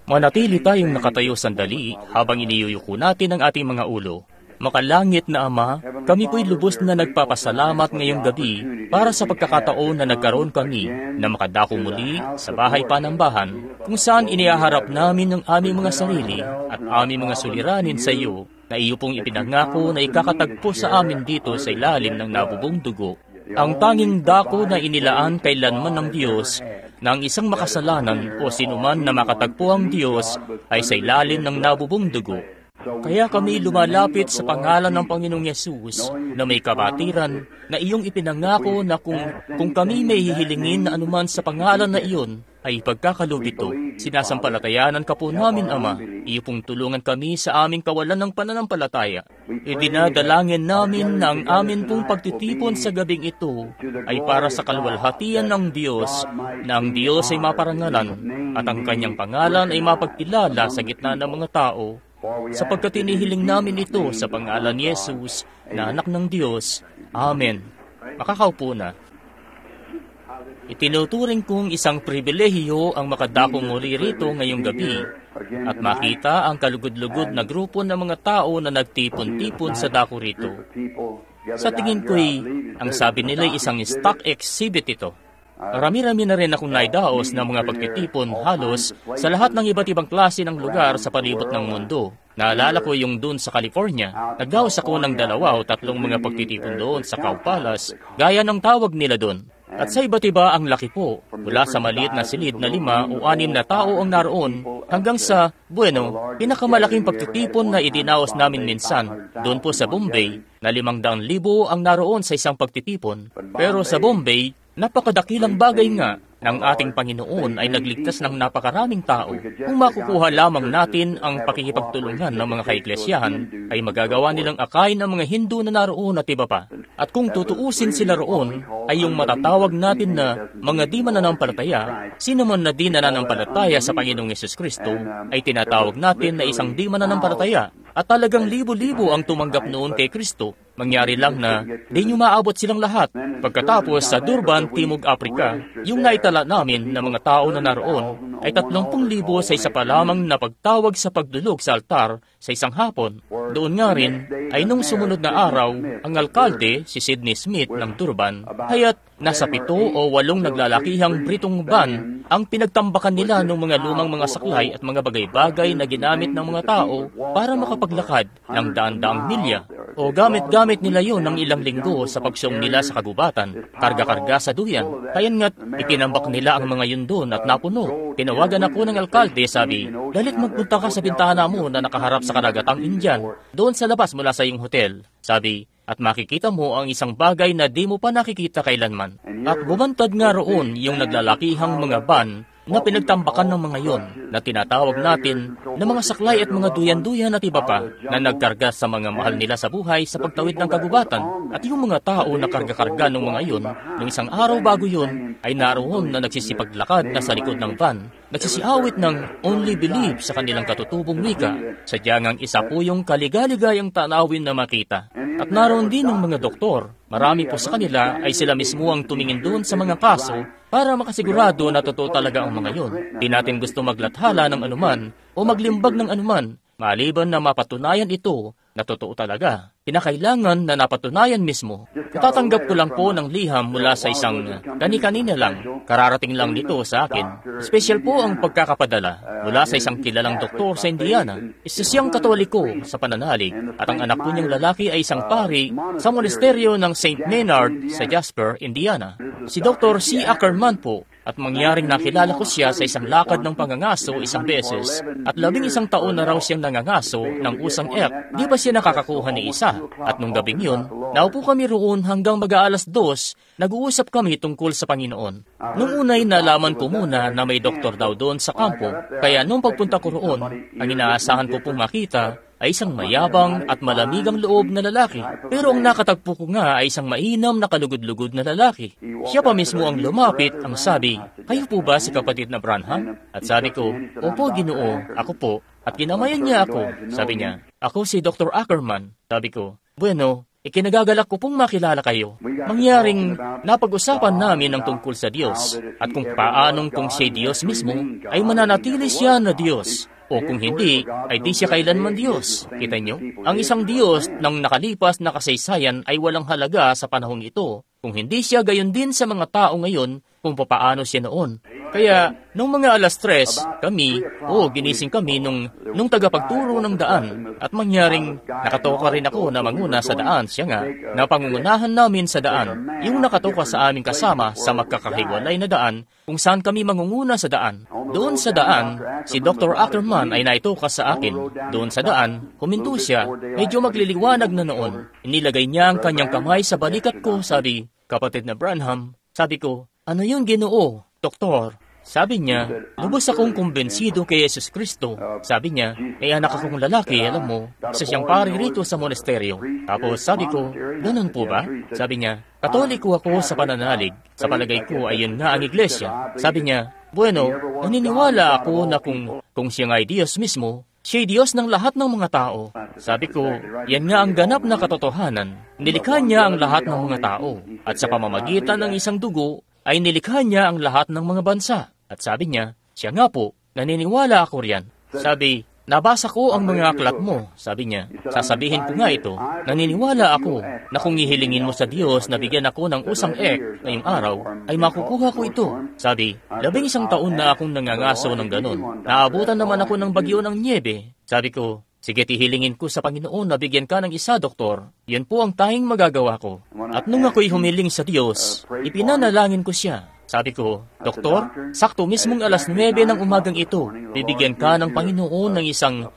Manatili tayong nakatayo sandali habang iniyuyuko natin ang ating mga ulo. Makalangit na Ama, kami po'y lubos na nagpapasalamat ngayong gabi para sa pagkakataon na nagkaroon kami na makadako muli sa bahay panambahan kung saan inihaharap namin ang aming mga sarili at aming mga suliranin sa iyo na iyo pong ipinangako na ikakatagpo sa amin dito sa ilalim ng nabubong dugo. Ang tanging dako na inilaan kailanman ng Diyos na ang isang makasalanan o sinuman na makatagpo ang Diyos ay sa ilalim ng nabubong dugo. Kaya kami lumalapit sa pangalan ng Panginoong Yesus na may kabatiran na iyong ipinangako na kung kami may hihilingin na anuman sa pangalan na iyon ay pagkakaloob ito. Sinasampalatayanan ka po namin, Ama. Iyo pong tulungan kami sa aming kawalan ng pananampalataya. Idinadalangin namin na ang amin pong pagtitipon sa gabing ito ay para sa kalwalhatian ng Diyos, na ang Diyos ay maparangalan at ang kanyang pangalan ay mapagkilala sa gitna ng mga tao. Sapagkat inihiling namin ito sa pangalan ni Jesus na anak ng Diyos. Amen. Makakaupo na. Itinuturing kong isang pribilehiyo ang makadakong muli rito ngayong gabi at makita ang kalugod-lugod na grupo ng mga tao na nagtipon-tipon sa dako rito. Sa tingin ko'y, ang sabi nila'y isang stock exhibit ito. Rami-rami na rin akong naidaos ng mga pagtitipon halos sa lahat ng iba't ibang klase ng lugar sa palibot ng mundo. Naalala ko yung doon sa California, nagdaos ako ng 2 o 3 mga pagtitipon doon sa Cow Palace, gaya ng tawag nila doon. At sa iba't iba ang laki po, mula sa maliit na silid na 5 o 6 na tao ang naroon, hanggang sa, pinakamalaking pagtitipon na idinaos namin minsan, doon po sa Bombay, na 500,000 ang naroon sa isang pagtitipon. Pero sa Bombay, napakadakilang bagay nga ng ating Panginoon ay nagligtas ng napakaraming tao. Kung makukuha lamang natin ang pakikipagtulungan ng mga kaiklesyahan, ay magagawa nilang akayin ang mga Hindu na naroon at iba pa. At kung tutuusin sila roon, ay yung matatawag natin na mga di mananampalataya, sino man na di nananampalataya sa Panginoong Yesus Kristo, ay tinatawag natin na isang di mananampalataya. At talagang libo-libo ang tumanggap noon kay Kristo. Mangyari lang na di nyo maabot silang lahat. Pagkatapos sa Durban, Timog Africa, yung naitala namin na mga tao na naroon ay 30,000 sa isa pa lamang na pagtawag sa pagdulog sa altar sa isang hapon. Doon nga rin ay nung sumunod na araw, ang alkalde, si Sidney Smith ng Durban, haya't nasa 7 o 8 naglalakihang Britong van ang pinagtambakan nila ng mga lumang mga saklay at mga bagay-bagay na ginamit ng mga tao para makapaglakad ng daan-daang milya. O gamit-gamit nila yon ng ilang linggo sa pagsiyong nila sa kagubatan, karga-karga sa duyan. Kayan nga't itinambak nila ang mga yun doon at napuno. Tinawagan ako ng alkalde, sabi, dalit magpunta ka sa bintana mo na nakaharap sa karagatang Indian, doon sa labas mula sa iyong hotel. Sabi, at makikita mo ang isang bagay na di mo pa nakikita kailanman. At bumantad nga roon yung naglalakihang mga van na pinagtambakan ng mga yon na tinatawag natin na mga saklay at mga duyan-duyan at iba pa na nagkarga sa mga mahal nila sa buhay sa pagtawid ng kagubatan. At yung mga tao na karga-karga ng mga yon, nung isang araw bago yon, ay naroon na nagsisipaglakad na sa likod ng van, nagsisiawit ng Only Believe sa kanilang katutubong wika. Sadyang ang isa po yung kaligaligayang tanawin na makita. At naroon din ng mga doktor. Marami po sa kanila ay sila mismo ang tumingin doon sa mga kaso para makasigurado na totoo talaga ang mga yon. Di natin gusto maglathala ng anuman o maglimbag ng anuman, maliban na mapatunayan ito na totoo talaga. Kinakailangan na napatunayan mismo. Natatanggap ko lang po ng liham mula sa isang kani-kanina lang. Kararating lang nito sa akin. Special po ang pagkakapadala mula sa isang kilalang doktor sa Indiana. Isa siyang Katoliko sa pananalig at ang anak po niyang lalaki ay isang pari sa monasteryo ng St. Maynard sa Jasper, Indiana. Si Dr. C. Ackerman po. At mangyaring nakilala ko siya sa isang lakad ng pangangaso isang beses at 11 taon na raw siyang nangangaso ng usang elk. Di ba siya nakakakuha ni isa? At nung gabing yun, naupo kami roon hanggang mag-aalas 2, nag-uusap kami tungkol sa Panginoon. Nung unay nalaman ko muna na may doktor daw doon sa kampo, kaya nung pagpunta ko roon, ang inaasahan ko pong makita ay isang mayabang at malamigang loob na lalaki. Pero ang nakatagpo ko nga ay isang mainam na kalugod-lugod na lalaki. Siya pa mismo ang lumapit, ang sabi, kayo po ba si kapatid na Branham? At sabi ko, opo Ginoo, ako po. At ginamayan niya ako. Sabi niya, ako si Dr. Ackerman. Sabi ko, bueno, ikinagagalak ko pong makilala kayo. Mangyaring napag-usapan namin ang tungkol sa Diyos at kung paanong kung siya Diyos mismo ay mananatili siya na Diyos. O kung hindi, ay di siya kailanman Diyos. Kita nyo? Ang isang Diyos ng nakalipas na kasaysayan ay walang halaga sa panahong ito, kung hindi siya gayon din sa mga tao ngayon kung papaano siya noon. Kaya, nung mga 3:00, ginising kami nung tagapagturo ng daan. At mangyaring, nakatoka rin ako na manguna sa daan. Siya nga, napangungunahan namin sa daan. Yung nakatoka sa aming kasama sa magkakahiwalay na daan, kung saan kami mangunguna sa daan. Doon sa daan, si Dr. Ackerman ay naitoka sa akin. Doon sa daan, huminto siya. Medyo magliliwanag na noon. Inilagay niya ang kanyang kamay sa balikat ko, sabi, "Kapatid na Branham," sabi ko, "Ano yung Ginoo, Doktor?" Sabi niya, "Lubos akong kumbensido kay Jesus Kristo." Sabi niya, "May anak akong lalaki, alam mo, isa siyang pari rito sa monasteryo." Tapos sabi ko, "Ganun po ba?" Sabi niya, "Katoliko ako sa pananalig. Sa palagay ko ay yun nga ang iglesia." Sabi niya, "Bueno, naniniwala ako na kung siya nga ay Diyos mismo, siya'y Diyos ng lahat ng mga tao." Sabi ko, "Yan nga ang ganap na katotohanan. Nilikha niya ang lahat ng mga tao. At sa pamamagitan ng isang dugo, ay nilikha niya ang lahat ng mga bansa." At sabi niya, "Siya nga po, naniniwala ako riyan." Sabi, "Nabasa ko ang mga aklat mo." Sabi niya, "Sasabihin ko nga ito, naniniwala ako na kung ihilingin mo sa Diyos na bigyan ako ng usang ngayong araw, ay makukuha ko ito." Sabi, 11 taon na akong nangangaso ng ganun. Naabutan naman ako ng bagyo ng niebe. Sabi ko, "Sige, tihilingin ko sa Panginoon na bigyan ka ng isa, Doktor. Yan po ang tanging magagawa ko." At nung ako'y humiling sa Diyos, ipinanalangin ko siya. Sabi ko, "Doktor, sakto mismong 9:00 ng umagang ito, bibigyan ka ng Panginoon ng isang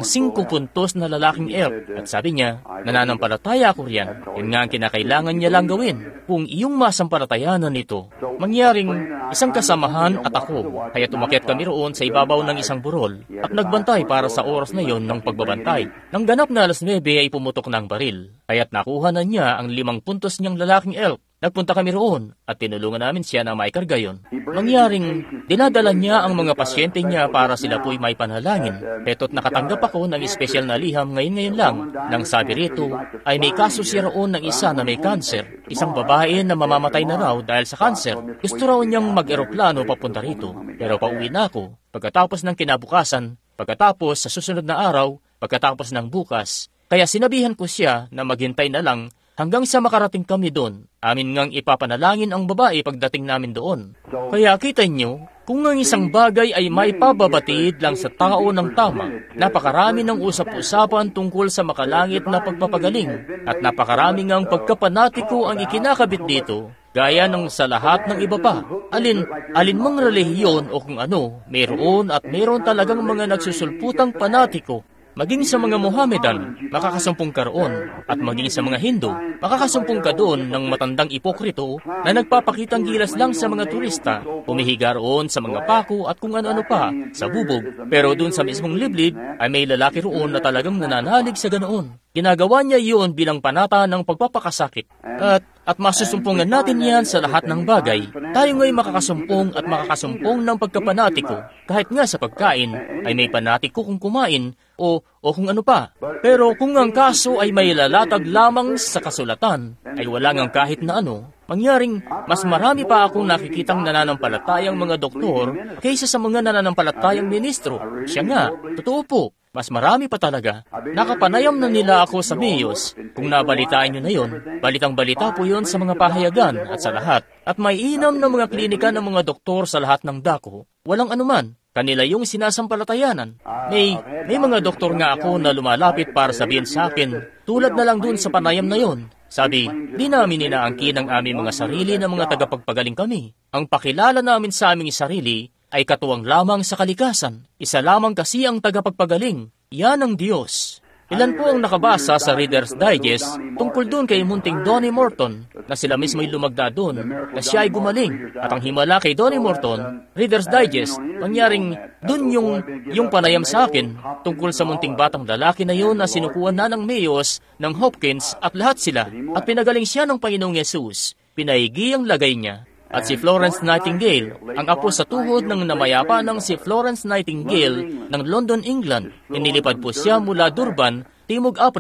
5 puntos na lalaking elk." At sabi niya, "Nananampalataya ako riyan. Yan nga ang kinakailangan niya lang gawin. Kung iyong masampalatayanan nito." Mangyaring isang kasamahan at ako, kaya tumakyat kami roon sa ibabaw ng isang burol at nagbantay para sa oras na yon ng pagbabantay. Nang ganap na 9:00 ay pumutok na ang baril, kaya't nakuha na niya ang 5 puntos niyang lalaking elk. Nagpunta kami roon at tinulungan namin siya na maikarga yon. Mangyaring, dinadala niya ang mga pasyente niya para sila po'y may panalangin. Peto't nakatanggap ako ng espesyal na liham ngayon lang. Nang sabi rito, ay may kaso siya roon ng isa na may kanser. Isang babae na mamamatay na raw dahil sa kanser. Gusto raw niyang mag-eroplano papunta rito. Pero pauwi na ako. Pagkatapos ng kinabukasan, pagkatapos sa susunod na araw, pagkatapos ng bukas. Kaya sinabihan ko siya na maghintay na lang hanggang sa makarating kami doon. Amin ngang ipapanalangin ang babae pagdating namin doon. Kaya kita nyo, kung ang isang bagay ay may pababatid lang sa tao ng tama, napakarami ng usap-usapan tungkol sa makalangit na pagpapagaling, at napakarami ngang pagkapanatiko ang ikinakabit dito, gaya ng sa lahat ng iba pa. Alin mang relihiyon o kung ano, mayroon at mayroon talagang mga nagsusulputang panatiko. Maging sa mga Mohammedan, makakasumpong ka roon. At maging sa mga Hindu, makakasumpong ka doon ng matandang ipokrito na nagpapakitang gilas lang sa mga turista, pumihiga roon sa mga pako at kung ano-ano pa, sa bubog. Pero doon sa mismong liblib, ay may lalaki roon na talagang nananalig sa ganoon. Ginagawa niya iyon bilang panata ng pagpapakasakit. At masusumpungan natin yan sa lahat ng bagay. Tayo nga'y makakasumpong at makakasumpong ng pagkapanatiko. Kahit nga sa pagkain, ay may panatiko kung kumain o kung ano pa. Pero kung ang kaso ay may lalatag lamang sa kasulatan, ay wala ngang kahit na ano. Mangyaring, mas marami pa akong nakikitang nananampalatayang mga doktor kaysa sa mga nananampalatayang ministro. Siya nga, totoo po. Mas marami pa talaga. Nakapanayam na nila ako sa Mayos. Kung nabalitaan nyo na yon, balitang-balita po yon sa mga pahayagan at sa lahat. At may inam na mga klinika ng mga doktor sa lahat ng dako. Walang anuman. Kanila yung sinasampalatayanan. May mga doktor nga ako na lumalapit para sabihin sa akin, tulad na lang dun sa panayam na yon. Sabi, di namin inaangkin ang aming mga sarili na mga tagapagpagaling kami. Ang pakilala namin sa aming sarili ay katuwang lamang sa kalikasan. Isa lamang kasi ang tagapagpagaling. Yan ang Diyos. Ilan po ang nakabasa sa Reader's Digest tungkol doon kay munting Donnie Morton na sila mismo'y lumagda doon na siya ay gumaling. At ang himala kay Donnie Morton, Reader's Digest, mangyaring doon yung panayam sa akin tungkol sa munting batang lalaki na yun na sinukuhan na ng Mayos, ng Hopkins at lahat sila. At pinagaling siya ng Panginoong Yesus. Pinaigi ang lagay niya. At si Florence Nightingale, ang apo sa tuhod ng namayapa ng si Florence Nightingale ng London, England. Inilipad po siya mula Durban, Timog Africa.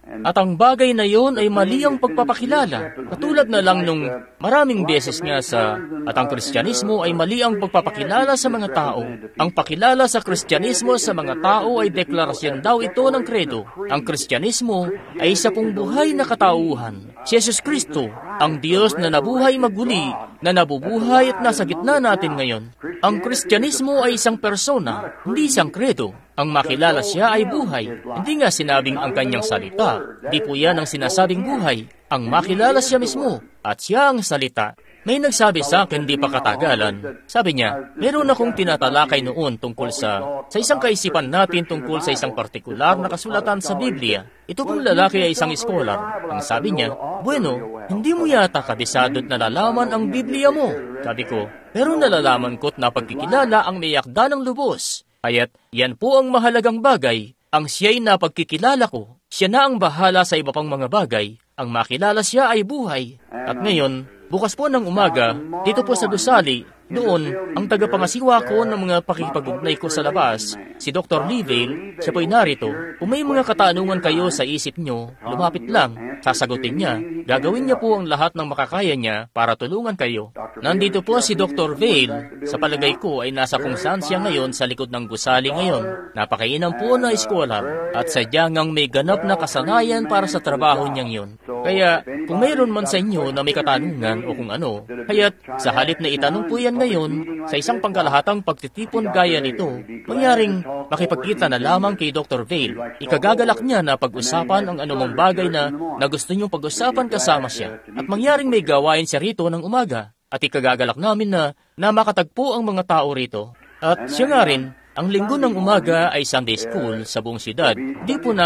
At ang bagay na yon ay mali ang pagpapakilala. Katulad na lang nung maraming beses nga at ang Kristyanismo ay mali ang pagpapakilala sa mga tao. Ang pakilala sa Kristyanismo sa mga tao ay deklarasyon daw ito ng kredo. Ang Kristyanismo ay isa pong buhay na katauhan. Si Jesus Kristo, ang Diyos na nabuhay maguli, na nabubuhay at nasa gitna natin ngayon. Ang Kristyanismo ay isang persona, hindi isang kredo. Ang makilala siya ay buhay. Hindi nga sinabing ang kanyang salita. Di po yan ang sinasabing buhay. Ang makilala siya mismo, at siya ang salita. May nagsabi sa akin di pa katagalan. Sabi niya, meron akong tinatalakay noon tungkol sa isang kaisipan natin tungkol sa isang partikular na kasulatan sa Biblia. Ito pong lalaki ay isang scholar. Ang sabi niya, bueno, hindi mo yata kabisado at nalalaman ang Biblia mo. Sabi ko, pero nalalaman ko't napagkikilala ang may akda ng lubos. Kaya't yan po ang mahalagang bagay. Ang siya'y napagkikilala ko. Siya na ang bahala sa iba pang mga bagay. Ang makilala siya ay buhay. At ngayon, bukas po ng umaga, dito po sa Gusali, doon, ang tagapangasiwa ko ng mga pakikipag-ugnay ko sa labas, si Dr. Leeville, siya po'y narito. Kung may mga katanungan kayo sa isip nyo, lumapit lang, sasagutin niya. Gagawin niya po ang lahat ng makakaya niya para tulungan kayo. Nandito po si Dr. Vale, sa palagay ko ay nasa kung saan siya ngayon sa likod ng Gusali ngayon. Napakainam po na scholar, at sadyang ang may ganap na kasanayan para sa trabaho niyang yun. Kaya, kung mayroon man sa inyo na may katanungan o kung ano, kaya't sa halip na itanong po yan ngayon, sa isang pangkalahatang pagtitipon gaya nito, mangyaring makipagkita na lamang kay Dr. Vale. Ikagagalak niya na pag-usapan ang anumang bagay na gusto niyong pag-usapan kasama siya. At mangyaring may gawain siya rito ng umaga. At ikagagalak namin na makatagpo ang mga tao rito. At siya nga rin, ang linggo ng umaga ay Sunday School sa buong siyudad. Di po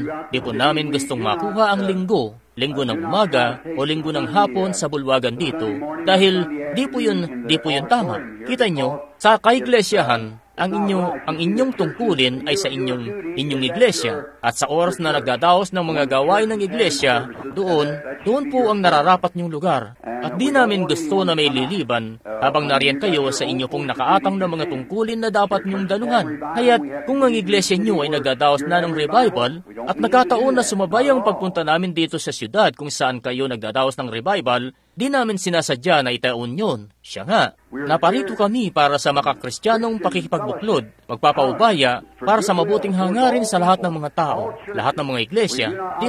namin gustong makuha ang linggo ng umaga o linggo ng hapon sa bulwagan dito dahil di po yun tama. Kita nyo, sa kaiglesiyahan, ang inyong tungkulin ay sa inyong iglesia at sa oras na nagdadaos ng mga gawain ng iglesia, doon po ang nararapat niyong lugar. At di namin gusto na may liliban habang nariyan kayo sa inyo pong nakaatang na mga tungkulin na dapat niyong daluhan. Kaya't kung ang iglesia niyo ay nagdadaos na ng revival at nagkataon na sumabay ang pagpunta namin dito sa siyudad kung saan kayo nagdadaos ng revival, di namin sinasadya na itaon yun. Siya nga, naparito kami para sa makakristyanong pakikipagbuklod, magpapaubaya, para sa mabuting hangarin sa lahat ng mga tao, lahat ng mga iglesia.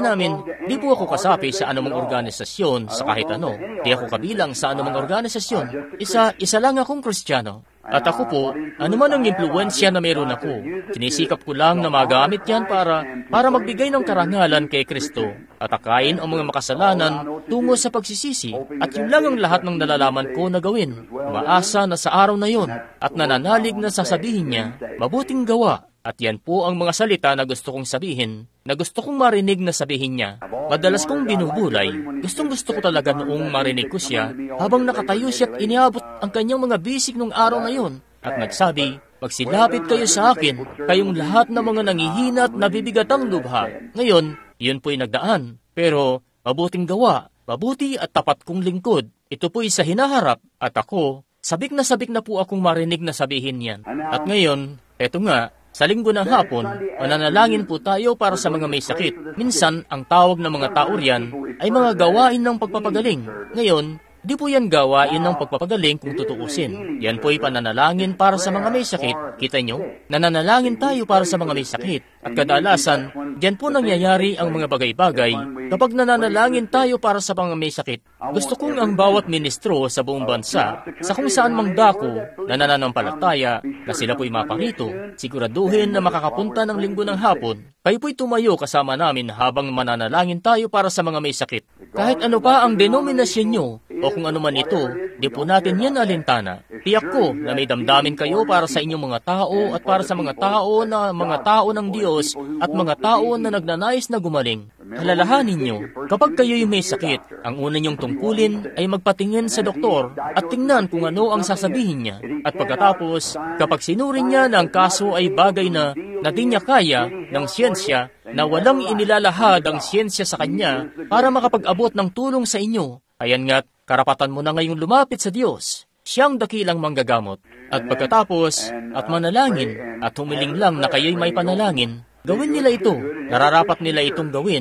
Di po ako kasapi sa anumang organisasyon sa kahit ano. Di ako kabilang sa anumang organisasyon. Isa lang akong Kristiyano. At ako po, anuman ang impluensya na meron ako, sinisikap ko lang na magamit yan para magbigay ng karangalan kay Kristo at akayin ang mga makasalanan tungo sa pagsisisi. At yun lang ang lahat ng nalalaman ko na gawin. Maasa na sa araw na yon at nananalig na sasabihin niya, mabuting gawa. At yan po ang mga salita na gusto kong sabihin, na gusto kong marinig na sabihin niya. Madalas kong binubulay, gustong-gusto ko talaga noong marinig ko siya habang nakatayo siya at iniabot ang kanyang mga bisig nung araw na yon. At nagsabi, magsilapit kayo sa akin, kayong lahat ng mga nangihina at nabibigatang lubha. Ngayon, yun po'y nagdaan. Pero mabuting gawa, mabuti at tapat kong lingkod. Ito po'y sa hinaharap at ako, sabik na po akong marinig na sabihin yan. At ngayon, eto nga, sa linggo ng hapon, mananalangin po tayo para sa mga may sakit. Minsan, ang tawag ng mga tao riyan ay mga gawain ng pagpapagaling. Ngayon, di po yan gawain ng pagpapagaling kung tutuusin. Yan po'y pananalangin para sa mga may sakit. Kita nyo? Nananalangin tayo para sa mga may sakit. At kadalasan, diyan po nangyayari ang mga bagay-bagay kapag nananalangin tayo para sa mga may sakit. Gusto kong ang bawat ministro sa buong bansa, sa kung saan mang dako na nananampalataya na sila po'y maparito, siguraduhin na makakapunta ng linggo ng hapon. Kayo po'y tumayo kasama namin habang mananalangin tayo para sa mga may sakit. Kahit ano pa ang denominasyon nyo, o kung ano man ito, di po natin yan alintana. Tiyak ko na may damdamin kayo para sa inyong mga tao at para sa mga tao ng Diyos at mga tao na nagnanais na gumaling. Alalahanin nyo, kapag kayo'y may sakit, ang una nyong tungkulin ay magpatingin sa doktor at tingnan kung ano ang sasabihin niya. At pagkatapos, kapag sinurin niya na ang kaso ay bagay na di niya kaya ng siyensya, na walang inilalahad ang siyensya sa kanya para makapag-abot ng tulong sa inyo, ayan nga't karapatan mo na ngayong lumapit sa Diyos. Siyang dakilang manggagamot. At pagkatapos, at manalangin, at humiling lang na kayo'y may panalangin, gawin nila ito. Nararapat nila itong gawin.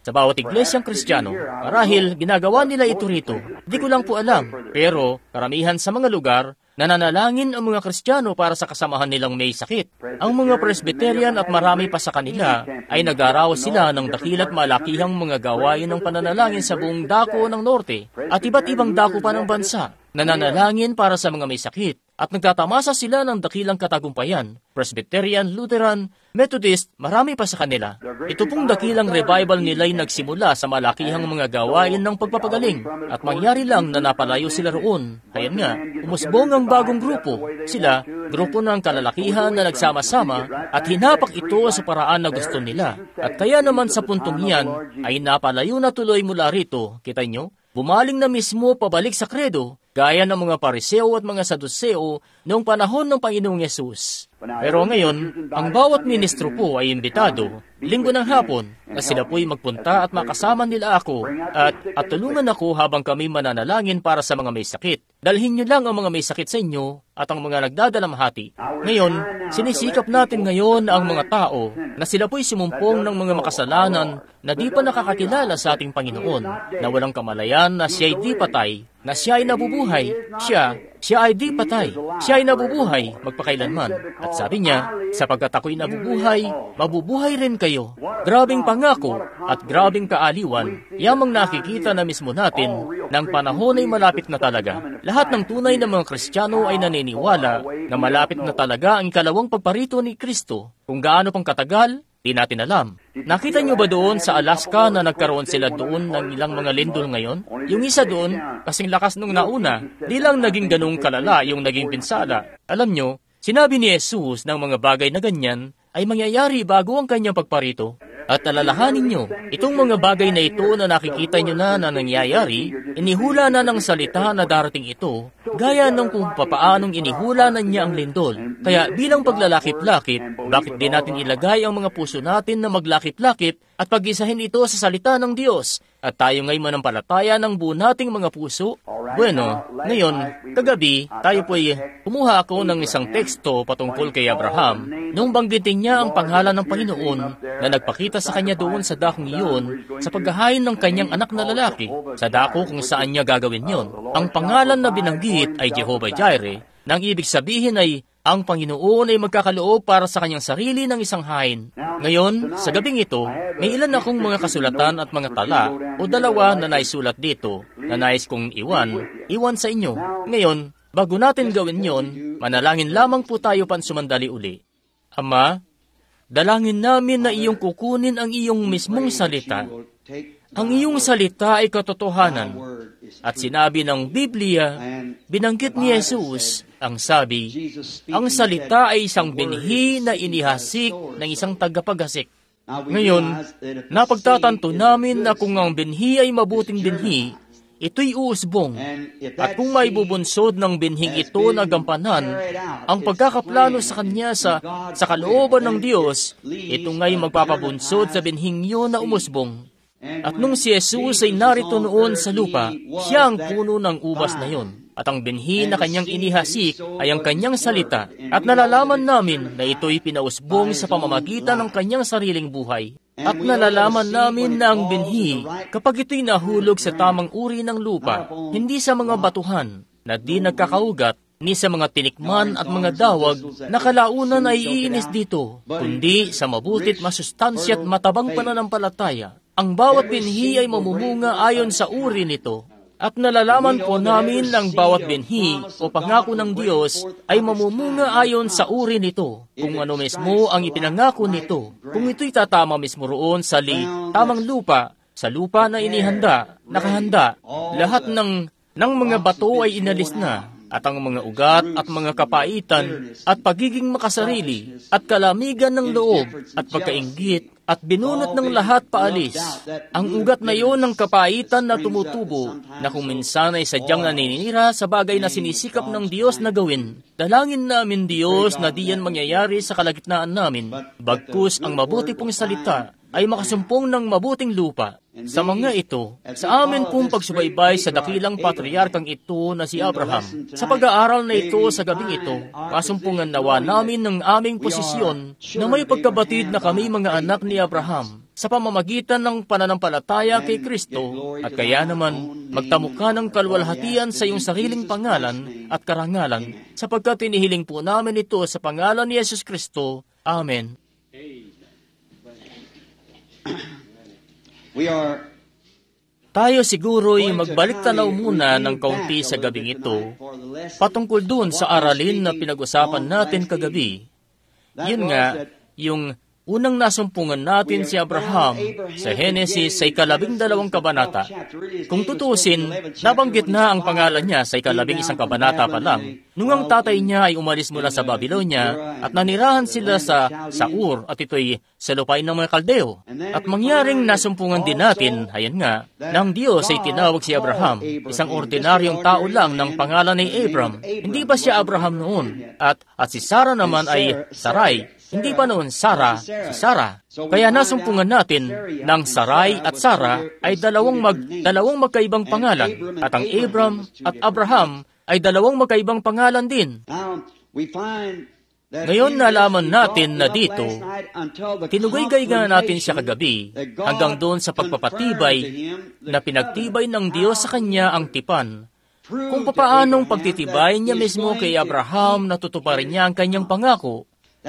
Sa bawat iglesyang Kristiyano, marahil ginagawa nila ito rito. Di ko lang po alam, pero karamihan sa mga lugar, nananalangin ang mga Kristiyano para sa kasamahan nilang may sakit. Ang mga Presbyterian at marami pa sa kanila ay nag-araos sila ng dakila't malakihang mga gawain ng pananalangin sa buong dako ng Norte at iba't ibang dako pa ng bansa. Nananalangin para sa mga may sakit at nagtatamasa sila ng dakilang katagumpayan. Presbyterian, Lutheran, Methodist, marami pa sa kanila. Ito pong dakilang revival nila'y nagsimula sa malakihang mga gawain ng pagpapagaling at mangyari lang na napalayo sila roon. Kaya nga, umusbong ang bagong grupo. Sila, grupo ng kalalakihan na nagsama-sama at hinapak ito sa paraan na gusto nila. At kaya naman sa puntong iyan ay napalayo na tuloy mula rito. Kita nyo? Bumaling na mismo pabalik sa kredo, gaya ng mga Pariseo at mga Saduseo noong panahon ng Panginoong Yesus. Pero ngayon, ang bawat ministro po ay imbitado, linggo ng hapon, na sila po'y magpunta at makasama nila ako at tulungan ako habang kami mananalangin para sa mga may sakit. Dalhin niyo lang ang mga may sakit sa inyo at ang mga nagdadalamhati. Ngayon, sinisikap natin ngayon ang mga tao na sila po'y sumumpong ng mga makasalanan na di pa nakakakilala sa ating Panginoon, na walang kamalayan na siya'y di patay, na siya ay nabubuhay, siya ay di patay, siya ay nabubuhay magpakailanman. At sabi niya, sapagkat ako'y nabubuhay, mabubuhay rin kayo. Grabing pangako at grabing kaaliwan, yamang nakikita na mismo natin ng panahon ay malapit na talaga. Lahat ng tunay na mga Kristiyano ay naniniwala na malapit na talaga ang ikalawang pagparito ni Kristo. Kung gaano pang katagal, di natin alam. Nakita niyo ba doon sa Alaska na nagkaroon sila doon ng ilang mga lindol ngayon? Yung isa doon, kasing lakas nung nauna, di lang naging ganung kalala yung naging pinsala. Alam niyo, sinabi ni Jesus ng mga bagay na ganyan ay mangyayari bago ang kanyang pagparito. At alalahanin nyo, itong mga bagay na ito na nakikita nyo na nangyayari, inihula na ng salita na darating ito, gaya ng kung papaanong inihula na niya ang lindol. Kaya bilang paglalakip-lakip, bakit di natin ilagay ang mga puso natin na maglakip-lakip at pag-isahin ito sa salita ng Diyos? At tayo ngay manampalataya ng buo nating mga puso? Bueno, ngayon, kagabi, tayo po'y kumuha ako ng isang teksto patungkol kay Abraham nung banggitin niya ang pangalan ng Panginoon na nagpakita sa kanya doon sa dakong iyon sa paghahain ng kanyang anak na lalaki sa dako kung saan niya gagawin yon. Ang pangalan na binanggit ay Jehovah Jireh, nang ibig sabihin ay ang Panginoon ay magkakaloob para sa kanyang sarili ng isang hain. Ngayon, sa gabing ito, may ilan akong mga kasulatan at mga tala o dalawa na naisulat dito na nais kong iwan sa inyo. Ngayon, bago natin gawin yon, manalangin lamang po tayo pansumandali uli. Ama, dalangin namin na iyong kukunin ang iyong mismong salita. Ang iyong salita ay katotohanan. At sinabi ng Biblia, binanggit ni Jesus, ang sabi, ang salita ay isang binhi na inihasik ng isang tagapaghasik. Ngayon, napagtatanto namin na kung ang binhi ay mabuting binhi, ito'y uusbong. At kung may bubunsod ng binhing ito na gampanan, ang pagkakaplano sa kanya sa kalooban ng Diyos, ito nga'y magpapabunsod sa binhing yun na umusbong. At nung si Jesus ay narito noon sa lupa, siya ang puno ng ubas na yon. At ang binhi na kanyang inihasik ay ang kanyang salita. At nalalaman namin na ito'y pinausbong sa pamamagitan ng kanyang sariling buhay. At nalalaman namin na ang binhi, kapag ito'y nahulog sa tamang uri ng lupa, hindi sa mga batuhan na di nagkakaugat, ni sa mga tinikman at mga dawag na kalaunan ay iinis dito, kundi sa mabuti't masustansya at matabang pananampalataya. Ang bawat binhi ay mamumunga ayon sa uri nito. At nalalaman po namin ng bawat binhi o pangako ng Diyos ay mamumunga ayon sa uri nito, kung ano mismo ang ipinangako nito. Kung ito'y tatama mismo roon sa tamang lupa, sa lupa na inihanda, nakahanda, lahat ng mga bato ay inalis na. At ang mga ugat at mga kapaitan at pagiging makasarili at kalamigan ng loob at pagkainggit at binunot ng lahat paalis. Ang ugat na yon ng kapaitan na tumutubo na kung minsan ay sadyang naninira sa bagay na sinisikap ng Diyos na gawin. Dalangin namin Diyos na diyan mangyayari sa kalagitnaan namin. Bagkus ang mabuti pong salita ay makasumpong ng mabuting lupa. Sa mga ito, sa amin pong pagsubaybay sa dakilang patriarkang ito na si Abraham, sa pag-aaral na ito sa gabing ito, masumpungan nawa namin ng aming posisyon na may pagkabatid na kami mga anak ni Abraham sa pamamagitan ng pananampalataya kay Kristo, at kaya naman magtamo ka ng kalwalhatian sa iyong sariling pangalan at karangalan, sapagkat tinihiling po namin ito sa pangalan ni Yesus Kristo. Amen. Tayo siguro'y magbalik tanaw muna ng kaunti sa gabing ito patungkol doon sa aralin na pinag-usapan natin kagabi. Yun nga, yung unang nasumpungan natin si Abraham sa Henesis sa 12 kabanata. Kung tutusin, nabanggit na ang pangalan niya sa 11 kabanata pa lang, nung ang tatay niya ay umalis mula sa Babylonia at nanirahan sila sa Ur, at ito'y sa lupain ng mga Kaldeo. At mangyaring nasumpungan din natin, ayan nga, ng Diyos ay tinawag si Abraham, isang ordinaryong tao lang ng pangalan ni Abram. Hindi ba siya Abraham noon? At si Sarah naman ay Sarai. Hindi pa noon Sarah, si Sarah. Kaya nasumpungan natin ng Sarai at Sarah ay dalawang magkaibang pangalan, at ang Abram at Abraham ay dalawang magkaibang pangalan din. Ngayon nalaman natin na dito, tinugay-gay nga natin siya kagabi, hanggang doon sa pagpapatibay na pinagtibay ng Diyos sa kanya ang tipan, kung papaanong pagtitibay niya mismo kay Abraham na tutuparin niya ang kanyang pangako.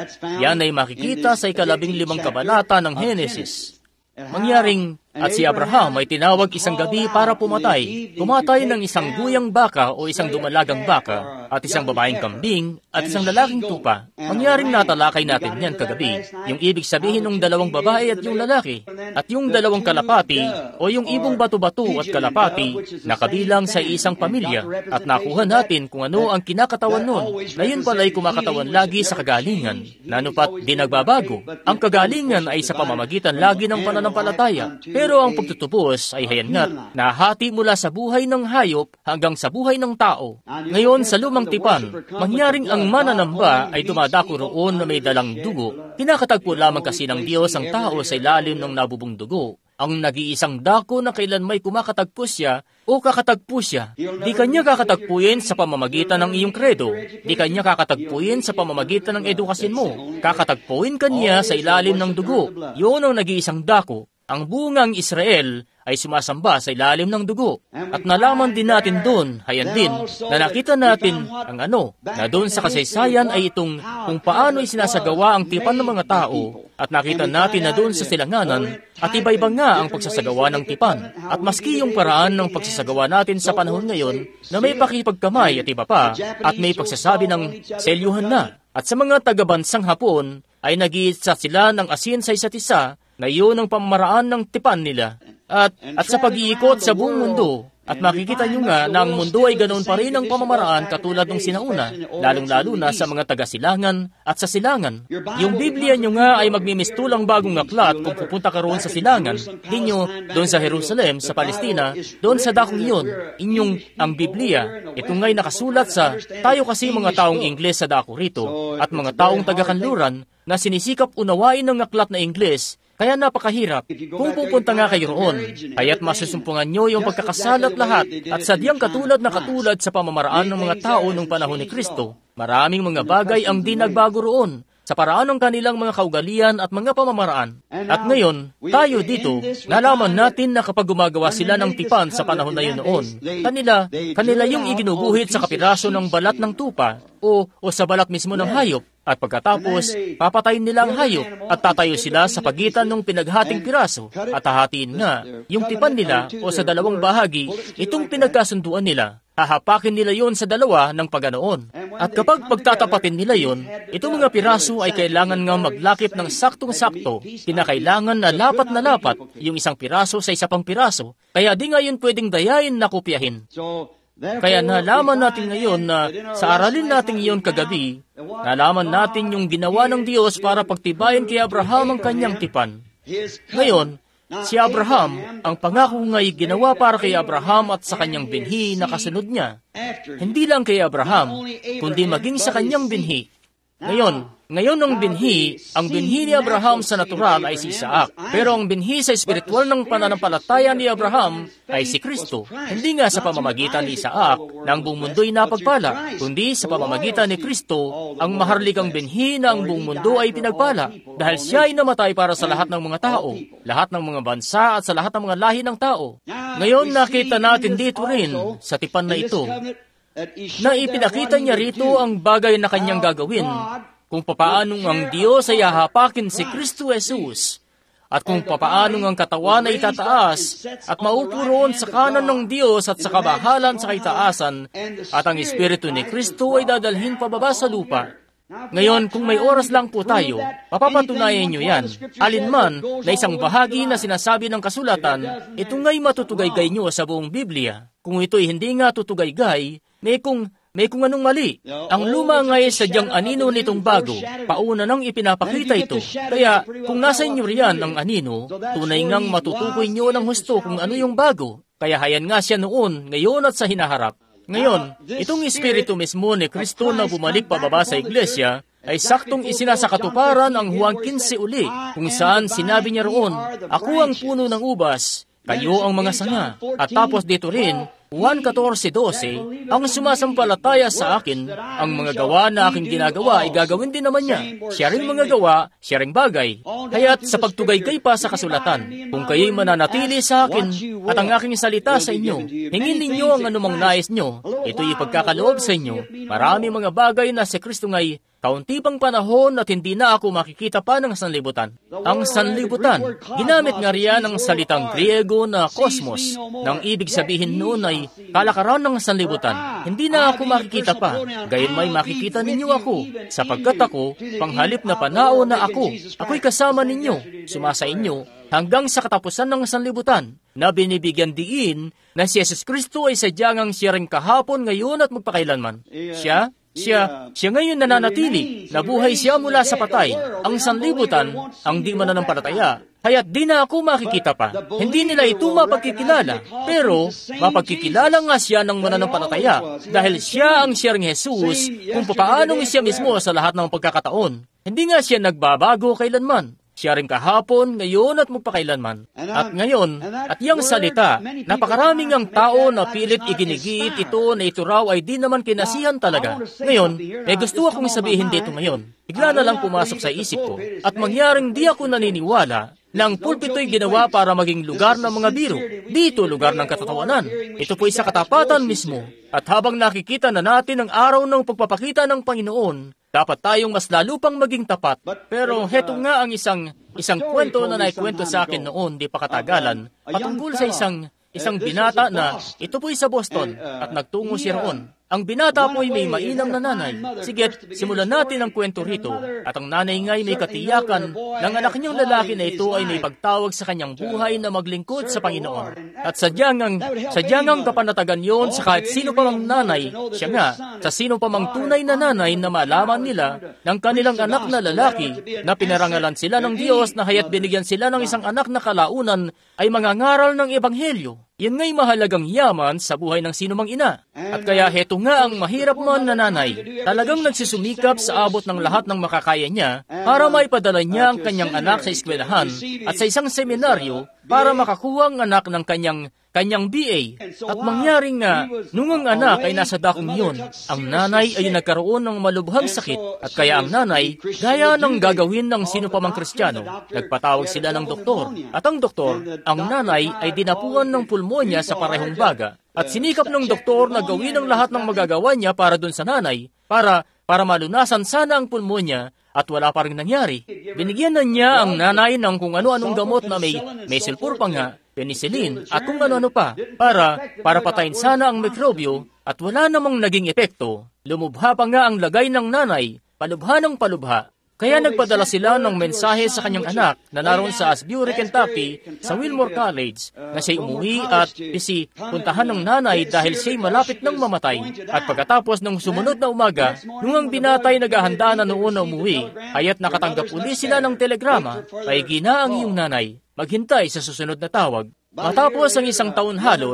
Yan ay makikita sa 15 kabanata ng Henesis. Mangyaring at si Abraham ay tinawag isang gabi para pumatay. Pumatay ng isang guyang baka o isang dumalagang baka, at isang babaeng kambing, at isang lalaking tupa. Mangyaring natalakay natin yan kagabi. Yung ibig sabihin ng dalawang babae at yung lalaki, at yung dalawang kalapati o yung ibong bato-bato at kalapati na kabilang sa isang pamilya, at nakuha natin kung ano ang kinakatawan nun, na yun pala'y kumakatawan lagi sa kagalingan, na anupat di nagbabago. Ang kagalingan ay sa pamamagitan lagi ng pananampalataya. Pero ang pagtutubos ay hayangat, nahati mula sa buhay ng hayop hanggang sa buhay ng tao. Ngayon sa lumang tipan, mangyaring ang mananamba ay dumadako roon na may dalang dugo. Pinakatagpo lamang kasi ng Diyos ang tao sa ilalim ng nabubong dugo. Ang nag-iisang dako na kailan may kumakatagpo siya o kakatagpo siya. Di kanya kakatagpuin sa pamamagitan ng iyong kredo. Di kanya kakatagpuin sa pamamagitan ng edukasyon mo. Kakatagpuin kanya sa ilalim ng dugo. Yun ang nag-iisang dako. Ang bungang Israel ay sumasamba sa ilalim ng dugo. At nalaman din natin doon, hayan din, na nakita natin ang na doon sa kasaysayan ay itong kung paano isinasagawa ang tipan ng mga tao. At nakita natin na doon sa silanganan, at iba-iba nga ang pagsasagawa ng tipan. At maski yung paraan ng pagsasagawa natin sa panahon ngayon, na may pakipagkamay at iba pa, at may pagsasabi ng selyuhan na. At sa mga taga-bansang Hapon, ay nag-iisa sila ng asin sa isa't isa, na iyon ang pamamaraan ng tipan nila. At sa pag-iikot sa buong mundo, at makikita nyo nga na ang mundo ay ganoon pa rin ang pamamaraan katulad ng sinauna, lalong-lalo na sa mga taga-silangan at sa silangan. Yung Biblia nyo nga ay magmimistulang bagong aklat kung pupunta ka roon sa silangan. Inyo, doon sa Jerusalem, sa Palestina, doon sa dakong iyon, inyong ang Biblia. Ito nga'y nakasulat sa, tayo kasi mga taong Ingles sa dako rito, at mga taong taga-kanluran na sinisikap unawain ng aklat na Ingles. Kaya napakahirap. Kung pupunta nga kayo roon, kaya't masusumpungan nyo yung pagkakasalat lahat at sadyang katulad sa pamamaraan ng mga tao nung panahon ni Kristo. Maraming mga bagay ang di nagbago roon sa paraan ng kanilang mga kaugalian at mga pamamaraan. At ngayon, tayo dito, nalaman natin na kapag gumagawa sila ng tipan sa panahon na yun noon, kanila yung iginuguhit sa kapiraso ng balat ng tupa o sa balat mismo ng hayop. At pagkatapos, papatayin nila ang hayop at tatayo sila sa pagitan ng pinaghating piraso at hahatiin nga yung tipan nila o sa dalawang bahagi, itong pinagkasunduan nila. Hahapakin nila yon sa dalawa ng paganoon. At kapag pagtatapatin nila yon, itong mga piraso ay kailangan nga maglakip ng saktong-sakto. Kinakailangan na lapat yung isang piraso sa isa pang piraso. Kaya di nga yun pwedeng dayain na kopyahin. Kaya nalaman natin ngayon na sa aralin natin iyon kagabi, nalaman natin yung ginawa ng Diyos para pagtibayin kay Abraham ang kanyang tipan. Ngayon, si Abraham, ang pangako nga'y ginawa para kay Abraham at sa kanyang binhi na kasunod niya. Hindi lang kay Abraham, kundi maging sa kanyang binhi. Ngayon ang binhi ni Abraham sa natural ay si Isaac. Pero ang binhi sa espiritual ng pananampalataya ni Abraham ay si Kristo. Hindi nga sa pamamagitan ni Isaac na ang buong mundo'y napagpala, kundi sa pamamagitan ni Kristo, ang maharlikang binhi na ang buong mundo ay pinagpala. Dahil siya ay namatay para sa lahat ng mga tao, lahat ng mga bansa at sa lahat ng mga lahi ng tao. Ngayon nakita natin dito rin sa tipan na ito, na ipinakita niya rito ang bagay na kanyang gagawin, kung papaanong ang Diyos ay hahapakin si Kristo Jesus, at kung papaanong ang katawan ay itataas, at maupo roon sa kanan ng Diyos at sa kabahalan sa kaitaasan, at ang Espiritu ni Kristo ay dadalhin pababa sa lupa. Ngayon, kung may oras lang po tayo, papapatunayan nyo yan. Alinman na isang bahagi na sinasabi ng kasulatan, ito nga'y matutugaygay nyo sa buong Biblia. Kung ito'y hindi nga tutugaygay, may kung anong mali. Ang luma nga'y sadyang anino nitong bago. Pauna nang ipinapakita ito. Kaya, kung nasa inyo riyan ang anino, tunay ngang matutukoy nyo ng husto kung ano yung bago. Kaya hayan nga siya noon, ngayon at sa hinaharap. Ngayon, itong Espiritu mismo ni Kristo na bumalik pababa sa iglesia ay saktong isinasakatuparan ang Juan 15 uli, kung saan sinabi niya roon, ako ang puno ng ubas, kayo ang mga sanga. At tapos dito rin, Juan 14:12, ang sumasampalataya sa akin, ang mga gawa na aking ginagawa ay gagawin din naman niya. Siya ring mga gawa, siya ring bagay. Kaya't sa pagtugaygay pa sa kasulatan, kung kayo'y mananatili sa akin at ang aking salita sa inyo, hingin ninyo ang anumang nais nyo, ito'y ipagkakaloob sa inyo. Marami mga bagay na si Kristo nga'y kaunti pang panahon at hindi na ako makikita pa ng sanlibutan. Ang sanlibutan, ginamit nga riyan ang salitang Griego na kosmos, nang ibig sabihin noon ay kalakaran ng sanlibutan. Hindi na ako makikita pa, gayon may makikita ninyo ako, sapagkat ako, panghalip na panahon na ako'y kasama ninyo, sumasa inyo, hanggang sa katapusan ng sanlibutan, na binibigyan diin na si Jesus Kristo ay sadyangang siya ring kahapon, ngayon at magpakailanman. Siya ngayon nananatili, nabuhay siya mula sa patay. Ang sanlibutan, ang di mananampalataya, kaya't di na ako makikita pa. Hindi nila ito mapagkikilala, pero mapagkikilala nga siya ng mananampalataya, dahil siya ang siyang Jesus, kung paanong siya mismo sa lahat ng pagkakataon. Hindi nga siya nagbabago kailanman. Siya rin kahapon, ngayon at magpakailanman. At ngayon, at iyang salita, napakaraming ang tao na pilit iginigiit ito na ito raw ay di naman kinasihan talaga. Ngayon, may gusto akong sabihin dito ngayon. Bigla na lang pumasok sa isip ko, at mangyaring di ako naniniwala na ang pulpito'y ginawa para maging lugar ng mga biro. Dito lugar ng katatawanan. Ito po'y sa katapatan mismo. At habang nakikita na natin ang araw ng pagpapakita ng Panginoon, dapat tayong mas lalo pang maging tapat. Pero heto nga ang isang kwento na naikwento sa akin noon, di pa katagalan, patungkol sa isang binata na ito po'y sa Boston at nagtungo siya roon. Ang binata po'y may mainam na nanay. Siget, simulan natin ang kwento rito. At ang nanay nga'y may katiyakan ng anak niyang lalaki na ito ay may pagtawag sa kanyang buhay na maglingkod sa Panginoon. At sadyangang kapanatagan yon sa kahit sino pa mang nanay, siya nga, sa sino pa mang tunay na nanay na malaman nila ng kanilang anak na lalaki na pinarangalan sila ng Diyos na haya't binigyan sila ng isang anak na kalaunan ay mangangaral ng Ebanghelyo. Yan nga'y mahalagang yaman sa buhay ng sinumang ina. At kaya heto nga ang mahirap man na nanay. Talagang nagsusumikap sa abot ng lahat ng makakaya niya para maipadala niya ang kanyang anak sa eskwelahan at sa isang seminaryo para makakuha ang anak ng kanyang BA. At mangyaring nga, nung ang anak ay nasa dakong yun, ang nanay ay nagkaroon ng malubhang sakit. At kaya ang nanay, gaya ng gagawin ng sino pa mang Kristiyano, nagpatawag sila ng doktor. At ang doktor, ang nanay ay dinapuan ng pulmonya sa parehong baga. At sinikap ng doktor na gawin ang lahat ng magagawa niya para dun sa nanay, para malunasan sana ang pulmonya, at wala pa rin nangyari. Binigyan na niya ang nanay ng kung ano-anong gamot na may sulfur pa nga, penicillin, at kung ano-ano pa, para patayin sana ang mikrobyo, at wala namang naging epekto. Lumubha pa nga ang lagay ng nanay, palubha ng palubha. Kaya nagpadala sila ng mensahe sa kanyang anak na naroon sa Asbury, Kentucky, sa Wilmore College, na siya'y umuwi at puntahan ng nanay dahil siya'y malapit ng mamatay. At pagkatapos ng sumunod na umaga, nung ang binatay naghahanda na noon na umuwi, kaya't nakatanggap uli sila ng telegrama, paigina ang iyong nanay, maghintay sa susunod na tawag. Matapos ang isang taon halos,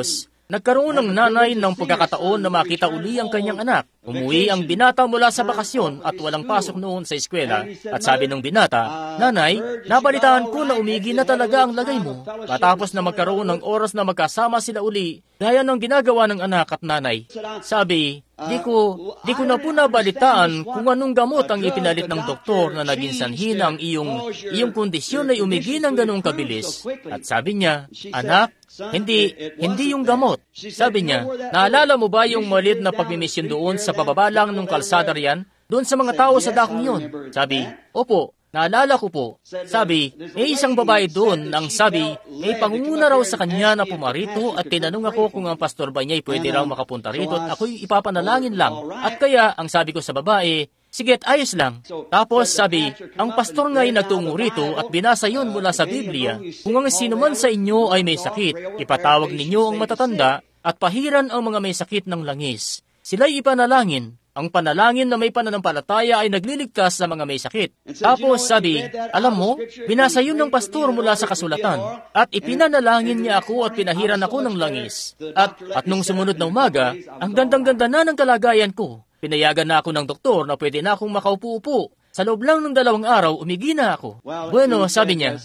Nagkaroon ng nanay ng pagkakataon na makita uli ang kanyang anak. Umuwi ang binata mula sa bakasyon at walang pasok noon sa eskwela. At sabi ng binata, "Nanay, nabalitaan ko na umigi na talaga ang lagay mo." Matapos na magkaroon ng oras na magkasama sila uli, gaya ng ginagawa ng anak at nanay. Sabi, Di ko na po nabalitaan kung anong gamot ang ipinalit ng doktor na naging sanhi ng iyong kondisyon ay umigi ng ganong kabilis. At sabi niya, "Anak, hindi yung gamot." Sabi niya, "Naalala mo ba yung maliit na pagmimisyon doon sa pababa lang ng kalsada riyan? Doon sa mga tao sa dakong yun?" Sabi, "Opo, naalala ko po." Sabi, may isang babae doon ang sabi, may pangunguna raw sa kanya na pumarito at tinanong ako kung ang pastor ba niya ay pwede raw makapunta rito at ako'y ipapanalangin lang. At kaya, ang sabi ko sa babae, "Sige't, ayos lang." Tapos sabi, ang pastor nga ay nagtungo rito at binasa yun mula sa Biblia. "Kung ang sino man sa inyo ay may sakit, ipatawag ninyo ang matatanda at pahiran ang mga may sakit ng langis. Sila'y ipanalangin. Ang panalangin na may pananampalataya ay nagliligtas sa mga may sakit." Tapos sabi, "Alam mo, binasa yun ng pastor mula sa kasulatan at ipinanalangin niya ako at pinahiran ako ng langis. At nung sumunod na umaga, ang gandang-ganda na ng kalagayan ko. Pinayagan na ako ng doktor na pwede na akong makaupo-upo. Sa loob lang ng 2 araw, umigi na ako." Bueno, sabi niya,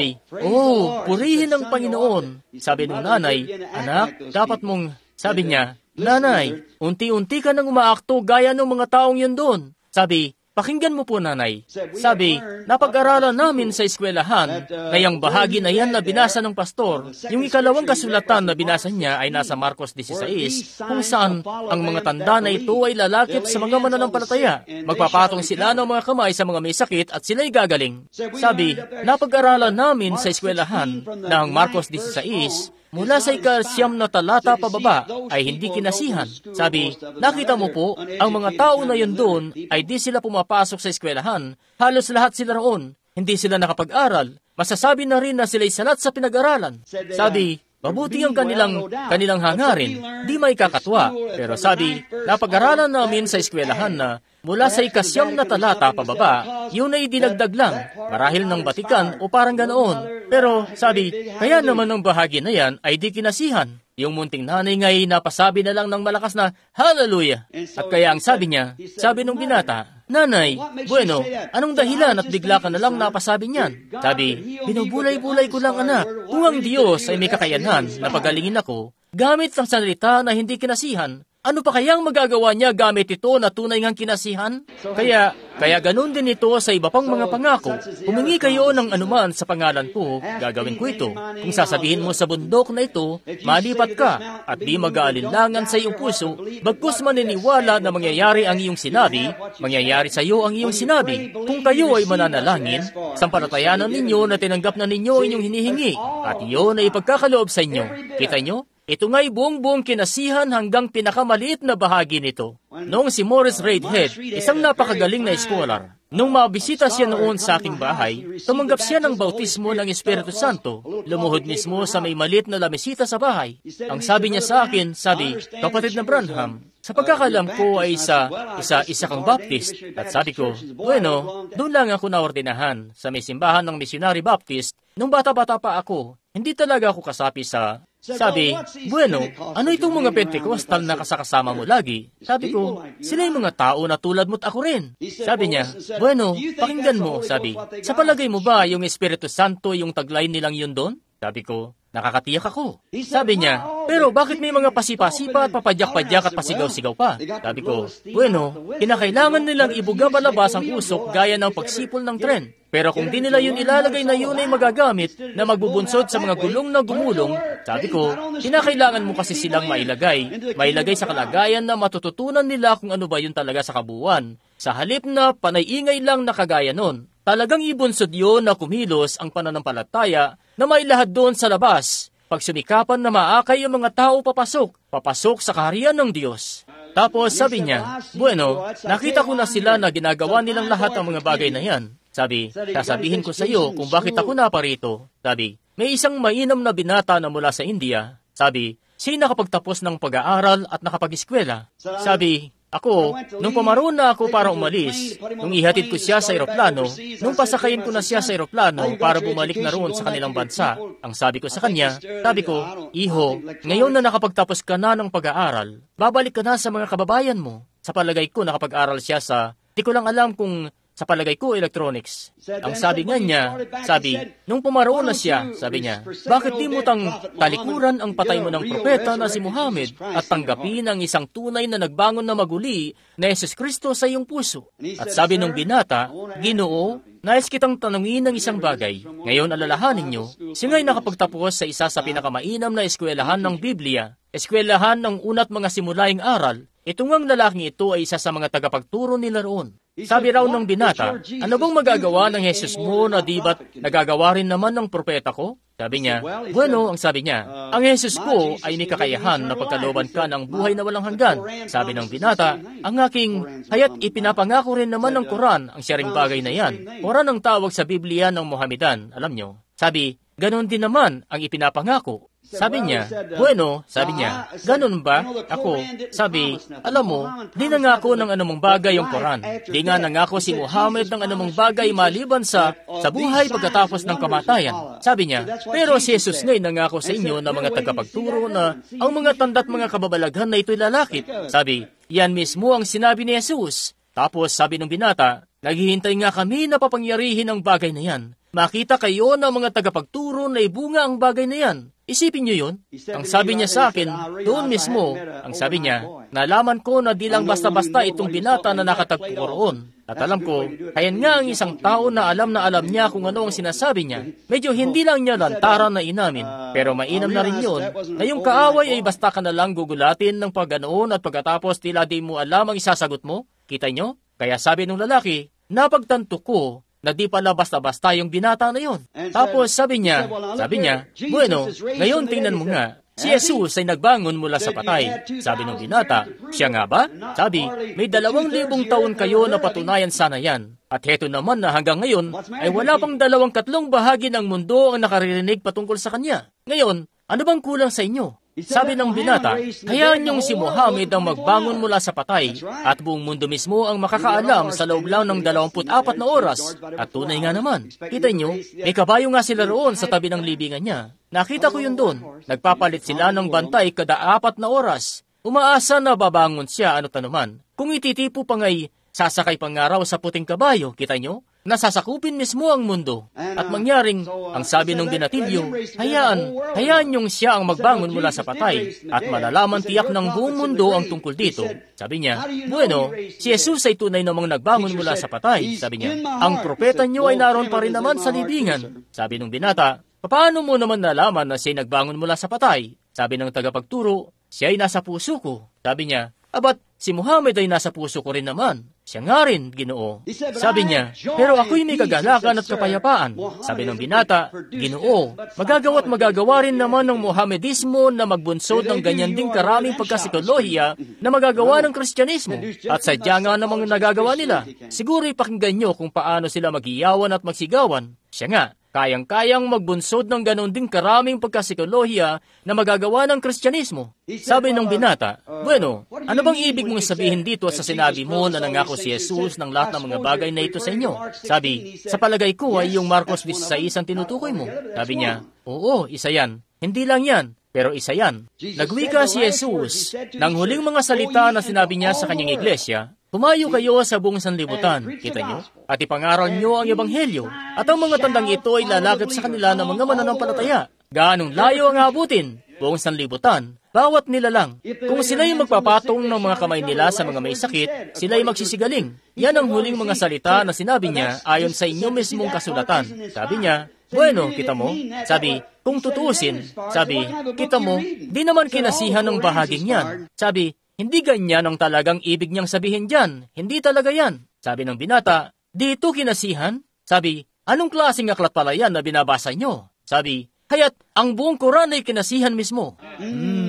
purihin ang Panginoon. Sabi ng nanay, "Anak, dapat mong," sabi niya, "Nanay, unti-unti ka nang umaakto gaya ng mga taong yun doon." Sabi, "Pakinggan mo po, nanay." Sabi, "Napag-aralan namin sa eskwelahan na yung bahagi na yan na binasa ng pastor, yung ikalawang kasulatan na binasa niya ay nasa Marcos 16, kung saan ang mga tanda na ito ay lalakip sa mga mananampalataya. Magpapatong sila ng mga kamay sa mga may sakit at sila'y gagaling." Sabi, "Napag-aralan namin sa eskwelahan na ang Marcos 16, mula sa 9 na talata pababa ay hindi kinasihan." Sabi, "Nakita mo po, ang mga tao na yun doon ay di sila pumapasok sa eskwelahan. Halos lahat sila roon. Hindi sila nakapag-aral. Masasabi na rin na sila'y salat sa pinag-aralan." Sabi, "Mabuti ang kanilang hangarin, di may kakatwa." Pero sabi, "Napag-aralan namin sa eskwelahan na mula sa 9 na talata pababa, yun ay dinagdag lang, marahil ng Batikan o parang ganoon. Pero sabi, kaya naman ang bahagi na yan ay di kinasihan." Yung munting nanay nga'y napasabi na lang ng malakas na, "Hallelujah!" At kaya ang sabi niya, sabi nung binata, "Nanay, bueno, anong dahilan at bigla ka na lang napasabi niyan?" Sabi, "Binubulay-bulay ko lang, anak. Kung ang Diyos ay may kakayanan na pagalingin ako, gamit ang salita na hindi kinasihan, ano pa kayang magagawa niya gamit ito na tunay ngang kinasihan?" Kaya ganun din ito sa iba pang mga pangako. "Humingi kayo ng anuman sa pangalan ko, gagawin ko ito. Kung sasabihin mo sa bundok na ito, malipat ka, at di mag-aalinlangan sa iyong puso, bagkus maniniwala na mangyayari ang iyong sinabi, mangyayari sa iyo ang iyong sinabi. Kung kayo ay mananalangin, sampalatayanan ninyo na tinanggap na ninyo ang inyong hinihingi, at iyon ay ipagkakaloob sa inyo." Kita nyo? Ito nga'y buong-buong kinasihan hanggang pinakamaliit na bahagi nito. Noong si Morris Reidhead, isang napakagaling na scholar, nung mabisita siya noon sa aking bahay, tumanggap siya ng bautismo ng Espiritu Santo, lumuhod mismo sa may maliit na lamesita sa bahay. Ang sabi niya sa akin, sabi, "Kapatid na Branham, sa pagkakalam ko ay isa kang Baptist." At sabi ko, "Bueno, doon lang ako naordinahan sa may simbahan ng Missionary Baptist. Nung bata-bata pa ako, hindi talaga ako kasapi sa..." Sabi, "Bueno, ano itong mga Pentecostal na kasakasama mo lagi?" Sabi ko, "Sila yung mga tao na tulad mo't ako rin." Sabi niya, "Bueno, pakinggan mo." Sabi, "Sa palagay mo ba yung Espiritu Santo yung taglay nilang yun doon?" Sabi ko, "Nakakatiyak ako." Sabi niya, "Pero bakit may mga pasipa-sipa at papadyak-padyak at pasigaw-sigaw pa?" Sabi ko, "Bueno, kinakailangan nilang ibuga palabas ang usok gaya ng pagsipol ng tren. Pero kung di nila yun ilalagay na yun ay magagamit na magbubunsod sa mga gulong na gumulong," sabi ko, "kinakailangan mo kasi silang mailagay sa kalagayan na matututunan nila kung ano ba yun talaga sa kabuuan. Sa halip na panay-ingay lang na kagaya nun, talagang ibunsod yun na kumilos ang pananampalataya na mailahad doon sa labas. Pagsumikapan na maakay ang mga tao papasok sa kaharian ng Diyos." Tapos sabi niya, "Bueno, nakita ko na sila na ginagawa nilang lahat ang mga bagay na yan." Sabi, "Sasabihin ko sa iyo kung bakit ako naparito." Sabi, "May isang mainam na binata na mula sa India." Sabi, "Siya nakapagtapos ng pag-aaral at nakapag-eskwela." Sabi, Ako, nung pumaroon na ako para umalis, nung ihatid ko siya sa eroplano, nung pasakayin ko na siya sa eroplano para bumalik na roon sa kanilang bansa, ang sabi ko sa kanya, sabi ko, Iho, ngayon na nakapagtapos ka na ng pag-aaral, babalik ka na sa mga kababayan mo. Sa palagay ko, nakapag-aral siya sa, di ko lang alam kung sa palagay ko, electronics. Ang sabi nga niya, nung pumaroon na siya, sabi niya, bakit di mo talikuran ang patay mo ng propeta na si Muhammad at tanggapin ang isang tunay na nagbangon na maguli na Jesus Kristo sa iyong puso? At sabi ng binata, Ginoo, nais kitang tanungin ng isang bagay. Ngayon alalahanin niyo, siya nga'y nakapagtapos sa isa sa pinakamainam na eskwelahan ng Biblia, eskwelahan ng una't mga simulaing aral. Ito ngang lalaking ito ay isa sa mga tagapagturo nila roon. Sabi raw ng binata, ano bang magagawa ng Jesus mo na di ba't nagagawa rin naman ng propeta ko? Sabi niya, bueno, ang sabi niya, ang Jesus ko ay may kakayahan na pagkalooban ka ng buhay na walang hanggan. Sabi ng binata, ang aking hayat ipinapangako rin naman ng Quran ang siyang bagay na yan. Quran ang tawag sa Biblia ng Mohammedan, alam nyo. Sabi, ganon din naman ang ipinapangako. Sabi niya, bueno, sabi niya, ganun ba? Ako, sabi, alam mo, di nangako ng anumang bagay yung Quran. Di nga nangako si Muhammad ng anumang bagay maliban sa buhay pagkatapos ng kamatayan. Sabi niya, pero si Jesus ngayon nangako sa inyo na mga tagapagturo na ang mga tanda't mga kababalaghan na ito'y lalakit. Sabi, yan mismo ang sinabi ni Jesus. Tapos sabi ng binata, naghihintay nga kami na papangyarihin ang bagay na yan. Makita kayo ng mga tagapagturo na ibunga ang bagay na yan. Isipin niyo yun. Ang sabi niya sa akin, doon mismo, ang sabi niya, nalaman ko na di lang basta-basta itong binata na nakatagpo roon. At alam ko, ayan nga ang isang tao na alam niya kung ano ang sinasabi niya. Medyo hindi lang niya lantaran na inamin, pero mainam na rin yun, na yung kaaway ay basta ka na lang gugulatin ng paganoon at pagkatapos tila di mo alam ang isasagot mo. Kita niyo? Kaya sabi ng lalaki, napagtanto ko, na di pala basta-basta yung binata na yon. Tapos sabi niya, bueno, ngayon tingnan mo nga, si Jesus ay nagbangon mula sa patay. Sabi ng binata, siya nga ba? Sabi, may 2,000 taon kayo na patunayan sana yan. At heto naman na hanggang ngayon ay wala pang 2/3 bahagi ng mundo ang nakaririnig patungkol sa kanya. Ngayon, ano bang kulang sa inyo? Sabi ng binata, hayaan niyong si Muhammad ang magbangon mula sa patay at buong mundo mismo ang makakaalam sa loob lang ng 24 na oras. At tunay nga naman, kita niyo, may kabayo nga sila roon sa tabi ng libingan niya. Nakita ko yun doon. Nagpapalit sila ng bantay kada 4 na oras. Umaasa na babangon siya ano't anuman. Kung ititipo pa nga'y sasakay pang araw sa puting kabayo, kita niyo? Nasasakupin mismo ang mundo. At mangyaring, ang sabi ng binatilyo, hayaan niyong siya ang magbangon mula sa patay at malalaman tiyak ng buong mundo ang tungkol dito. Sabi niya, bueno, si Jesus ay tunay namang nagbangon mula sa patay. Sabi niya, ang propeta niyo ay naroon pa rin naman sa libingan. Sabi ng binata, paano mo naman nalaman na siya nagbangon mula sa patay? Sabi ng tagapagturo, siya ay nasa puso ko. Sabi niya, abat, si Muhammad ay nasa puso ko rin naman. Siya nga rin, Ginoo. Sabi niya, pero ako'y may kagalakan at kapayapaan. Sabi ng binata, Ginoo, magagawa rin naman ng Mohamedismo na magbunsod ng ganyan ding karaming pagkasikolohiya na magagawa ng Kristyanismo. At sadya nga namang nagagawa nila. Siguro ipakinggan niyo kung paano sila magiyawan at magsigawan. Siya nga, kayang-kayang magbunsod ng ganon ding karaming pagkasikolohiya na magagawa ng Kristyanismo. Sabi ng binata, bueno, ano bang ibig mong sabihin dito sa sinabi mo na nangako si Jesus ng lahat ng mga bagay na ito sa inyo? Sabi, sa palagay ko ay yung Marcos 16 ang tinutukoy mo. Sabi niya, oo, isa yan. Hindi lang yan, pero isa yan. Nagwika si Jesus ng huling mga salita na sinabi niya sa kanyang iglesia, humayo kayo sa buong sanlibutan, kita niyo, at ipangaral niyo ang ebanghelyo, at ang mga tandang ito ay lalakip sa kanila ng mga mananampalataya. Gaanong layo ang abutin, buong sanlibutan, bawat nila lang. Kung sila'y magpapatong ng mga kamay nila sa mga may sakit, sila'y magsisigaling. Yan ang huling mga salita na sinabi niya ayon sa inyong mismong kasulatan. Sabi niya, bueno, kita mo, sabi, kung tutuusin, sabi, kita mo, di naman kinasihan ng bahaging yan. Sabi, hindi ganyan ang talagang ibig niyang sabihin dyan. Hindi talaga yan. Sabi ng binata, dito kinasihan? Sabi, anong klaseng aklat pala yan na binabasa niyo? Sabi, kaya't ang buong Quran ay kinasihan mismo.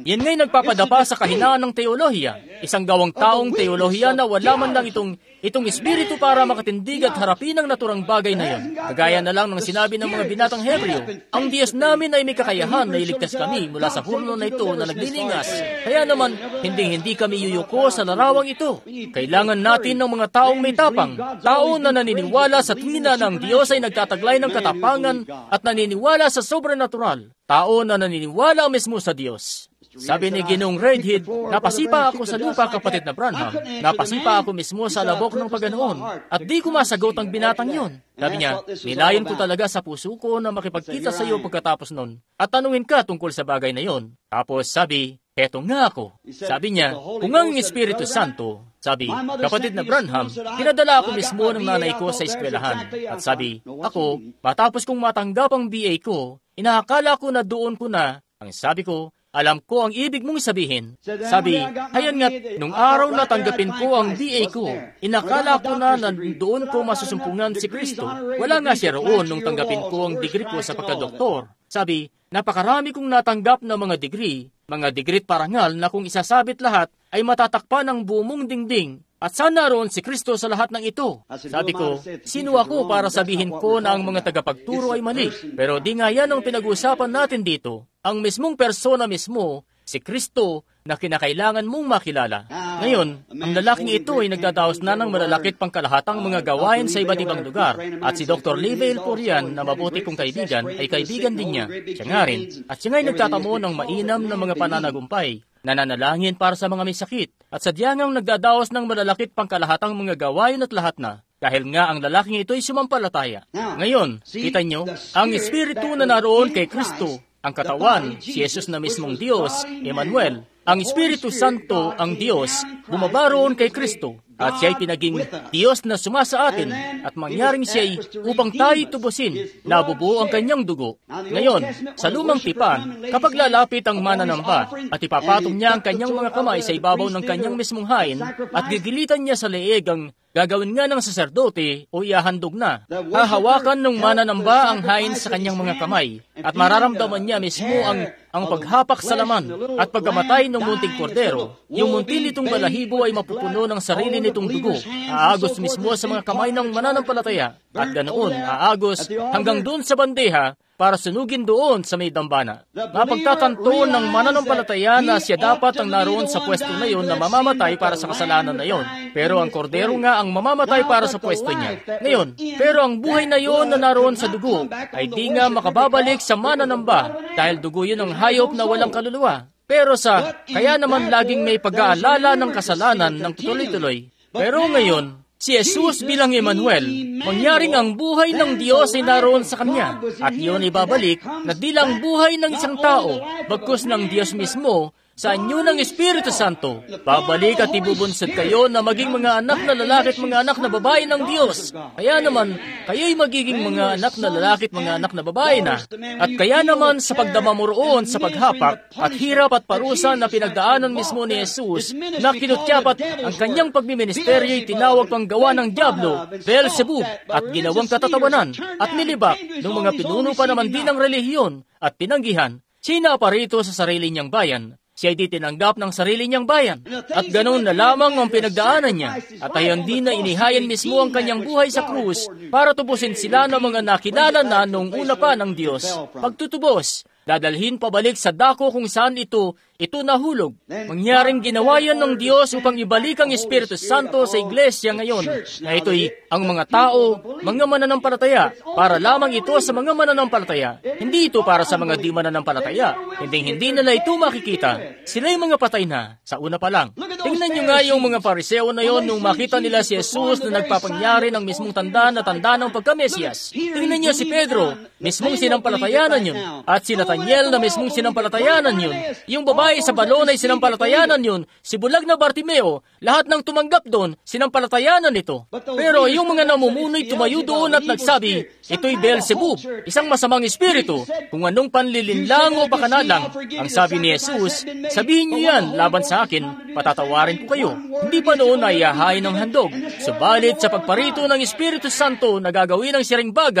Yan nga'y nagpapadapa sa kahinaan ng teolohiya. Isang gawang taong teolohiya na wala man lang itong espiritu para makatindig at harapin ang naturang bagay na yon. Kagaya na lang ng sinabi ng mga binatang Hebreo, ang Diyos namin ay may kakayahan na iligtas kami mula sa hurno na ito na naglilingas. Kaya naman, hindi kami yuyuko sa larawang ito. Kailangan natin ng mga taong may tapang, tao na naniniwala sa tingin na ng Diyos ay nagtataglay ng katapangan at naniniwala sa sobrenatural. Tao na naniniwala mismo sa Diyos. Sabi ni Ginoong Redhead, napasipa ako sa lupa, kapatid na Branham. Napasipa ako mismo sa labok ng paganoon. At di ko masagot ang binatang yon. Sabi niya, nilayan ko talaga sa puso ko na makipagkita sa iyo pagkatapos nun. At tanungin ka tungkol sa bagay na yon. Tapos sabi, heto nga ako. Sabi niya, kung ang Espiritu Santo, sabi, kapatid na Branham, pinadala ako mismo ng nanay ko sa eskwelahan. At sabi, ako, matapos kong matanggap ang BA ko, inaakala ko na doon ko na, ang sabi ko, alam ko ang ibig mong sabihin. Sabi, hayan nga't, nung araw na tanggapin ko ang BA ko, inakala ko na doon ko masusumpungan si Kristo. Wala nga siya roon nung tanggapin ko ang degree ko sa pagkadoktor. Sabi, napakarami kong natanggap na mga degree parangal na kung isasabit lahat ay matatakpan ang buong dingding. At sana roon si Kristo sa lahat ng ito. Sabi ko, sino ako para sabihin ko na ang mga tagapagturo ay mali? Pero di nga yan ang pinag-uusapan natin dito. Ang mismong persona mismo, si Kristo, na kinakailangan mong makilala. Ngayon, ang lalaking ito ay nagdadaos na ng malalakit pangkalahatang mga gawain sa iba't ibang lugar. At si Dr. Level Porian, na mabuti kong kaibigan, ay kaibigan din niya. Siya nga rin. At siya nga'y nagtatamo ng mainam na mga pananagumpay. Nananalangin para sa mga may sakit, at sadyangang nagdadaos ng malalakit pangkalahatang mga gawain at lahat na, dahil nga ang lalaking ito ay sumampalataya. Ngayon, kita nyo, ang Espiritu na naroon kay Kristo, ang katawan, si Jesus na mismong Diyos, Emmanuel, ang Espiritu Santo, ang Diyos, bumaba roon kay Kristo, at siya'y pinaging Diyos na sumasa atin, at mangyaring siya'y upang tayo tubusin, nabubuo ang kanyang dugo. Ngayon, sa lumang tipan, kapag lalapit ang mananamba, at ipapatong niya ang kanyang mga kamay sa ibabaw ng kanyang mismong hain, at gigilitan niya sa leeg ang gagawin nga ng saserdote o iahandog na. Hahawakan ng mananamba ang hain sa kanyang mga kamay, at mararamdaman niya mismo ang paghapak sa laman, at pagkamatay ng munting kordero, yung muntin nitong balahibo ay mapupuno ng sarili nitong dugo. Aagos mismo sa mga kamay ng mananampalataya, at ganoon aagos hanggang doon sa bandeha para sunugin doon sa may dambana. Mapagtatanto ng mananampalataya na siya dapat ang naroon sa pwesto na yon na mamamatay para sa kasalanan na yon. Pero ang kordero nga ang mamamatay para sa pwesto niya. Ngayon, pero ang buhay na yon na naroon sa dugo ay di nga makababalik sa mananamba dahil dugo yun ang hayop na walang kaluluwa. Pero kaya naman laging may pag-aalala ng kasalanan ng tuloy-tuloy. Pero ngayon, si Jesus bilang Emmanuel, mangyaring ang buhay ng Diyos ay naroon sa Kanya. At iyon ay babalik na di lang buhay ng isang tao, bagkus ng Diyos mismo, sa inyo ng Espiritu Santo. Babalik at ibubunsod kayo na maging mga anak na lalaki at mga anak na babae ng Diyos. Kaya naman, kayo'y magiging mga anak na lalaki at mga anak na babae na. At kaya naman sa pagdama mo roon sa paghapak at hirap at parusa na pinagdaanan mismo ni Jesus, na kinutyapat ang kanyang pagmiministeryo'y tinawag pang gawa ng Diablo, Beelzebub, at ginawang katatawanan, at nilibak ng mga pinuno pa naman din ng relihiyon at pinanggihan. Sinaparito sa sarili niyang bayan. Siya ay di tinanggap ng sarili niyang bayan. At ganoon na lamang ang pinagdaanan niya. At ayon din na inihayan mismo ang kanyang buhay sa krus para tubusin sila ng mga nakilala na noong una pa ng Diyos. Pagtutubos, dadalhin pabalik sa dako kung saan ito nahulog. Mangyaring ginawa yan ng Diyos upang ibalik ang Espiritu Santo sa iglesia ngayon, na ito'y ang mga tao, mga mananampalataya, para lamang ito sa mga mananampalataya. Hindi ito para sa mga di mananampalataya. Hindi nila ito makikita. Sila'y mga patay na, sa una pa lang. Tingnan nyo nga yung mga Pariseo na yon nung makita nila si Jesus na nagpapangyari ng mismong tanda ng pagka-Mesyas. Tingnan nyo si Pedro, mismong sinampalatayanan yun. At si Nathaniel na mismong sinampalatayanan yun. Yung babae sa balon ay sinampalatayanan yun. Si bulag na Bartimeo, lahat ng tumanggap doon, sinampalatayanan ito. Pero yung mga namumunoy tumayo doon at nagsabi, ito'y Beelzebub, isang masamang espiritu, kung anong panlilinlang o pakanalang. Ang sabi ni Jesus, sabihin niyo yan laban sa akin, patatawarin ko kayo. Hindi pa noon ay iahain ng handog. Subalit sa pagparito ng Espiritu Santo na gagawin ang siring bagay,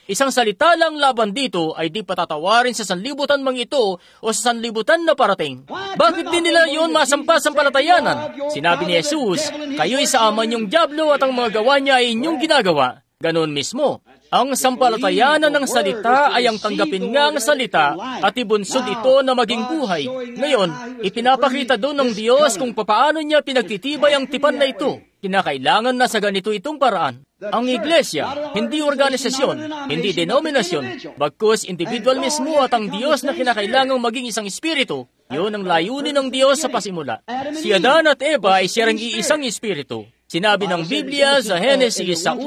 Isang salita lang laban dito ay di patatawarin sa sanlibutan mang ito o sa sanlibutan na parating. Bakit din nila yun masampalatayanan? Sinabi ni Jesus, kayo'y sa ama niyong dyablo at ang mga gawa niya ay inyong ginagawa. Ganon mismo. Ang sampalatayanan ng salita ay ang tanggapin nga ang salita at ibunsod ito na maging buhay. Ngayon, ipinapakita doon ng Diyos kung papaano niya pinagtitibay ang tipan na ito. Kinakailangan na sa ganito itong paraan. Ang iglesia, hindi organisasyon, hindi denominasyon, bagkus individual mismo at ang Diyos na kinakailangang maging isang espiritu. Yun ang layunin ng Diyos sa pasimula. Si Adan at Eva ay siyang iisang espiritu. Sinabi ng Biblia sa Henesis sa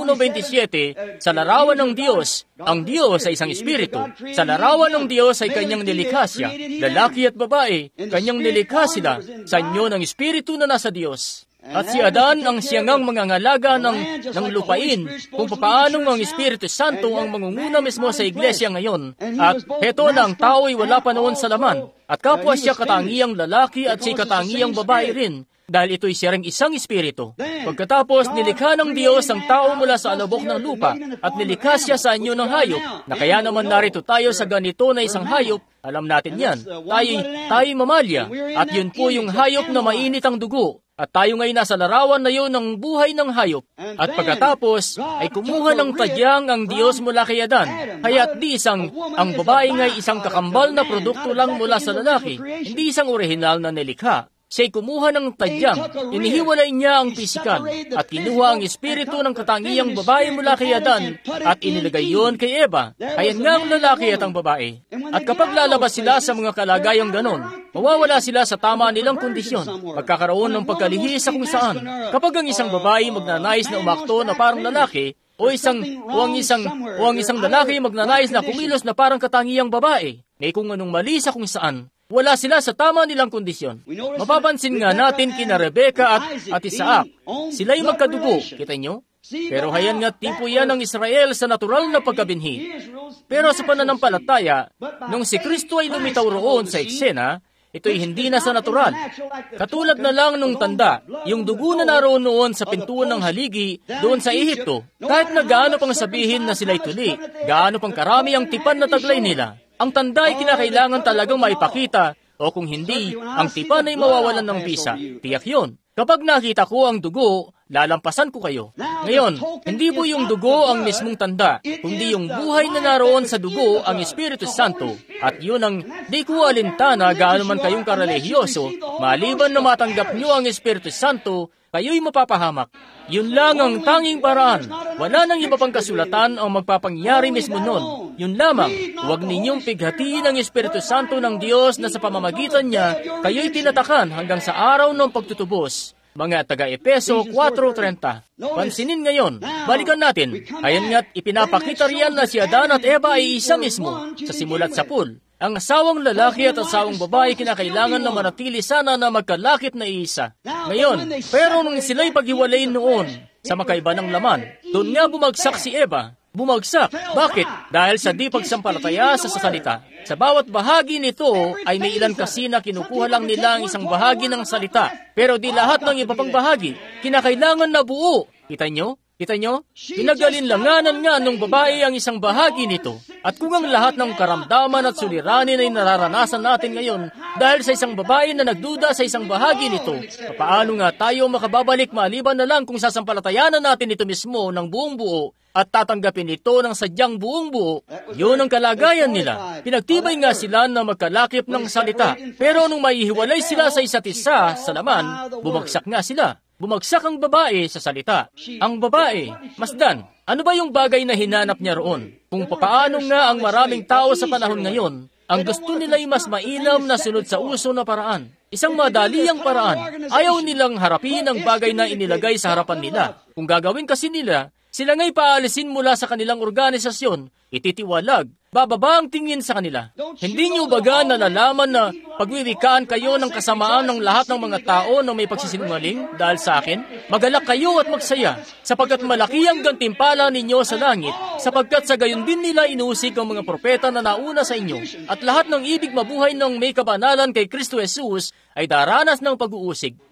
1:27, sa larawan ng Diyos, ang Diyos ay isang espiritu. Sa larawan ng Diyos ay kanyang nilikha siya. Lalaki at babae, kanyang nilikha sila. Sa inyo ng espiritu na nasa Diyos. At si Adan ang siyangang mangangalaga ng lupain kung papaanong ang Espiritu Santo ang mangunguna mismo sa iglesia ngayon. At heto na ang tao ay wala pa noon sa laman. At kapwa siya katangiang lalaki at siya katangiang babae rin. Dahil ito'y siyang isang espiritu. Pagkatapos, nilikha ng Diyos ang tao mula sa alabok ng lupa at nilikha siya sa anyo ng hayop, na kaya naman narito tayo sa ganito na isang hayop, alam natin yan. Tayo'y mamalya, at yun po yung hayop na mainit ang dugo. At tayo ngayon nasa larawan na yun ng buhay ng hayop. At pagkatapos, ay kumuha ng tadyang ang Diyos mula kay Adan. Kaya't di ang babae nga'y isang kakambal na produkto lang mula sa lalaki, hindi isang orihinal na nilikha. Siya'y kumuha ng tadyang, inihiwalay niya ang pisikal, at kinuha ang espiritu ng katangiang babae mula kay Adan, at inilagay yon kay Eva. Ayan nga ang lalaki at ang babae. At kapag lalabas sila sa mga kalagayang ganon, mawawala sila sa tama nilang kondisyon. Magkakaroon ng pagkalihi sa kung saan. Kapag ang isang babae magnanais na umakto na parang lalaki, o ang isang lalaki magnanais na kumilos na parang katangiang babae, may kung anong mali sa kung saan. Wala sila sa tama nilang kondisyon. Mapapansin nga natin kina Rebecca at Isaac. Sila'y magkadugo, kita nyo? Pero hayan nga tipo yan ng Israel sa natural na pagkabinhi. Pero sa pananampalataya, nung si Kristo ay lumitaw roon sa eksena, ito'y hindi na sa natural. Katulad na lang nung tanda, yung dugo na naroon noon sa pintuan ng haligi doon sa Ehipto, kahit na gaano pang sabihin na sila'y tuli, gaano pang karami ang tipan na taglay nila. Ang tanda ay kinakailangan talagang maipakita, o kung hindi, ang tipan ay mawawalan ng bisa. Tiyak yun. Kapag nakita ko ang dugo, lalampasan ko kayo. Ngayon, hindi po yung dugo ang mismong tanda, kundi yung buhay na naroon sa dugo ang Espiritu Santo. At yun ang di ko alintana gaano man kayong karelihiyoso, maliban na matanggap nyo ang Espiritu Santo, kayo'y mapapahamak. Yun lang ang tanging paraan. Wala nang iba pang kasulatan ang magpapangyari mismo nun. Yun lamang, huwag ninyong pighatiin ang Espiritu Santo ng Diyos na sa pamamagitan niya, kayo'y tinatakan hanggang sa araw ng pagtutubos. Mga taga-Epeso 4:30. Pansinin ngayon, balikan natin. Ayan nga't ipinapakita riyan na si Adan at Eva ay isa mismo, sa simulat sa pool. Ang asawang lalaki at asawang babae kinakailangan na manatili sana na magkalakip na iisa. Ngayon, pero nung sila'y paghiwalayin noon sa makaiba ng laman, doon nga bumagsak si Eva. Bumagsak. Bakit? Dahil sa di pagsampalataya sa salita. Sa bawat bahagi nito ay may ilan kasi na kinukuha lang nila ang isang bahagi ng salita. Pero di lahat ng iba pang bahagi. Kinakailangan na buo. Kita nyo? Kita nyo? Pinagalinlanganan nga nung babae ang isang bahagi nito. At kung ang lahat ng karamdaman at suliranin ay nararanasan natin ngayon dahil sa isang babae na nagduda sa isang bahagi nito, paano nga tayo makababalik maliban na lang kung sasampalatayanan natin ito mismo ng buong buo at tatanggapin ito ng sadyang buong buo? Yun ang kalagayan nila. Pinagtibay nga sila na magkalakip ng salita. Pero nung maihiwalay sila sa isa't isa sa laman, bumagsak nga sila. Bumagsak ang babae sa salita. Ang babae, masdan, ano ba yung bagay na hinanap niya roon? Kung papaano nga ang maraming tao sa panahon ngayon, ang gusto nila ay mas mainam na sunod sa uso na paraan. Isang madaliang paraan. Ayaw nilang harapin ang bagay na inilagay sa harapan nila. Kung gagawin kasi nila, sila nga'y paalisin mula sa kanilang organisasyon, ititiwalag, bababa ang tingin sa kanila. Hindi niyo baga nalalaman na pagwiwikaan kayo ng kasamaan ng lahat ng mga tao na may pagsisinungaling dahil sa akin? Magalak kayo at magsaya, sapagkat malaki ang gantimpala ninyo sa langit, sapagkat sa gayon din nila inuusig ang mga propeta na nauna sa inyo, at lahat ng ibig mabuhay ng may kabanalan kay Kristo Jesus ay daranas ng pag-uusig.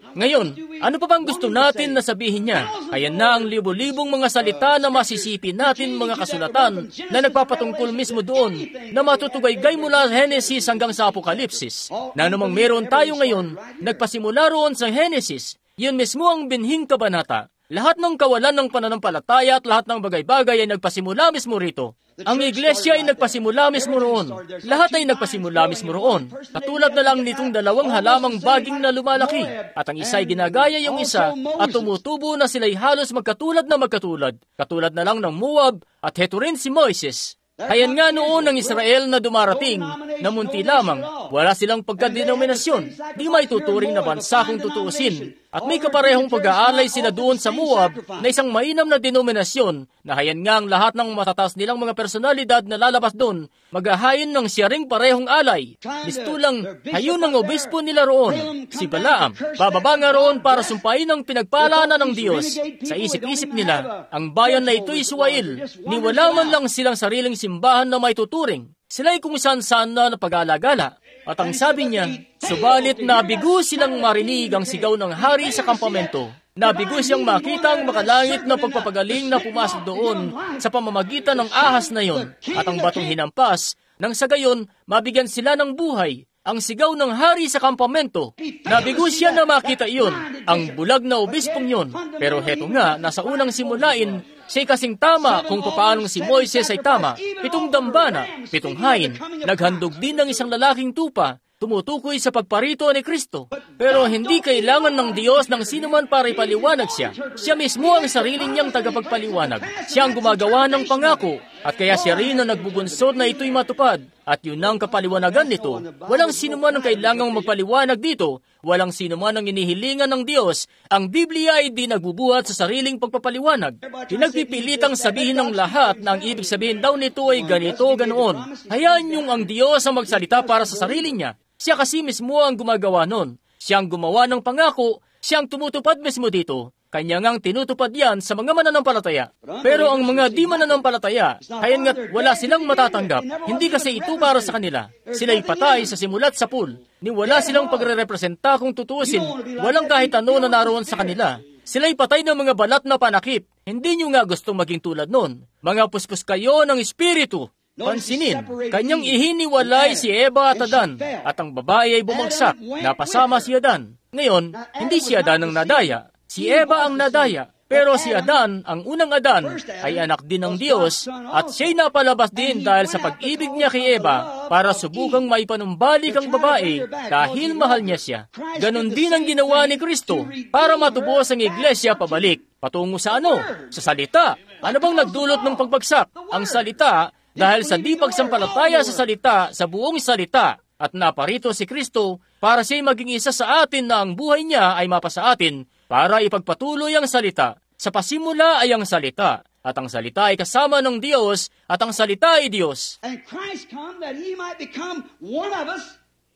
Ngayon, ano pa bang gusto natin na sabihin niya? Ayan na ang libo-libong mga salita na masisipin natin, mga kasulatan na nagpapatungkol mismo doon na matutugay-gay mula Genesis hanggang sa Apokalipsis. Na anumang meron tayo ngayon, nagpasimula roon sa Genesis. Yun mismo ang binhing kabanata. Lahat ng kawalan ng pananampalataya at lahat ng bagay-bagay ay nagpasimula mismo rito. Ang iglesia ay nagpasimula mismo roon. Lahat ay nagpasimula mismo roon. Katulad na lang nitong dalawang halamang baging na lumalaki. At ang isa ay ginagaya yung isa at tumutubo na sila'y halos magkatulad na magkatulad. Katulad na lang ng Moab at heto rin si Moises. Hayan nga noon ang Israel na dumarating na munti lamang. Wala silang pagkadenominasyon. Di may tuturing na bansa kung tutuusin. At may kaparehong pag-aalay sila doon sa Moab na isang mainam na denominasyon na hayan nga ang lahat ng matataas nilang mga personalidad na lalabas doon, maghahayin ng siya ring parehong alay. Mistulang hayon ng obispo nila roon, si Balaam. Bababa nga roon para sumpain ang pinagpalaanan ng Diyos. Sa isip-isip nila, ang bayan na ito'y Suwail. Niwala man lang silang sariling simbahan na may tuturing. Sila'y kung saan-saan na napag-alagala. At ang sabi niya, subalit nabigo silang marinig ang sigaw ng hari sa kampamento. Nabigo siyang makita ang makalangit na pagpapagaling na pumasok doon sa pamamagitan ng ahas na yon at ang batong hinampas, nang sa gayon mabigyan sila ng buhay. Ang sigaw ng hari sa kampamento. Nabigo siya na makita iyon, ang bulag na obispong yon. Pero heto nga, nasa unang simulain, siya'y kasing tama kung paanong si Moises ay tama. 7 dambana, 7 hain, naghandog din ng isang lalaking tupa, tumutukoy sa pagparito ni Kristo. Pero hindi kailangan ng Diyos ng sinuman para ipaliwanag siya. Siya mismo ang sarili niyang tagapagpaliwanag. Siya ang gumagawa ng pangako. At kaya siya rin ang nagbubunsod na ito'y matupad. At yun ang kapaliwanagan nito. Walang sinuman ang kailangang magpaliwanag dito. Walang sinuman ang inihilingan ng Diyos. Ang Biblia ay di nagbubuhat sa sariling pagpapaliwanag. Pinagpipilitang sabihin ng lahat na ang ibig sabihin daw nito ay ganito o ganoon. Hayaan niyong ang Diyos ang magsalita para sa sarili niya. Siya kasi mismo ang gumagawa nun. Siya ang gumawa ng pangako. Siya ang tumutupad mismo dito. Kanya ngang tinutupad yan sa mga mananampalataya. Pero ang mga di mananampalataya, hayan nga't wala silang matatanggap. Hindi kasi ito para sa kanila. Sila'y patay sa simulat sa pool. Ni wala silang pagre-representa kung tutuusin. Walang kahit ano na naroon sa kanila. Sila'y patay ng mga balat na panakip. Hindi nyo nga gustong maging tulad nun. Mga puspos kayo ng espiritu. Pansinin, kanyang ihiniwalay si Eva at Adan, at ang babae ay bumagsak, napasama si Adan. Ngayon, hindi si Adan ang nadaya, si Eva ang nadaya. Pero si Adan, ang unang Adan, ay anak din ng Diyos, at siya'y napalabas din dahil sa pag-ibig niya kay Eva para subukang maipanumbalik ang babae dahil mahal niya siya. Ganon din ang ginawa ni Kristo para matubos ang iglesia pabalik. Patungo sa ano? Sa salita. Ano bang nagdulot ng pagbagsak? Ang salita. Dahil sa di pagsampalataya sa salita, sa buong salita, at naparito si Kristo para siya'y maging isa sa atin na ang buhay niya ay mapasa atin para ipagpatuloy ang salita. Sa pasimula ay ang salita, at ang salita ay kasama ng Diyos, at ang salita ay Diyos. And Christ come that He might become one of us,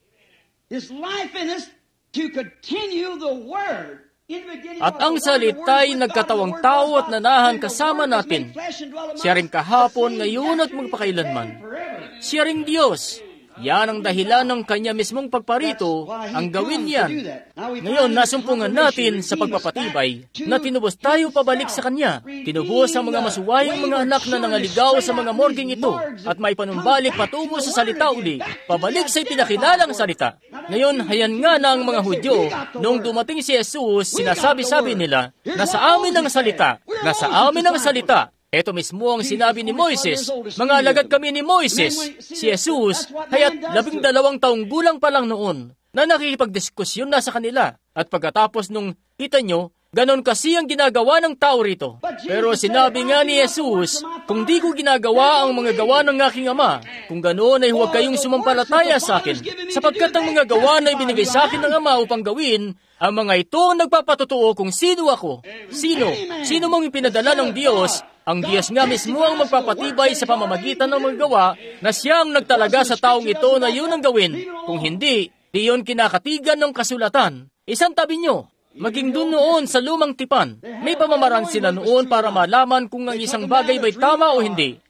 His life in us, to continue the Word. At ang salita'y nagkatawang tao at nanahan kasama natin. Siya rin kahapon, ngayon at magpakailanman. Siya ring Diyos. Yan ang dahilan ng kanya mismong pagparito, ang gawin yan. Ngayon, nasumpungan natin sa pagpapatibay na tinubos tayo pabalik sa kanya. Tinubos ang mga masuwayong mga anak na nangaligaw sa mga morging ito at may panumbalik patungo sa salita uli, pabalik sa ipinakilalang salita. Ngayon, hayan nga na ang mga Hudyo, noong dumating si Jesus, sinasabi-sabi nila, nasa amin ang salita, nasa amin ang salita. Ito mismo ang sinabi ni Moises, mga alagad kami ni Moises. Si Jesus, kaya't 12 taong gulang pa lang noon, na nakikipagdiskusyon na sa kanila. At pagkatapos nung, kita nyo, ganon kasi ang ginagawa ng tao rito. Pero sinabi nga ni Jesus, kung di ko ginagawa ang mga gawa ng aking Ama, kung ganoon ay huwag kayong sumampalataya sa akin, sapagkat ang mga gawa na ibinigay sa akin ng Ama upang gawin, ang mga ito ang nagpapatotoo kung sino ako. Sino? Sino mong ipinadala ng Diyos? Ang Diyos nga mismo ang magpapatibay sa pamamagitan ng mga gawa na siyang nagtalaga sa taong ito na yun ang gawin. Kung hindi, di yun kinakatigan ng kasulatan. Isang tabi nyo, maging dun noon sa lumang tipan. May pamamaraan sila noon para malaman kung ang isang bagay ba'y tama o hindi.